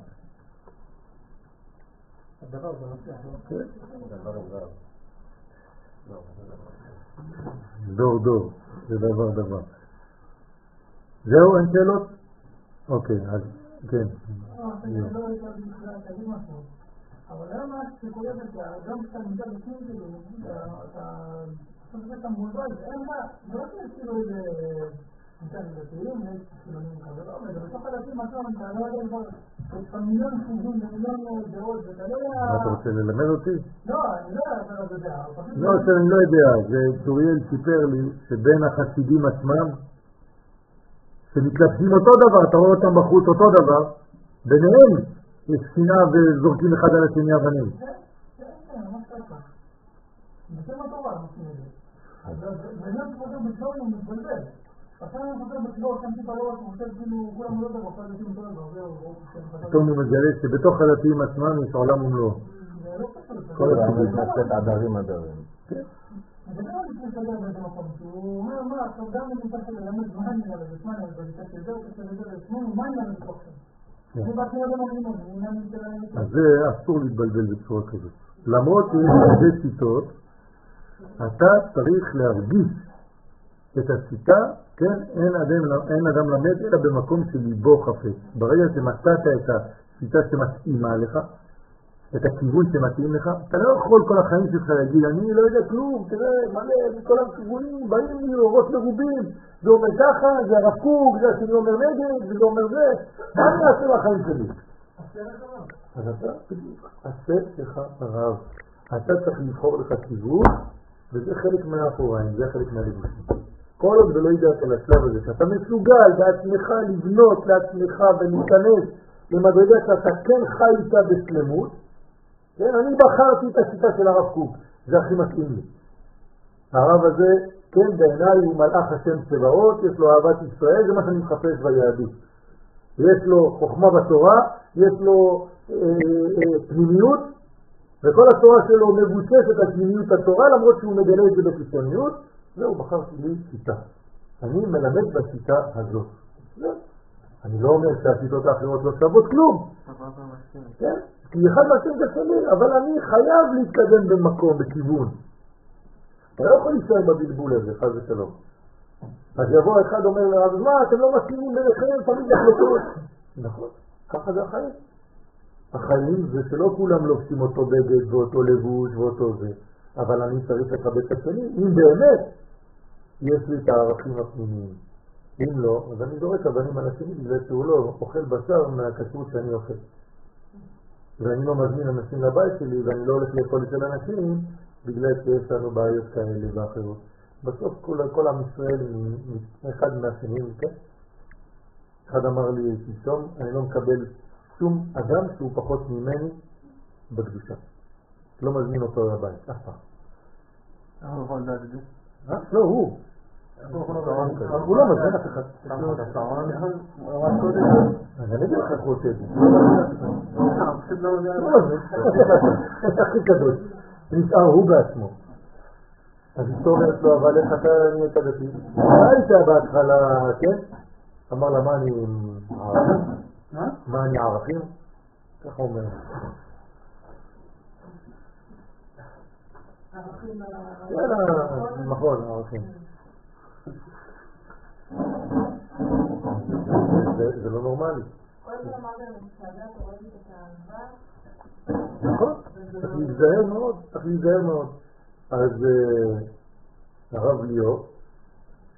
הדבר זה משיח, לא? כן. דבר. דור. זה דבר. זהו, אין שאלות? אוקיי, אז כן. לא להגיד משהו. אבל למה שקורה גם כשאתה נמצא בפנים כאילו, אתה מולבד, אין מה, זה לא כאילו איזה נמצא לדתיים, יש חילונים כזה, לא, זה בתוך הדתיים עצמם, אתה לא יודע כבר, יש מיליון חוגים ומיליון דעות, ואתה לא יודע... מה אתה רוצה ללמד אותי? לא, אני לא יודע, לא, שאני לא יודע, זה צוריאל סיפר לי שבין החסידים עצמם, שמתלבשים אותו דבר, אתה רואה אותם בחוץ אותו דבר, ביניהם יש שנאה וזורקים אחד על השני אבנים. כן, ממש ככה. בשם התורה, עושים את זה. בעניין שפותר בצלור הוא מתבלבל. עכשיו אני חושב בצלור, שם טיפה לא, הוא חושב כאילו, כולם לא דבר, עכשיו דתיים אותו דבר, זהו. פתאום הוא מגלה שבתוך הדתיים עצמם יש עולם ומלואו. זה לא קשור. כל הציבור. מתנצת עדרים. כן. זה לא לפני סדר באיזה מקום, הוא אומר, מה, עכשיו גם אני נמצא של ללמד מה אני נראה לזה, מה אני נראה לזה, מה אני נראה לזה פה עכשיו? אני באתי לא מבינות, אני נראה לזה. אז זה אסור להתבלבל בצורה כזאת. למרות שיש הרבה שיטות, אתה צריך להרגיש את השיטה, כן? אין אדם למד אלא במקום שליבו חפץ. ברגע שמצאת את השיטה שמתאימה לך, את הכיוון שמתאים לך, אתה לא יכול כל החיים שלך להגיד, אני לא יודע כלום, תראה, מלא, מכל הכיוונים, באים לי אורות מרובים, זה אומר ככה, זה הרב קוק, זה השני אומר נגד, זה אומר זה, מה אני אעשה לחיים שלי? אז אתה, עשה לך הרב. אתה צריך לבחור לך כיוון, וזה חלק מהאחוריים, זה חלק מהלבושים. כל עוד ולא ידעת על השלב הזה, שאתה מסוגל בעצמך לבנות לעצמך ולהיכנס למדרגה שאתה כן חי איתה בשלמות, כן, אני בחרתי את השיטה של הרב קוק, זה הכי מתאים לי. הרב הזה, כן, בעיניי הוא מלאך השם צבאות, יש לו אהבת ישראל, זה מה שאני מחפש ביהדות. יש לו חוכמה בתורה, יש לו פנימיות, וכל התורה שלו מבוססת על פנימיות התורה, למרות שהוא מגלה את זה בחיצוניות, זהו, בחרתי לי שיטה. אני מלמד בשיטה הזאת. אני לא אומר שהשיטות האחרות לא שוות כלום. כן? כי אחד מהשם זה שלי, אבל אני חייב להתקדם במקום, בכיוון. אתה לא יכול להישאר בבלבול הזה, חס ושלום. אז יבוא אחד אומר לרב, מה, אתם לא מסכימים ביניכם, תמיד יחלוקות. נכון, ככה זה החיים. החיים זה שלא כולם לובשים אותו בגד ואותו לבוש ואותו זה, אבל אני צריך לקבל את השני. אם באמת יש לי את הערכים הפנימיים. אם לא, אז אני זורק אבנים על השני בגלל שהוא לא אוכל בשר מהכשרות שאני אוכל. ואני לא מזמין אנשים לבית שלי ואני לא הולך לאכול אצל אנשים בגלל שיש לנו בעיות כאלה ואחרות. בסוף כל עם ישראל אחד מהשנים, כן? אחד אמר לי שלשום, אני לא מקבל שום אדם שהוא פחות ממני בקדושה. לא מזמין אותו לבית, אף פעם. אנחנו יכולים לדעת את זה? לא, הוא. הוא לא מזמין אף אחד. אז אני אגיד לך איך הוא עושה את זה. לא מזמין. זה הכי קדוש. נשאר הוא בעצמו. אז היסטוריה שלו, אבל איך אתה נהיית דתי? היית בהתחלה, כן? אמר לה, מה אני ערכים? מה אני ערכים? ככה הוא אומר. נכון, ערכים. זה לא נורמלי. נכון, צריך להיזהר מאוד. אז הרב ליאור,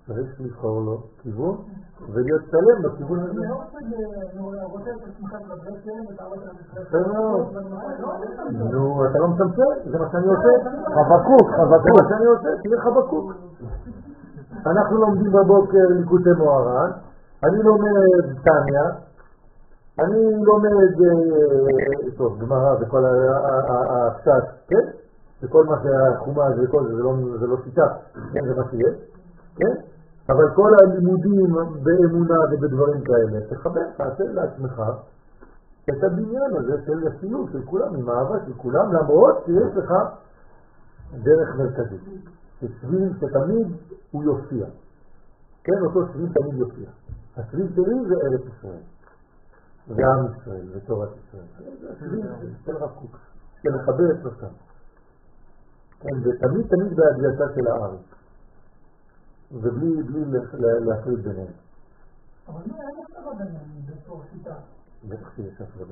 צריך לבחור לו כיוון ולהיות שלם בכיוון הזה. אני לא רוצה את עצמך לבטל ותעלות על בסדר מאוד. נו, אתה לא מצמצם, זה מה שאני עושה. חבקוק, זה מה שאני עושה, תהיה חבקוק. אנחנו לומדים בבוקר ליקוטי מוהר"ן, אני לומד טניה, אני לומד טוב, גמרא וכל הקצת, כן? וכל מה שהחומש וכל זה לא שיטה, כן? זה מה שיש, כן? אבל כל הלימודים באמונה ובדברים כאלה, תחבר, תעשה לעצמך את הבניין הזה של הסיום של כולם, עם האהבה של כולם, למרות שיש לך דרך מרכזית. שסביב שתמיד הוא יופיע. כן, אותו סביב תמיד יופיע. הסביב שלי זה ארץ ישראל. ועם ישראל, ותורת ישראל. זה הסביב של רב קוק, שמחבר את שלושתם. כן, ותמיד בהדגשה של הארץ. ובלי להפריד ביניהם. אבל מה, אין הפרדה ביניהם בתור שיטה? בטח שיש הפרדה.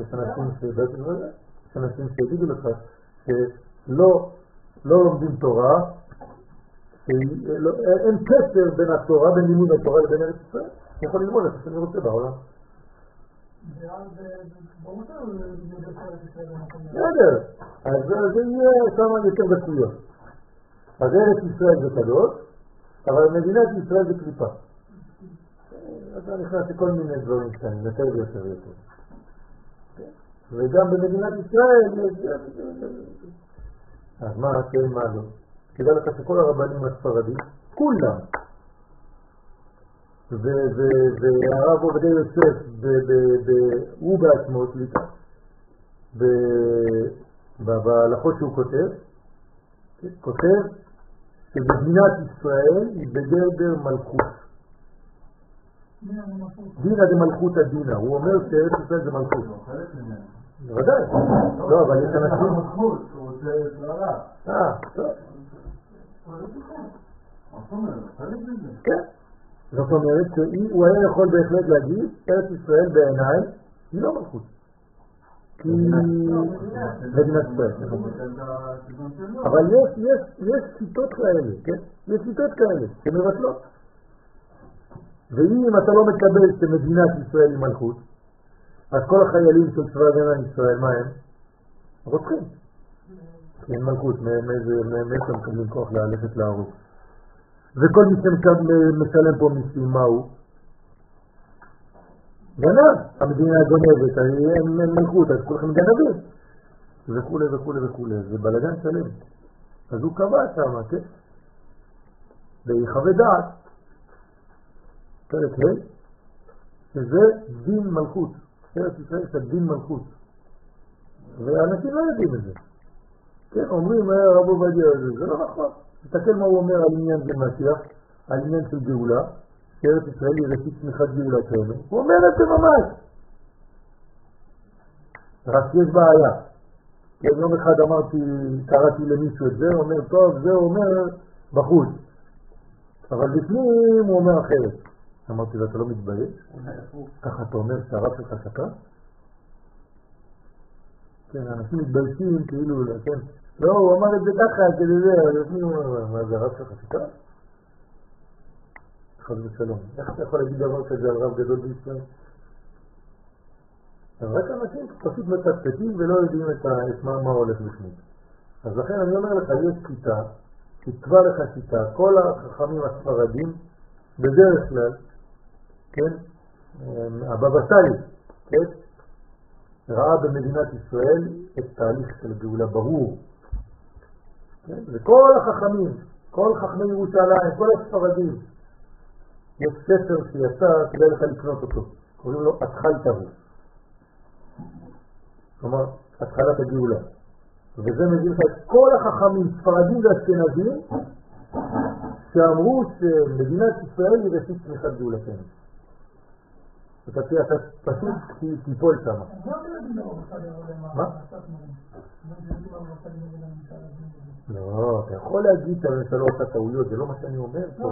יש אנשים שיגידו לך שלא לומדים תורה, אין קשר בין התורה, בין לימוד התורה לבין ארץ ישראל. אני יכול ללמוד את זה שאני רוצה בעולם. ואז ברור שלנו לימוד את ארץ ישראל במקום הזה. בסדר, אז זה יהיה כמה יותר דקויות. אז ארץ ישראל זה קדוש, אבל מדינת ישראל זה קליפה. אתה נכנס לכל מיני דברים קטנים, יותר ויותר ויותר. וגם במדינת ישראל יש... אז מה כן, מה לא? כדאי לך שכל הרבנים הספרדים, כולם, והרב עובדיה יוסף, הוא בעצמו, סליחה, בהלכות שהוא כותב שבמדינת ישראל היא בגדר מלכות. דינה זה מלכות הדינה, הוא אומר שארץ ישראל זה מלכות. בוודאי. לא, אבל יש אנשים... הוא רוצה סערה. טוב. חלק מזה. כן. זאת אומרת שהוא היה יכול בהחלט להגיד, ארץ ישראל בעיניי היא לא מלכות. כי... מדינת ישראל. אבל יש שיטות כאלה, כן? יש שיטות כאלה שמבטלות. ואם אתה לא מקבל שמדינת ישראל היא מלכות, אז כל החיילים של צבא הגנה ישראל, מה הם? רוצחים. כי אין מלכות, מאיפה מקבלים כוח ללכת להרוג. וכל מי שמשלם פה מיסים, מה הוא? גנב. המדינה גונבת, אין מלכות, אז כולכם גנבים. וכולי וכולי וכולי, זה בלגן שלם. אז הוא קבע שם, כן? ויחווה דעת. פרק ה' שזה דין מלכות. ארץ ישראל זה דין מלכות. ואנשים לא יודעים את זה. כן, אומרים, רב עובדיה, זה לא נכון. תסתכל מה הוא אומר על עניין של משיח, על עניין של גאולה, שארץ ישראל היא ראשית צמיחת גאולתנו. הוא אומר את זה ממש. רק יש בעיה. כן, יום אחד קראתי למישהו את זה, הוא אומר, טוב, זה הוא אומר בחוץ. אבל בפנים הוא אומר אחרת. אמרתי לו, אתה לא מתבייש? ככה אתה אומר שהרב שלך שקר? כן, אנשים מתביישים כאילו, כן. לא, הוא אמר את זה ככה, כדי זה, מה זה הרב שלך שקר? חד ושלום. איך אתה יכול להגיד דבר כזה על רב גדול בישראל? רק אנשים פשוט מצטטים ולא יודעים את מה הולך בפנים. אז לכן אני אומר לך, יש שיטה, תקבע לך שיטה, כל החכמים הספרדים, בדרך כלל, כן, הבבא סאלי, כן, ראה במדינת ישראל את תהליך של גאולה ברור. כן? וכל החכמים, כל חכמי ירושלים, כל הספרדים, יש ספר שיצא, כדאי לך לקנות אותו, קוראים לו התחלת הוא. כלומר, התחלת הגאולה. וזה מביא לך את כל החכמים, ספרדים ואשכנזים, שאמרו שמדינת ישראל היא ראשית צמיחת גאולתנו. אתה פשוט תיפול שם. מה? לא, אתה יכול להגיד שהממשלה עושה טעויות, זה לא מה שאני אומר פה.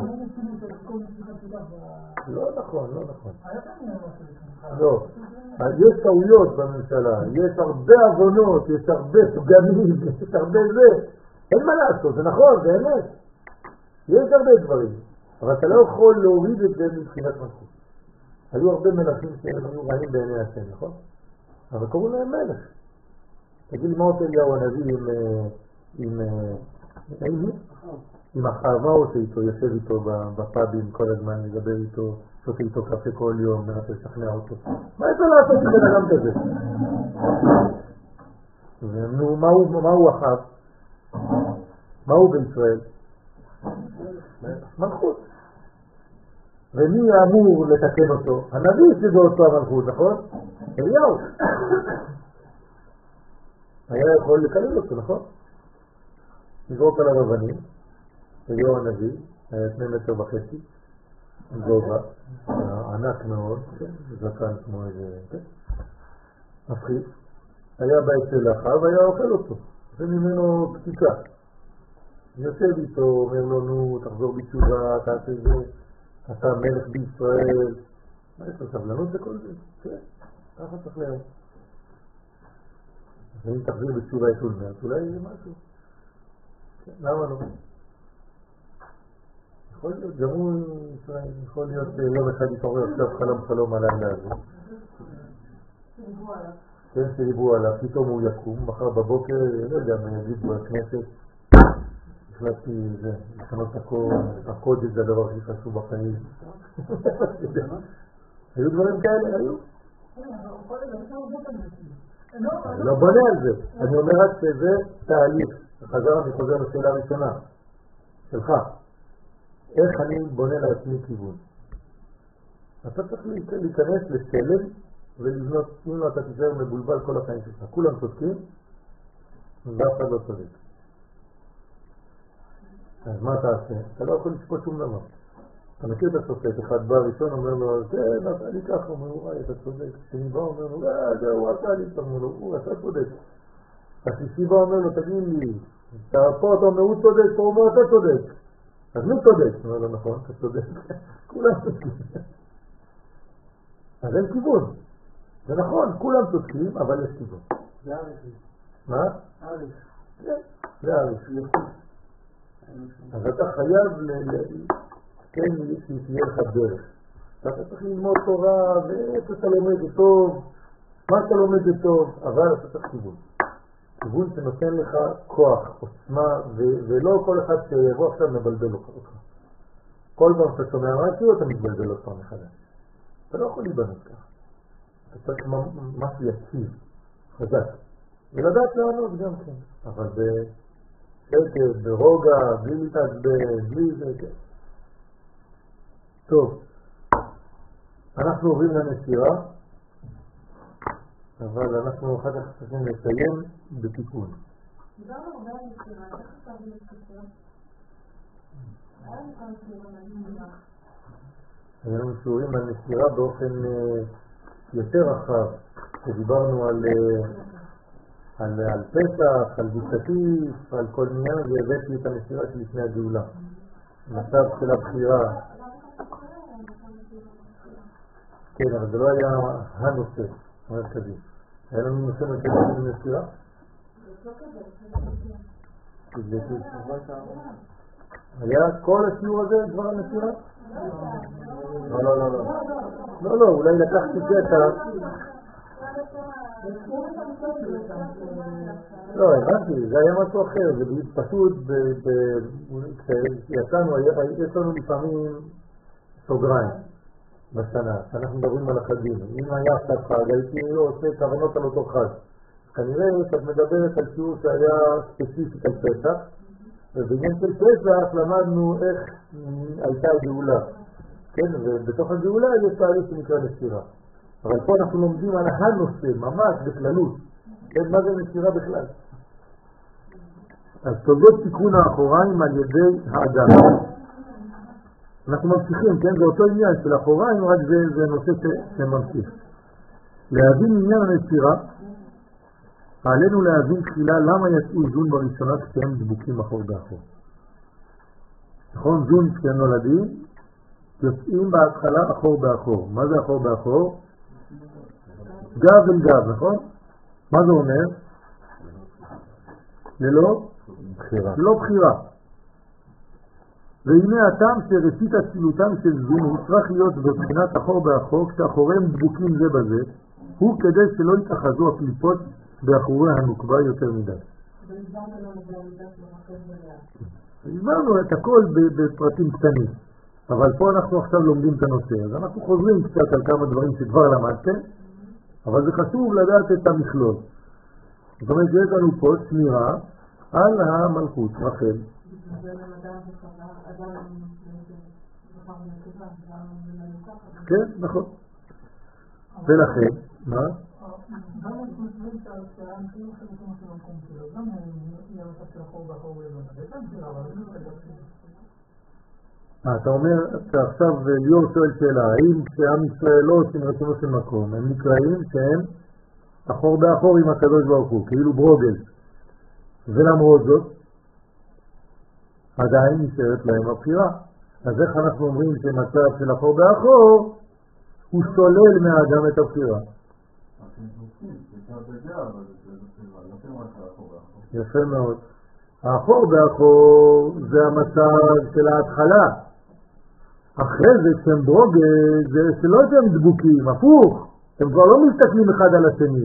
לא נכון, לא נכון. לא, יש טעויות בממשלה, יש הרבה עוונות, יש הרבה פגמים, יש הרבה זה. אין מה לעשות, זה נכון, זה אמת. יש הרבה דברים. אבל אתה לא יכול להוריד את זה מבחינת מלכות. היו הרבה מלכים שהם היו רעים בעיני השם, נכון? אבל קראו להם מלך. תגיד לי מה עושה אליהו הנביא עם אחאב, מה עושה איתו? יושב איתו בפאבים כל הזמן, מדבר איתו, שותה איתו קפה כל יום, מנסה לשכנע אותו. מה יש לו לעשות עם בן אדם כזה? נו, מה הוא אחאב? מה הוא בישראל? מלכות. ומי אמור לתקן אותו? הנביא שזה אותו המלכות, נכון? אליהו. היה יכול לקלל אותו, נכון? נזרוק על הרבנים, אליהו הנביא, היה 2.5 מטר, גובה, ענק מאוד, זקן כמו איזה, מפחיד. היה בא אצל אחאב והיה אוכל אותו, זה ממנו פסיקה. יושב איתו, אומר לו, נו, תחזור בתשובה, תעשה זה, אתה מלך בישראל. מה יש לו סבלנות לכל זה? כן, ככה צריך להיות. אז אם תחזיר בתשובה את אולמרט, אולי זה משהו. למה לא? יכול להיות, גם הוא ישראל, יכול להיות יום אחד יתעורר עכשיו חלום על הלילה הזה. כן, שדיברו עליו, פתאום הוא יקום, מחר בבוקר, לא יודע, יגיד בכנסת, החלטתי לשנות הקודש, זה הדבר הכי חשוב בחיים. היו דברים כאלה, היו. לא בונה על זה, אני אומר רק שזה תהליך. אני חוזר לשאלה הראשונה שלך, איך אני בונה לעצמי כיוון? אתה צריך להיכנס לשלם ולבנות, אם לא אתה תישאר מבולבל כל החיים שלך, כולם צודקים ואף אחד לא צודק. אז מה אתה עושה? אתה לא יכול לשפוט שום דבר. אתה מכיר את השופט, אחד בא ראשון אומר לו, כן, אני ככה, אומר לו, וואי, אתה צודק. שני בא אומר לו, זה הוא עשה לי, אומר לו, הוא עשה צודק. השישי בא אומר לו, תגיד לי, פה אתה אומר, הוא צודק, פה אומר, אתה צודק. אז מי צודק? אומר לו, נכון, אתה צודק. כולם צודקים. אז אין כיוון. זה נכון, כולם צודקים, אבל יש כיוון. זה עריך. מה? עריך. כן, זה עריך. אז אתה חייב כן שתהיה לך דרך. אתה צריך ללמוד תורה, ואתה לומד את טוב, מה אתה לומד את טוב, אבל אתה צריך כיוון. כיוון שנותן לך כוח, עוצמה, ולא כל אחד שיבוא עכשיו מבלבל אותך. כל פעם שאתה שומע משהו, אתה מתבלבל אותך מחדש. אתה לא יכול להיבנות ככה. אתה צריך משהו יציב, חזק. ולדעת לענות גם כן. אבל בשקט, ברוגע, בלי להתעצבן, בלי זה, כן. טוב. אנחנו עוברים לנסירה, אבל אנחנו אחר כך צריכים לסיים בתיקון. דיברנו הרבה על נסירה, איך אתה עובר להתקשר? היה לי כאן שיעורים על נסירה. היה לנו שיעורים על נסירה באופן יותר רחב, שדיברנו על פסח, על גוש, על כל עניין, והבאתי את הנסירה שלפני הגאולה. מצב של הבחירה. כן, אבל זה לא היה הנושא המרכזי. היה לנו נושא מרכזי של נסירה? היה כל השיעור הזה דבר הנסירה? לא, אולי לקחתי קטע. לא, הבנתי, זה היה משהו אחר, זה פשוט, כשיצאנו, יש לנו לפעמים סוגריים בשנה, שאנחנו מדברים על החגים. אם היה עכשיו חג, הייתי עושה כוונות על אותו חג. כנראה שאת מדברת על שיעור שהיה ספציפית על פסח, ובעניין של פסח למדנו איך הייתה הגאולה. כן, ובתוך הגאולה יש תהליך שנקרא נסירה. אבל פה אנחנו לומדים על הנושא, ממש בכללות. כן, מה זה נסירה בכלל? אז תולדות תיקון האחוריים על ידי האדם. אנחנו ממשיכים, כן? זה אותו עניין של האחוריים, רק זה נושא שממשיך. להבין עניין הנסירה, עלינו להבין תחילה למה יצאו זון בראשונה כשהם דבוקים אחור באחור. נכון? זון כשהם נולדים, יוצאים בהתחלה אחור באחור. מה זה אחור באחור? גב אל גב, נכון? מה זה אומר? ללא בחירה. והנה הטעם שראשית הצילותם של זונו צריך להיות בבחינת אחור באחור, כשאחוריהם דבוקים זה בזה, הוא כדי שלא יתאחזו הקליפות באחורי הנוקבה יותר מדי. הסברנו את הכל בפרטים קטנים, אבל פה אנחנו עכשיו לומדים את הנושא, אז אנחנו חוזרים קצת על כמה דברים שכבר למדתם, אבל זה חשוב לדעת את המכלול. זאת אומרת שיש לנו פה שמירה על המלכות, רחל. כן, נכון. ולכן, מה? אתה אומר, עכשיו ליאור שואל שאלה, האם כשעם ישראל לא עושים רצונו של מקום, הם נקראים שהם אחור באחור עם הקדוש ברוך הוא, כאילו ברוגז, ולמרות זאת עדיין נשארת להם הבחירה. אז איך אנחנו אומרים שמצב של אחור באחור הוא שולל מהאדם את הבחירה? יפה מאוד. האחור באחור זה המצב של ההתחלה. אחרי זה כשהם ברוגז זה שלא שהם דבוקים, הפוך. הם כבר לא מסתכלים אחד על השני.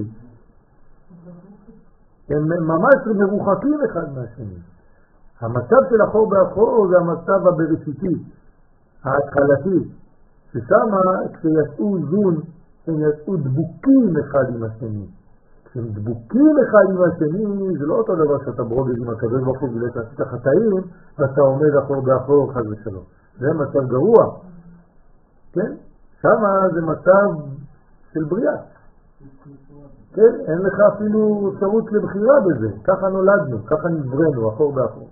הם ממש מרוחקים אחד מהשני. המצב של אחור באחור זה המצב הבראשיתי, ההתחלתי, ששם כשיצאו זון הם יצאו דבוקים אחד עם השני. כשהם דבוקים אחד עם השני זה לא אותו דבר שאתה ברוגז עם הקדוש ברוך הוא ולא שעשית חטאים ואתה עומד אחור באחור חס ושלום. זה מצב גרוע. כן? שם זה מצב של בריאה. כן? אין לך אפילו אפשרות לבחירה בזה. ככה נולדנו, ככה נברנו, אחור באחור.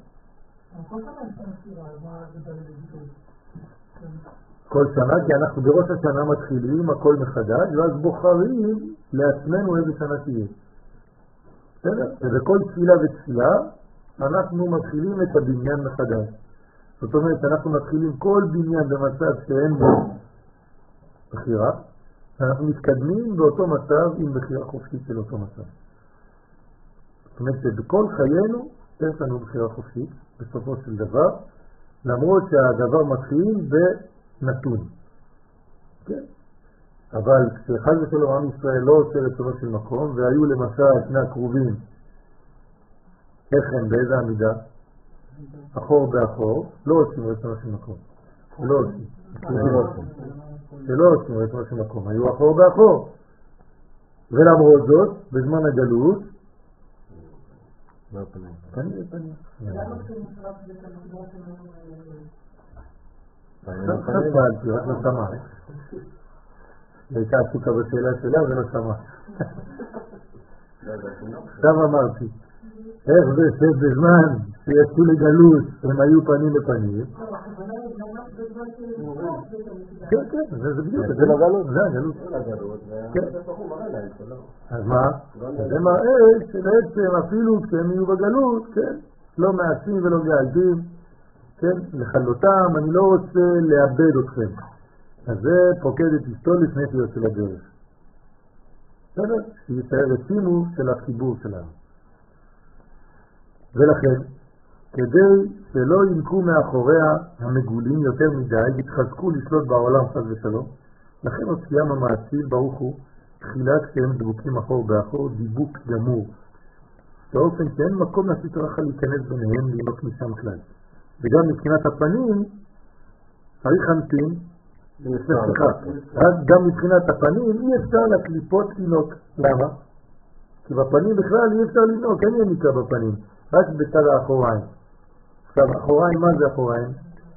כל שנה, כי אנחנו בראש השנה מתחילים הכל מחדש, ואז בוחרים לעצמנו איזה שנה תהיה. בסדר? ובכל תפילה ותפילה אנחנו מתחילים את הבניין מחדש. זאת אומרת, אנחנו מתחילים כל בניין במצב שאין בו בחירה, ואנחנו מתקדמים באותו מצב עם בחירה חופשית של אותו מצב. זאת אומרת שבכל חיינו יש לנו בחירה חופשית בסופו של דבר, למרות שהדבר מתחיל בנתון. כן? אבל כשחד ושלום עם ישראל לא עושה רצונו של מקום, והיו למשל שני הקרובים, איך הם, באיזה עמידה? אחור באחור, לא עושים רצונו של מקום. לא עושים. שלא עושים רצונו של מקום. היו אחור באחור. ולמרות זאת, בזמן הגלות, פנים. חשבתי, רק לא שמע. הייתה עסוקה בשאלה שלה ולא שמע. עכשיו אמרתי, איך זה שבזמן שיצאו לגלות הם היו פנים לפנים? כן, כן, זה בדיוק, זה לגלות, זה הגלות. אז מה? זה מראה שבעצם אפילו כשהם יהיו בגלות, כן, לא מעשים ולא גאלדים, כן, לחלותם, אני לא רוצה לאבד אתכם. אז זה פוקד את אשתו לפני שיוצא לדרך. בסדר? שיתאר רצימו של החיבור שלנו. ולכן, כדי שלא ינקו מאחוריה המגולים יותר מדי, יתחזקו לשלוט בעולם חס ושלום, לכן הוציאם המעציל ברוך הוא, תחילה כשהם דבוקים אחור באחור, דיבוק גמור, באופן שאין מקום לסטרה להיכנס ביניהם לינוק משם כלל. וגם מבחינת הפנים, צריך אנפין, גם מבחינת הפנים אי אפשר לקליפות לינוק. למה? כי בפנים בכלל אי אפשר לינוק, אין יניקה בפנים, רק בצד האחוריים. עכשיו, האחוריים, מה זה האחוריים?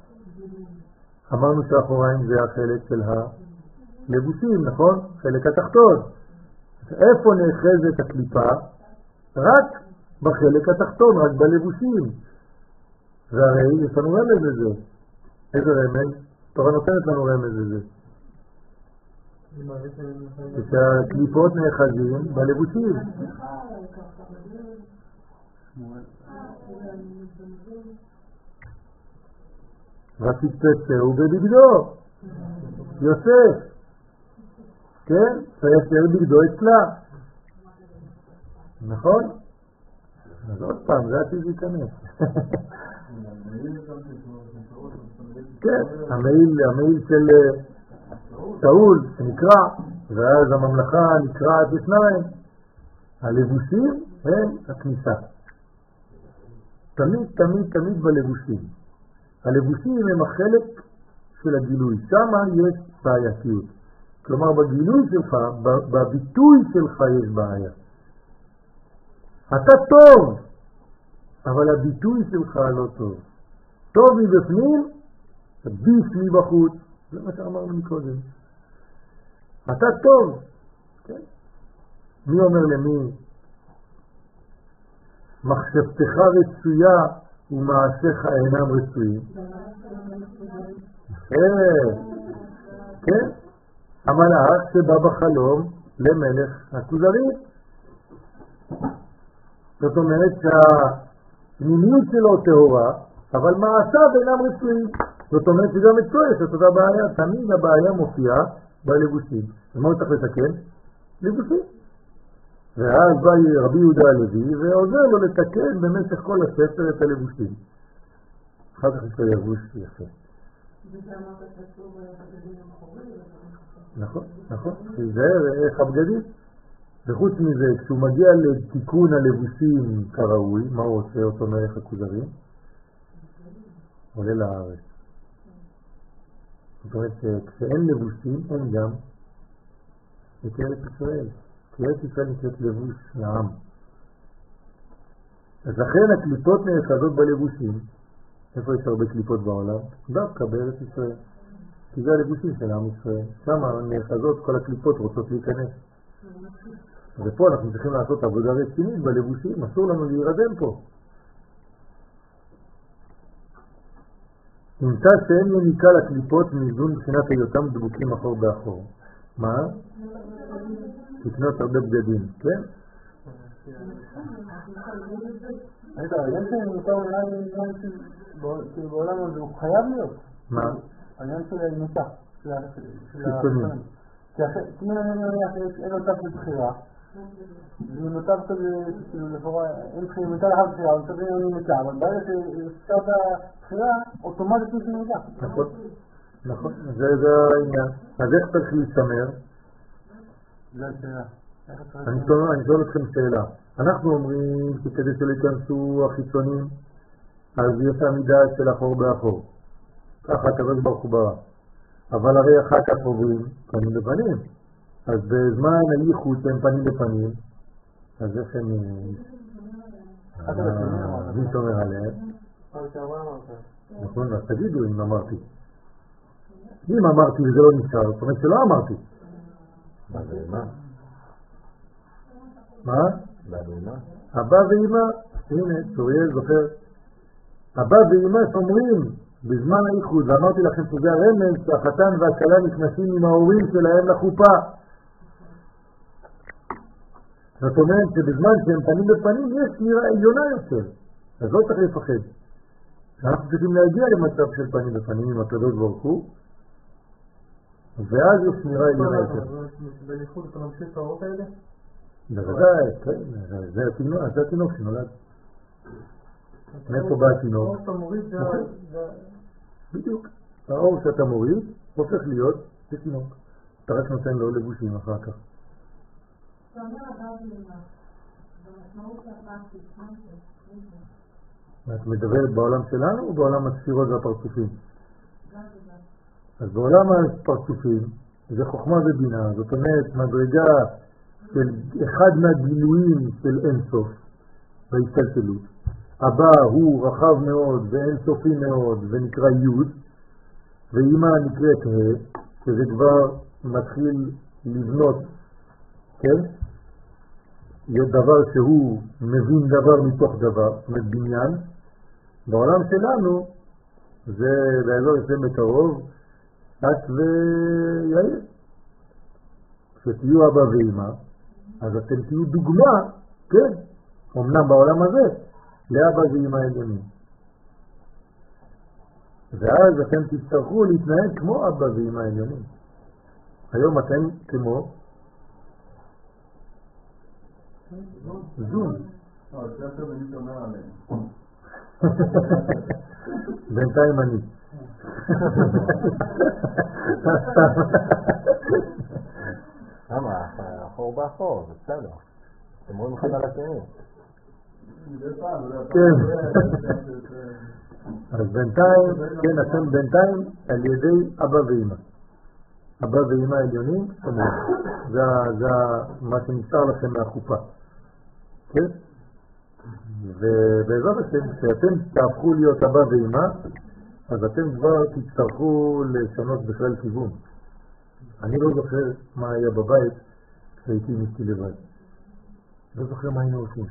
אמרנו שהאחוריים זה החלק של הלבושים, נכון? חלק התחתון. איפה נאחזת הקליפה? רק בחלק התחתון, רק בלבושים. והרי יש לנו רמז לזה. איזה רמז? תורה נותנת לנו רמז לזה. שהקליפות נאחזים בלבושים. ותתפסהו בבגדו, יוסף, כן? ויסר בגדו אצלה, נכון? אז עוד פעם, זה עתיד להיכנס. כן, המעיל של שאול שנקרע, ואז הממלכה נקרעת בשניים. הלבושים הם הכניסה. תמיד תמיד תמיד בלבושים. הלבושים הם החלק של הגילוי, שם יש בעייתיות. כלומר בגילוי שלך, בביטוי שלך יש בעיה. אתה טוב, אבל הביטוי שלך לא טוב. טוב מבפנים, ביס מבחוץ. זה מה שאמרנו מקודם. אתה טוב. כן? מי אומר למי? מחשבתך רצויה ומעשיך אינם רצויים. כן? המלאך שבא בחלום למלך הכוזרים. זאת אומרת שהפנימיות שלו טהורה, אבל מעשיו אינם רצויים. זאת אומרת שגם אצלו יש את אותה בעיה. תמיד הבעיה מופיעה בלבושים. ומה הוא צריך לתקן? לבושים. ואז בא רבי יהודה הלוי ועוזר לו לתקן במשך כל הספר את הלבושים. אחר כך יש לו לבוש יפה. נכון, נכון. תיזהר איך הבגדים. וחוץ מזה, כשהוא מגיע לתיקון הלבושים כראוי, מה הוא עושה אותו מלך הכוזרים? עולה לארץ. זאת אומרת שכשאין לבושים, אין גם את ארץ ישראל. כי ארץ ישראל נקראת לבוש לעם. אז לכן הקליפות נאחזות בלבושים. איפה יש הרבה קליפות בעולם? דווקא בארץ ישראל. כי זה הלבושים של עם ישראל. שם נאחזות כל הקליפות רוצות להיכנס. ופה אנחנו צריכים לעשות עבודה רצינית בלבושים. אסור לנו להירדם פה. נמצא שאין יניקה לקליפות מאיזון מבחינת היותם דבוקים אחור באחור. מה? תקנות הרבה בגדים, כן? רגע, העניין שנמצא בעולם הזה הוא חייב להיות. מה? העניין של הנוסח. חיצונים. כי אם אין אותה של בחירה, זה נותב כזה, כאילו לפורה, אין בחירה, נותב לך בחירה, הוא צריך להיות נמצא, אבל ברגע שאפשר את הבחירה, אוטומטית יש נמצא. נכון, נכון, זה העניין. אז איך צריך להשתמר? זה השאלה. אני שואל אתכם שאלה. אנחנו אומרים שכדי שלא ייכנסו החיצונים, אז יש עמידה של אחור באחור. ככה הקדוש ברוך הוא ברא. אבל הרי אחר כך עוברים פנים בפנים. אז בזמן הייחוד שהם פנים בפנים, אז איך הם... מי שומר עליהם? נכון, אז תגידו אם אמרתי. אם אמרתי וזה לא נשאר, זאת אומרת שלא אמרתי. בבהמה. מה? בבהמה. אבא ואמא, הנה, צוריאל זוכר. אבא ואמא שומרים בזמן הייחוד, ואמרתי לכם שזה הרמז שהחתן והכלה נכנסים עם ההורים שלהם לחופה. זאת אומרת שבזמן שהם פנים בפנים יש שמירה עליונה יותר, אז לא צריך לפחד. אנחנו צריכים להגיע למצב של פנים בפנים עם הקדוש ברוך הוא, ואז יש שמירה עליונה יותר. בייחוד אתה ממשיך את האורות האלה? בוודאי, כן, זה התינוק שנולד. מאיפה בא התינוק? האור שאתה מוריד זה... בדיוק. האור שאתה מוריד הופך להיות תינוק. אתה רק נותן לו לבושים אחר כך. אתה אומר הבא ואמא, במשמעות הפרקטית, מה זה? את מדברת בעולם שלנו או בעולם הספירות והפרצופים? גם וגם. אז בעולם הפרצופים זה חוכמה ובינה, זאת אומרת מדרגה של אחד מהגילויים של אינסוף בהסתלשלות. הבא הוא רחב מאוד ואינסופי מאוד ונקרא י', ואמא נקראת ה', שזה כבר מתחיל לבנות, כן? יש דבר שהוא מבין דבר מתוך דבר, זאת אומרת בניין. בעולם שלנו זה באזור ישם בקרוב, את ויעיר. כשתהיו אבא ואמא, אז אתם תהיו דוגמה, כן, אמנם בעולם הזה, לאבא ואמא עליונים. ואז אתם תצטרכו להתנהג כמו אבא ואמא עליונים. היום אתם כמו זום. זה יותר במי שאומר עליהם. בינתיים אני. למה? אחור באחור, זה בסדר. אתם רואים אחד על השני. כן. אז בינתיים, כן, אתם בינתיים על ידי אבא ואמא. אבא ואמא עליונים, זה מה שנשאר לכם מהחופה. כן? ובעזרת השם, כשאתם תהפכו להיות אבא ואמא, אז אתם כבר תצטרכו לשנות בכלל כיוון. אני לא זוכר מה היה בבית כשהייתי עם אשתי לבד. לא זוכר מה היינו עושים.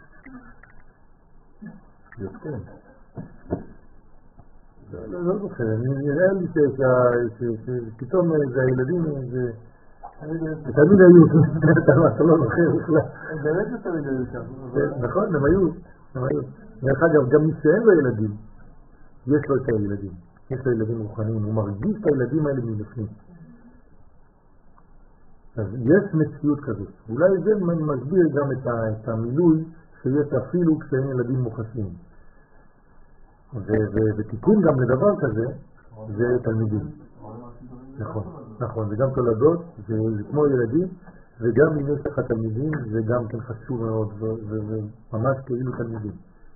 יוצאים. לא זוכר, נראה לי שפתאום זה הילדים, תמיד היו, אתה לא זוכר בכלל. באמת זה תמיד היו שם. נכון, הם היו. דרך אגב, גם מי שאין לו ילדים, יש לו את הילדים. יש לו ילדים רוחניים, הוא מרגיש את הילדים האלה מבפנים. אז יש מציאות כזאת. אולי זה מסביר גם את המילוי שיש אפילו כשאין ילדים מוחסים. ותיקון גם לדבר כזה, זה תלמידים. נכון, זה גם תולדות, זה כמו ילדים, וגם אם יש לך תלמידים, זה גם כן חשוב מאוד, וממש כאילו תלמידים.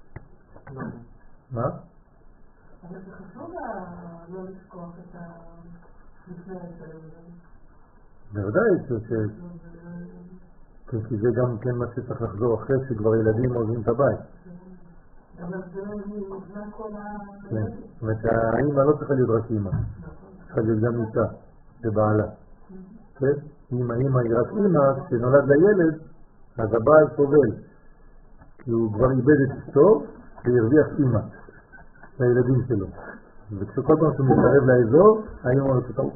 מה? אבל זה חשוב לא לשכוח את המפני הילדים. בוודאי, כי זה גם כן מה שצריך לחזור אחרי שכבר ילדים עוזבים את הבית. אבל זה כל כן, זאת אומרת שהאמא לא צריכה להיות רק אמא, צריכה להיות גם אישה ובעלה. כן? אם האמא היא רק אמא, כשנולד לילד, אז הבעל סובל, כי הוא כבר איבד את אשתו והרוויח אמא לילדים שלו. וכשכל פעם שהוא מתקרב לאזור, האמא אומרת טעות.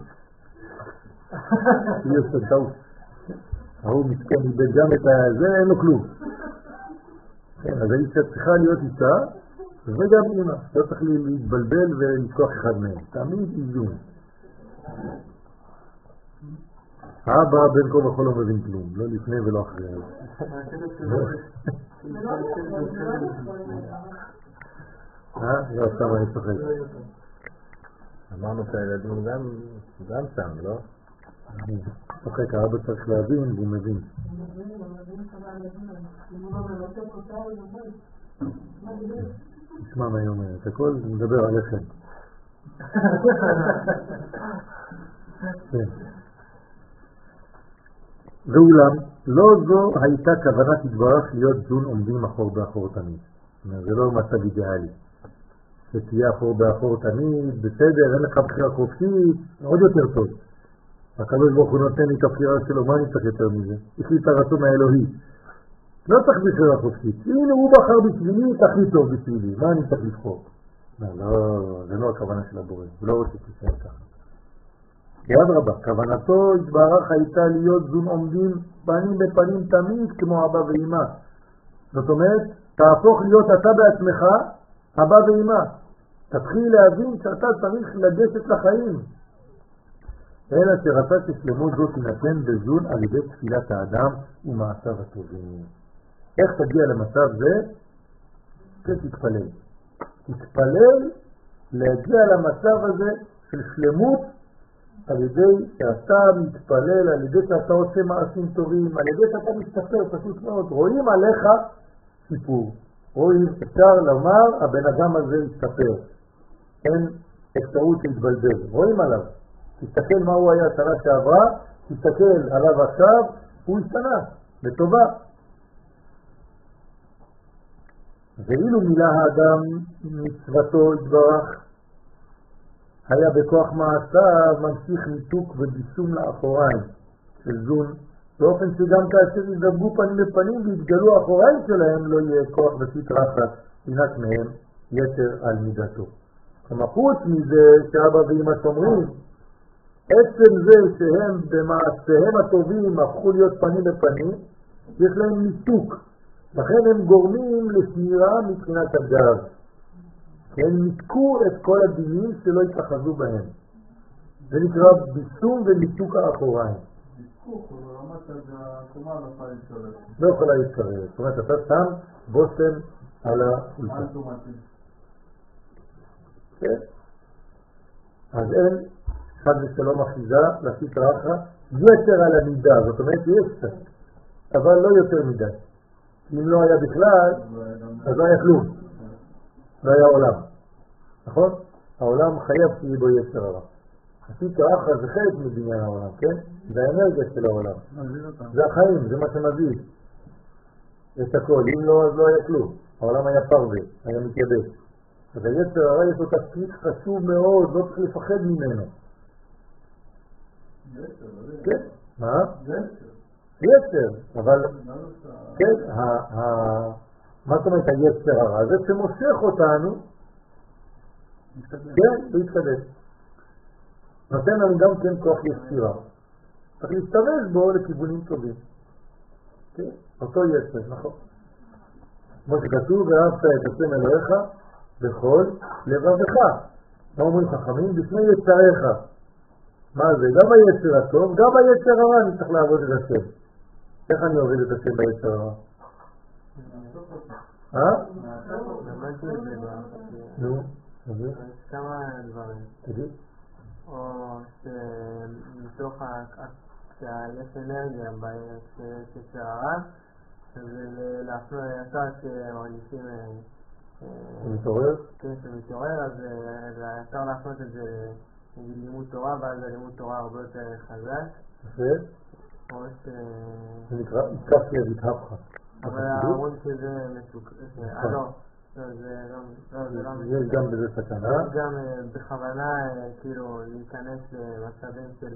היא עושה טעות. ההוא מסכן איבד גם את זה, אין לו כלום. כן, אז האישה צריכה להיות אישה, וגם אמא. לא צריך להתבלבל ולשכוח אחד מהם. תמיד איזון. האבא בין כה וכה לא מבין כלום, לא לפני ולא אחרי. לא, סתם אני צוחק. אמרנו שהילדים גם שם, לא? צוחק, האבא צריך להבין והוא מבין. תשמע מה היא אומרת, הכל מדבר עליכם. כן. ואולם, לא זו הייתה כוונת התברך להיות זון עומדים אחור באחור תמיד. זה לא מצב אידיאלי. שתהיה אחור באחור תמיד, בסדר, אין לך בחירה חופשית, עוד יותר טוב. הקדוש ברוך הוא נותן לי את הבחירה שלו, מה אני צריך יותר מזה? יש לי את הרצון האלוהי. לא צריך בחירה חופשית. הנה הוא בחר בשבילי את הכי טוב בשבילי, מה אני צריך לבחור? לא, זה לא הכוונה של הבורא, הוא לא רוצה שתשאר ככה. כי אדרבה, כוונתו התברך הייתה להיות זון עומדים פנים בפנים תמיד כמו אבא ואמא. זאת אומרת, תהפוך להיות אתה בעצמך, אבא ואמא. תתחיל להבין שאתה צריך לגשת לחיים. אלא שרצה ששלמות זאת תינתן בזון על ידי תפילת האדם ומעשיו הטובים. איך תגיע למצב זה? תתפלל. תתפלל להגיע למצב הזה של שלמות על ידי שאתה מתפלל, על ידי שאתה עושה מעשים טובים, על ידי שאתה מסתפר פשוט מאוד. רואים עליך סיפור. רואים, אפשר לומר, הבן אדם הזה הסתפר. אין אפשרות להתבלבל. רואים עליו. תסתכל מה הוא היה שנה שעברה, תסתכל עליו עכשיו, הוא השתנה, לטובה. ואילו מילה האדם מצוותו התברך, היה בכוח מעשיו ממשיך ניתוק וביסום לאחוריים של זון, באופן שגם כאשר ידברו פנים לפנים והתגלו האחוריים שלהם לא יהיה כוח וסית רחת, ינק מהם יתר על מידתו. כלומר חוץ מזה שאבא ואמא שומרים, עצם זה שהם במעשיהם הטובים הפכו להיות פנים לפנים, יש להם ניתוק. לכן הם גורמים לשמירה מבחינת הגב. הם ניתקו את כל הדינים שלא התאחזו בהם. זה נקרא ביסום וניתוק האחוריים. ניתוק, הוא רמת שהקומה לא יכולה להתקרב. לא יכולה להתקרב. זאת אומרת, אתה שם בושם על האולטה. כן? אז אין חד ושלום אחיזה להפיק רחה יתר על המידה, זאת אומרת יש קצת, אבל לא יותר מדי. אם לא היה בכלל, אז לא היה כלום, לא היה עולם, נכון? העולם חייב שיהיה בו יתר הרע. להפיק רחה זה חלק מבניין העולם, כן? זה האנרגיה של העולם, זה החיים, זה מה שמביא את הכל. אם לא, אז לא היה כלום, העולם היה פרווה, היה מתייבש. אז היצר הרע יש לו תפקיד חשוב מאוד, לא צריך לפחד ממנו. כן, מה? יצר, אבל כן, מה זאת אומרת היצר הרע? זה שמושך אותנו, כן, להתקדם. נותן לנו גם כן כוח יצירה. צריך להשתמש בו לכיוונים טובים. כן, אותו יצר, נכון. כמו שכתוב, ואהבת את השם אלוהיך בכל לבבך. מה אומרים חכמים? בפני יצריך. מה זה? גם היצר הטוב, גם היצר הרע אני צריך לעבוד את השם. איך אני עובד את השם ביצר הרע? למדתי את זה נו, כמה דברים. תגיד. או שמתוך שיש אנרגיה ביצר הרע, זה להפנות יצר שמרגישים מתעורר? כן, שמתעורר, אז אפשר להפנות את זה לימוד תורה, ואז הלימוד תורה הרבה יותר חזק. יפה. זה נקרא התקף יד התהפכה. אבל אומרים שזה לא, יש גם בזה סכנה. גם בכוונה כאילו להיכנס למצבים של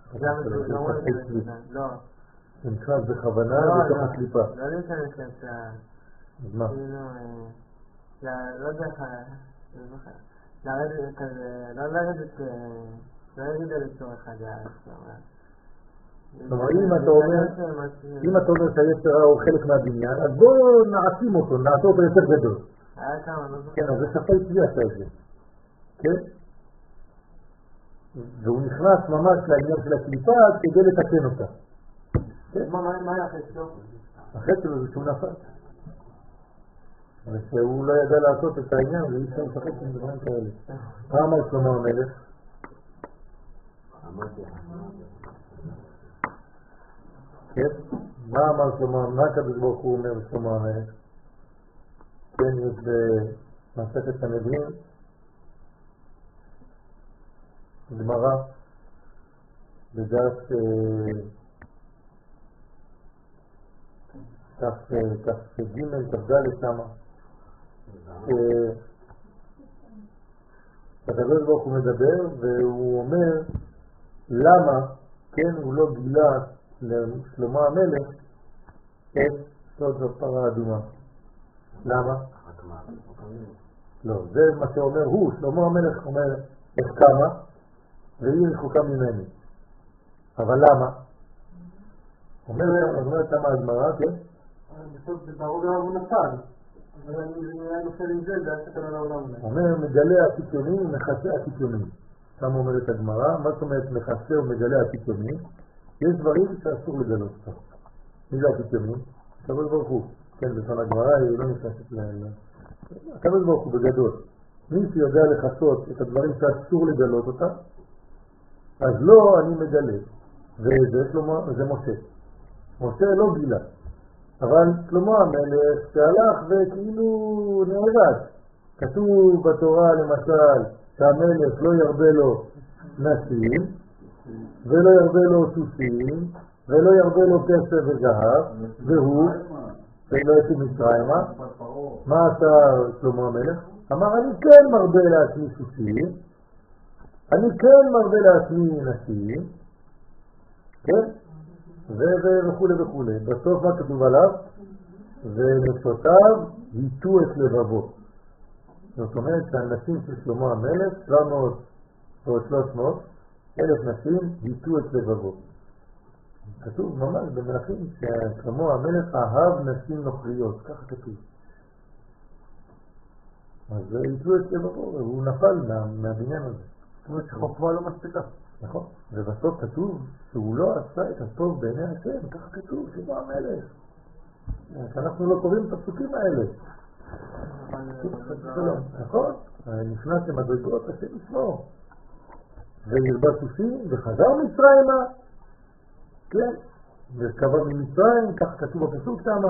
לא. זה נקרא בכוונה בתוך הקליפה. לא להיכנס לצע. אז מה? כאילו, לא יודע לך, לרדת כזה, לא לרדת לצורך הגעה. כלומר, אם אתה אומר שהיצר הרע הוא חלק מהבניין, אז בואו נעצים אותו, נעשה אותו יותר גדול. היה כמה, לא זוכר. כן, אז זה שפי צבי עשה את זה. כן? והוא נכנס ממש לעניין של הקליפה כדי לתקן אותה. מה היה החטא שלו? החטא שלו זה שהוא נפל. ושהוא לא ידע לעשות את העניין, ואי אפשר לשחק עם דברים כאלה. מה אמר שלמה המלך? כן? מה אמר שלמה? מה הקדוש ברוך הוא אומר שלמה המלך? כן, יש במסכת סנהדרין גמרא בדף כ"ג כ"ד שמה הקדוש ברוך הוא מדבר והוא אומר למה כן הוא לא גילה לשלמה המלך את סוד הפרה האדומה. למה? לא, זה מה שאומר הוא, שלמה המלך אומר איך כמה והיא רחוקה ממני. אבל למה? אומרת כמה הגמרא, כן? בסוף ברור גם הוא נפל. אבל אני היה נופל עם זה, זה היה סכנה לעולם. אומר מגלה הקיצוני ומכסה הקיצוני. כמה אומרת הגמרא, מה זאת אומרת מכסה ומגלה הקיצוני? יש דברים שאסור לגלות אותם. מי זה הקיצוני? הקדוש ברוך הוא. כן, בזמן הגמרא היא לא נכנסת לעניין. הקדוש ברוך הוא בגדול. מי שיודע לחסות את הדברים שאסור לגלות אותם, אז לא אני מגלה. וזה משה. משה לא גילה. אבל שלמה המלך שהלך וכאילו נהרג. כתוב בתורה למשל שהמלך לא ירבה לו נשים ולא ירבה לו סוסים ולא ירבה לו כסף וזהב והוא ולא יצא מצרימה. מה עשה שלמה המלך? אמר אני כן מרבה לעצמי סוסים, אני כן מרבה לעצמי נשים, כן? וכו' וכו'. בסוף מה כתוב עליו? ונשותיו היטו את לבבו. זאת אומרת שהנשים של שלמה המלך 700 או 300 אלף נשים היטו את לבבו. כתוב ממש במלכים ששלמה המלך אהב נשים נוכריות, ככה כתוב. אז היטו את לבבו והוא נפל מהבניין הזה. זאת אומרת שחוכמה לא מספיקה. נכון, ובסוף כתוב שהוא לא עשה את הטוב בעיני השם, ככה כתוב, שלמה המלך. אנחנו לא קוראים את הפסוקים האלה. נכון, נכנס למדרגות השם ישמור. וירבה סוסים וחזר מצרימה, כן, וקבע ממצרים, כך כתוב בפסוק שמה.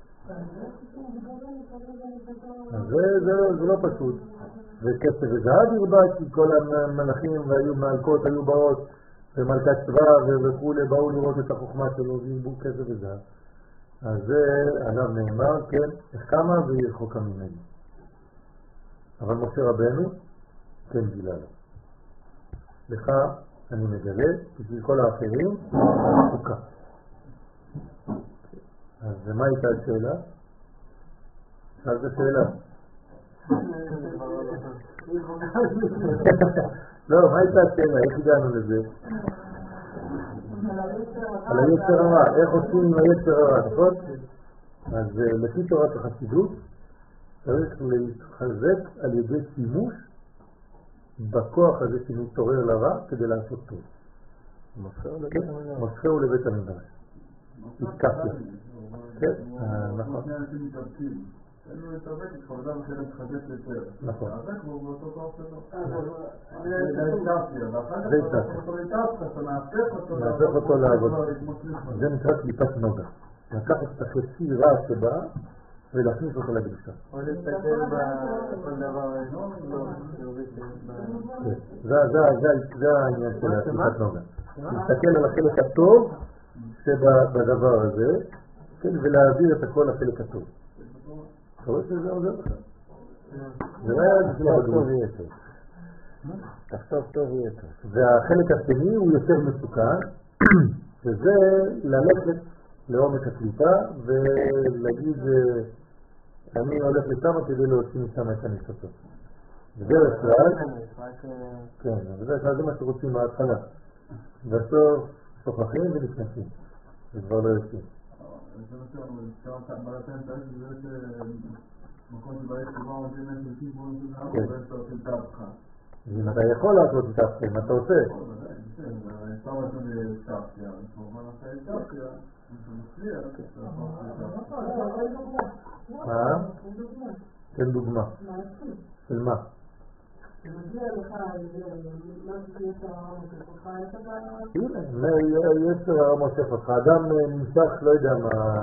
אז זה לא פשוט. וכסף וזהב ירבה, כי כל המלאכים והמלכות היו באות, ומלכת צבא וכו' באו לראות את החוכמה שלו, וירבו כסף וזהב. אז זה עליו נאמר, כן, החכמה וירחוקה ממנו. אבל משה רבנו, כן גילה לו. לך אני מגלה, בשביל כל האחרים, חוקה. אז מה הייתה השאלה? שאלת השאלה. לא, מה הייתה השאלה? איך הגענו לזה? על היצר הרע, איך עושים עם היצר הרע, נכון? אז לפי תורת החסידות צריך להתחזק על ידי שימוש בכוח הזה שמתעורר לרע כדי לעשות טוב. מוספהו לבית המדרש. התקפיה. כן, נכון. אין לו להתאבק, יש חולדה וכאלה מתחזק יותר. נכון. להתאבק הוא באותו כוח שלו. זה התקפיה, ואחר כך אתה נהפך אותו לעבוד. זה נקרא קליפת נוגה. לקחת את החצי רע שבא ולהכניס אותו לקדושה. או להסתכל בכל דבר זה העניין של הקליפת נוגה. להסתכל על החלק הטוב שבדבר הזה, ולהעביר את הכל לחלק הטוב. אתה רואה שזה עוזר לך? זה לא היה בשביל טוב ויהיה טוב. תחשוב טוב ויהיה טוב. והחלק השני הוא יותר מסוכן, שזה ללכת לעומק הקליפה ולהגיד אני הולך לשם כדי להוציא משם את הניסותות. בדרך כלל, כן, בדרך כלל זה מה שרוצים מההתחלה. בסוף שוכחים ונכנסים. זה כבר לא יוצאים. זה מה בעלתן צריך, זה מקום שבא יש כבר עושים את זה בואו נגיד לך, ואתה עושים את ההפכה. אם אתה יכול לעשות את ההפכה, מה אתה עושה? אפשר לעשות את ההפכה, כמובן עושה את ההפכה, זה מצליח, תן דוגמה. של מה? שמגיע לך מה שיש הרעמות שלך, הנה, יש הרעמות שלך. האדם נמשך, לא יודע מה,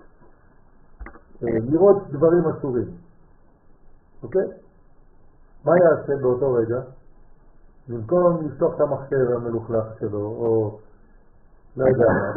לראות דברים אסורים. אוקיי? מה יעשה באותו רגע? במקום לפתוח את המחשב המלוכלך שלו, או לא יודע מה,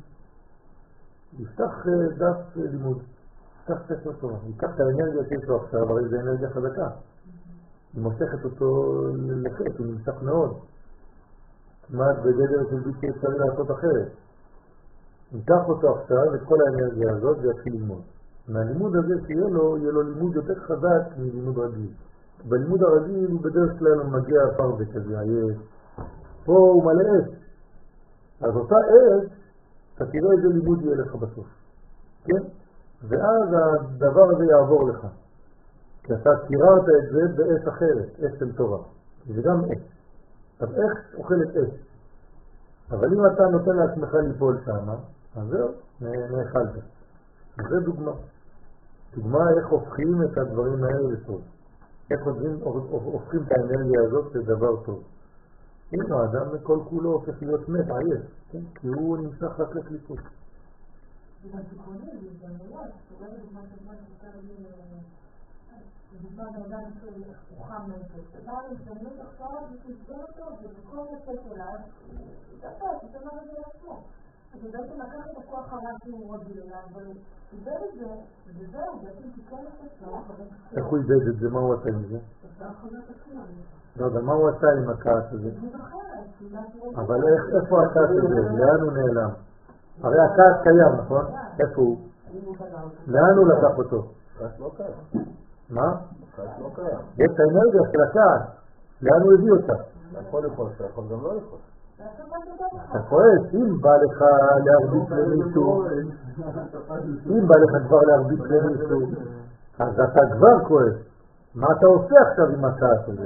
יפתח דף לימוד, יפתח ספר תורה, ייקח את האנרגיה שיש לו עכשיו, הרי זה אנרגיה חזקה. היא מושכת אותו לחץ, הוא נמשך מאוד. כמעט בגדר של בלתי אפשרי לעשות אחרת. ניקח אותו עכשיו את כל האנרגיה הזאת ויתחיל ללמוד. מהלימוד הזה שיהיה לו, יהיה לו לימוד יותר חזק מלימוד רגיל. בלימוד הרגיל הוא בדרך כלל מגיע פרווה כזה, עייף. פה הוא מלא אש. אז אותה אש, אתה תראה איזה לימוד יהיה לך בסוף. כן? ואז הדבר הזה יעבור לך. כי אתה קיררת את זה באש אחרת, אש של תורה. זה גם אש. אז איך אוכלת אש? אבל אם אתה נותן לעצמך ליפול שם, אז זהו, נאכלת. אז זה דוגמה. דוגמה איך הופכים את הדברים האלה לטוב. איך הופכים את האנרגיה הזאת לדבר טוב. הנה, האדם מכל כולו הופך להיות מת, עייף, כן? כי הוא נמשך רק לקליפות. זה גם תיקונים, זה גם מיד, שאולי בזמן שבא שצר לי בזמן האדם של חוכם נפש. אתה בא להזדמנות עכשיו ותסגור אותו, ובכל נפש אליו, תתאפס, אתה אומר את זה לעצמו. אז הוא בעצם לקח את הכוח הרע שהוא רגיל אליו, אבל הוא איבד את זה, וזהו, בעצם תיקון את עצמו. איך הוא איבד את זה? מה הוא עשה עם זה? זה החזת עצמו. לא יודע, מה הוא עשה עם הכעס הזה? אבל איפה הכעס הזה? לאן הוא נעלם? הרי הכעס קיים, נכון? איפה הוא? לאן הוא לקח אותו? כעס לא קיים. מה? כעס לא קיים. יש את האנרגיה של הכעס. לאן הוא הביא אותה? אתה יכול לפעול, אתה יכול גם לא לפעול. אתה כועס, אם בא לך להרביץ למישהו, אם בא לך כבר להרביץ למישהו, אז אתה כבר כועס. מה אתה עושה עכשיו עם הכעס הזה?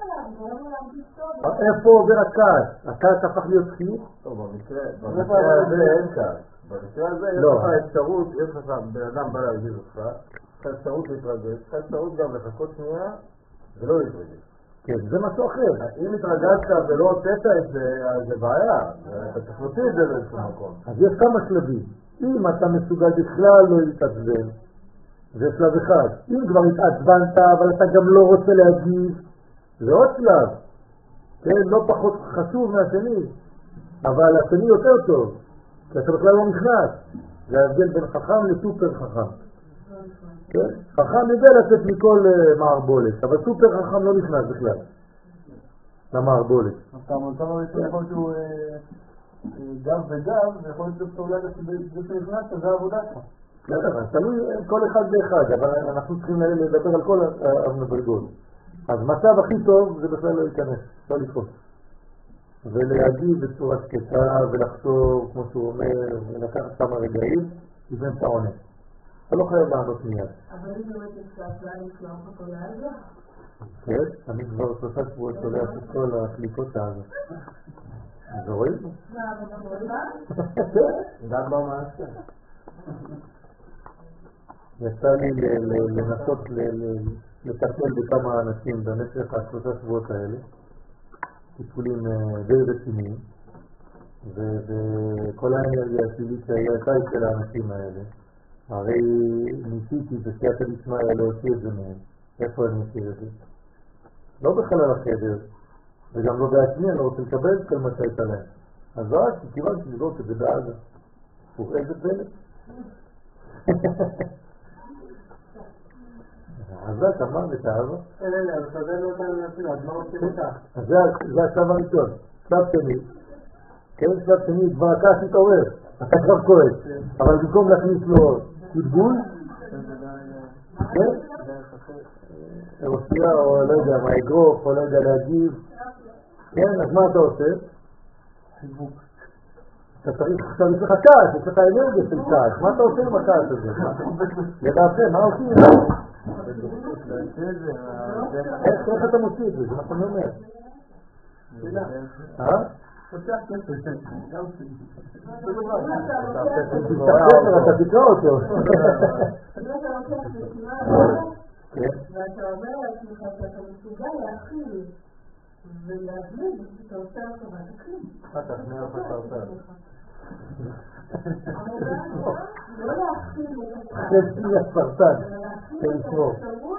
איפה עובר הכעס? הכעס הפך להיות חיוך? טוב, במקרה הזה אין כעס. במקרה הזה יש לך אפשרות, יש לך בן אדם בא להרגיז אותך, לך אפשרות להתרגש, לך אפשרות גם לחכות שנייה ולא להתרגש. כן, זה משהו אחר. אם התרגשת ולא הוצאת את זה, אז זה בעיה. אתה צריך להוציא את זה באיזשהו מקום. אז יש כמה שלבים. אם אתה מסוגל בכלל לא להתעצבן, זה שלב אחד. אם כבר התעצבנת אבל אתה גם לא רוצה להגיב, זה עוד שלב. כן, לא פחות חשוב מהשני, אבל השני יותר טוב, כי אתה בכלל לא נכנס. זה ההבדל בין חכם לסופר חכם. כן? חכם יודע לצאת מכל מערבולת, אבל סופר חכם לא נכנס בכלל למערבולת. אתה יכול להיות שהוא גב וגב, ויכול להיות שאתה אולי זה שנכנס, זה העבודה שלך. בסדר, תלוי כל אחד ואחד, אבל אנחנו צריכים לדבר על כל המדרגות. אז מצב הכי טוב זה בכלל לא להיכנס, לא לפעול. ולהגיב בצורה שקטה ולחשוב, כמו שהוא אומר, ולקחת כמה רגעים, לפני שאתה עונה. אתה לא חייב לענות מיד. אבל אם באמת יש הצעה לשלוח אותו לעזר? כן, אני כבר 3 שבועות שולח את כל הקליפות הזאת. זה רואים? מה, אבל לא? דעת במעשה. יצא לי לנסות לטפל בכמה אנשים במשך 3 שבועות האלה. טיפולים די רציניים, וכל האנרגיה הטבעית שהייתה אצל האנשים האלה, הרי ניסיתי בסייעתא דשמיא להוציא את זה מהם. איפה אני מכיר את זה? לא בחלל החדר, וגם לא בעצמי, אני לא רוצה לקבל את כל מה שהייתה להם. אז רק כיוון שלראות את זה בעזה. איזה פלא? עזת המוות האהבה. אז אתה יודע לא אותנו להפיל, אז מה עושים אותך? אז זה השלב הראשון. שלב שני, כן, שלב שני, כבר הכעס מתעורר, אתה כבר כועס, אבל במקום להכניס לו תתבול, כן, רוסיה או לא יודע מה, אגרוף או לא יודע להגיב, כן, אז מה אתה עושה? אתה צריך לך כעס, יש לך אנרגיה של כעס, מה אתה עושה עם הכעס הזה? לדעתכם, מה עושים? איך אתה מוציא את זה? זה נכון אומר. אתה תקרא אותו. ואתה אומר לעצמך שאתה מסוגל להכיל ולהבליג שאתה עושה אותו מהתקרים. לא להכיל את חצי הסרטן, לשמור.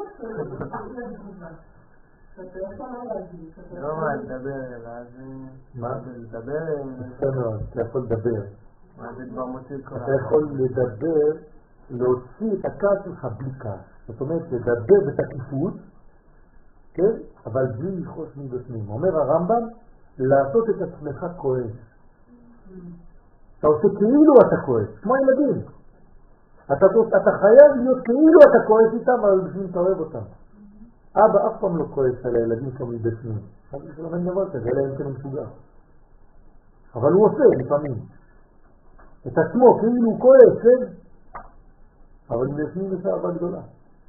לא מה, לדבר אליו. מה? לדבר? אתה יכול לדבר. זה כבר מוציא את כל אתה יכול לדבר, להוציא את הכעס שלך בלי כעס. זאת אומרת, לדבר בתקיפות, כן? אבל בלי לכעוס מבפנים. אומר הרמב"ם, לעשות את עצמך כועס. אתה עושה כאילו אתה כועס, כמו ילדים. אתה חייב להיות כאילו אתה כועס איתם, אבל בפנים אתה אוהב אותם. אבא אף פעם לא כועס על הילדים כמו מבפנים. זה לא דבר כזה, אלא אם כן הוא מסוגל. אבל הוא עושה לפעמים. את עצמו כאילו הוא כועס, כן? אבל מבפנים יש אהבה גדולה.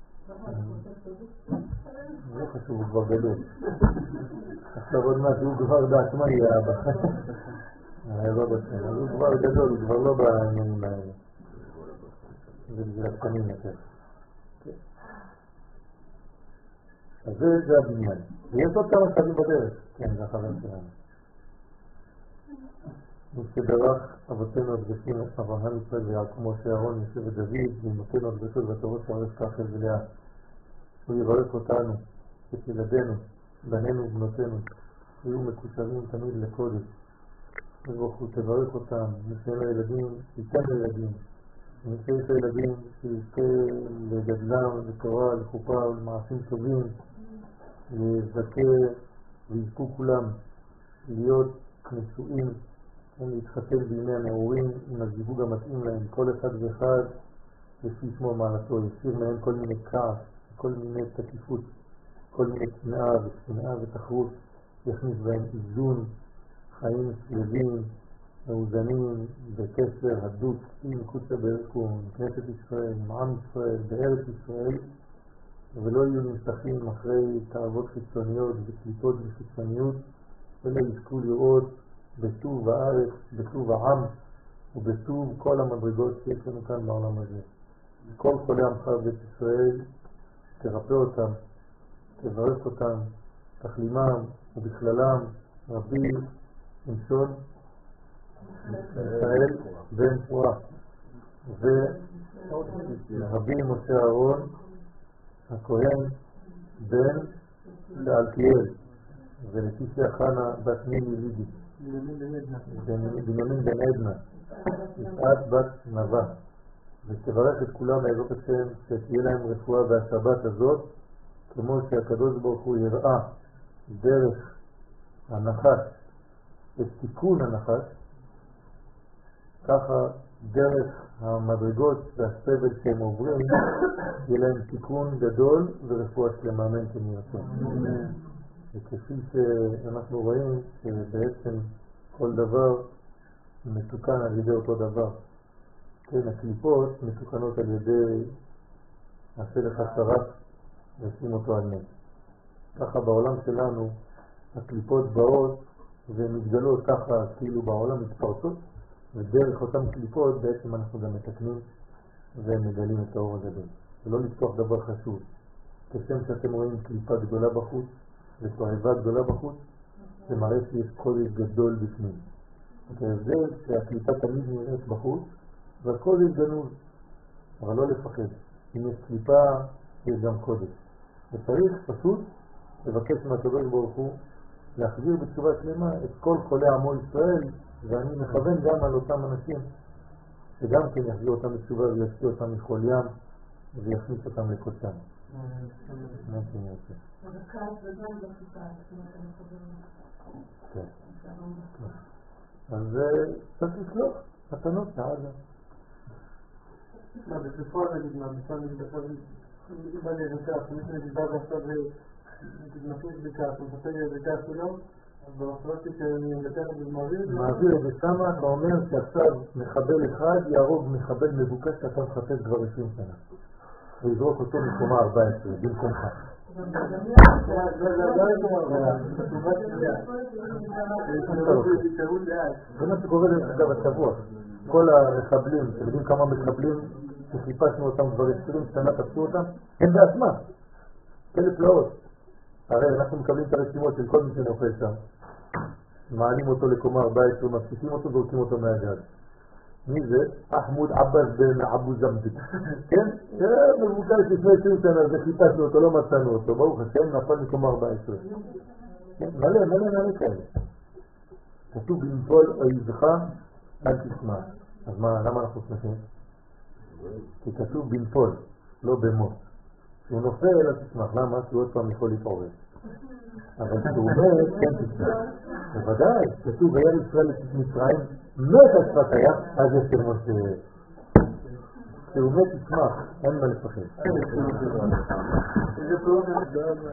לא חשוב, הוא כבר גדול. עכשיו עוד מעט הוא כבר בעצמו יהיה אבא. הוא כבר גדול, הוא כבר לא בעניינים האלה. זה בגלל הקטנים יותר. אז זה הבניין. ויש עוד כמה שלבים בדרך. כן, זה החבר שלנו. וכדרך אבותינו הקדושים אברהם, ישראל ויעקב, משה, אהרון, יוסף ודוד, ואמותינו הקדושות והטובות שהולך כחל ולאה. הוא יברך אותנו, את ילדינו, בנינו ובנותינו, ויהיו מקושרים תמיד לקודש. וברוך הוא תברך אותם, נשאר לילדים, ייתן לילדים, ונשאר את הילדים שיזכה לגדלם לתורה, לחופה ולמעשים טובים, לזכה ויזכו כולם להיות נשואים, להתחתן בימי הנעורים עם הזיווג המתאים להם, כל אחד ואחד לפי שמו מעלתו, יסיר מהם כל מיני כעס, כל מיני תקיפות, כל מיני שנאה ותחרות, יכניס בהם איזון, חיים שלווים, מאוזנים, בקשר הדוק עם קודשא בריך עם כנסת ישראל, עם עם ישראל, בארץ ישראל, ולא יהיו נמשכים אחרי תאוות חיצוניות וקליפות וחיצוניות, אלא יזכו לראות בטוב הארץ, בטוב העם ובטוב כל המדרגות שיש לנו כאן בעולם הזה. כל חולי עמך בית ישראל, תרפא אותם, תברך אותם, תחלימם, ובכללם רבי שמשון ישראל בן פורת, ורבי משה אהרון הכהן בן לאלתיאל, ולתישיה חנה בת ניני לידי, בנימין בן עדנה, יפעת בת נווה, ותברך את כולם בעזרת השם שתהיה להם רפואה והשבת הזאת, כמו שהקדוש ברוך הוא יראה דרך הנחש את תיקון הנחש, ככה דרך המדרגות והסבל שהם עוברים יהיה להם תיקון גדול ורפואה שלמה, אמן כן יהיה רצון. וכפי שאנחנו רואים שבעצם כל דבר מתוקן על ידי אותו דבר. כן, הקליפות מתוקנות על ידי עשה לך שרף ושים אותו על נס. ככה בעולם שלנו הקליפות באות ומתגלות ככה כאילו בעולם מתפרצות, ודרך אותם קליפות בעצם אנחנו גם מתקנים ומגלים את האור הגדול. ולא לפתוח דבר חשוב. כשם שאתם רואים קליפה גדולה בחוץ ותועבה גדולה בחוץ, זה מראה שיש קודש גדול בפנים. את ההבדל שהקליפה תמיד נראית בחוץ והקודש גנוז, אבל לא לפחד. אם יש קליפה יש גם קודש. וצריך פשוט לבקש מהקדוש ברוך הוא להחזיר בתשובה שלמה את כל חולי עמו ישראל, ואני מכוון גם על אותם אנשים שגם כן יחזיר אותם בתשובה וישקיע אותם מכל ים ויכניס אותם לקודשם. מה כן יעשה? אז צריך לסלוח, מתנות לעזה. מה, בפועל נגיד מה, בפועל נגיד עכשיו אם בא לי רקח, מישהו נגיד בא ועכשיו נגיד בכך, הוא מספר לי רקח שלו, אז במחלוקת שאני נתן את זה מעביר את זה שמה, אתה אומר שעכשיו מחבל אחד יהרוג מחבל מבוקש שאתה מחפש כבר 20 שנה ויזרוק אותו מקומה 14 במקומך. זה מה שקורה לנקדה בשבוע. כל המחבלים, אתם יודעים כמה מחבלים שחיפשנו אותם כבר 20 שנה תפסו אותם? הם בעצמם כאלה פלאות. הרי אנחנו מקבלים את הרשימות של כל מי שנופל שם, מעלים אותו לקומה 14, מפסיקים אותו וזורקים אותו מהגג. מי זה? אחמוד עבאס בן אבו זמדית. כן? זה מבוקש לפני 20 שנה, זה חיפשנו אותו, לא מצאנו אותו. ברוך השם, נפל מקומה 14. מלא כאלה. כתוב לנפול אויבך אל תשמע. אז למה אנחנו שמחים? כי כתוב בנפול, לא במות. כשהוא נופל אל תשמח. למה? כי הוא עוד פעם יכול להתעורר. אבל כשהוא מת, כן תשמח. בוודאי, כתוב היה ישראל את מצרים, מת השפת היה, אז יש כמו כשהוא מת תשמח, אין מה לפחד.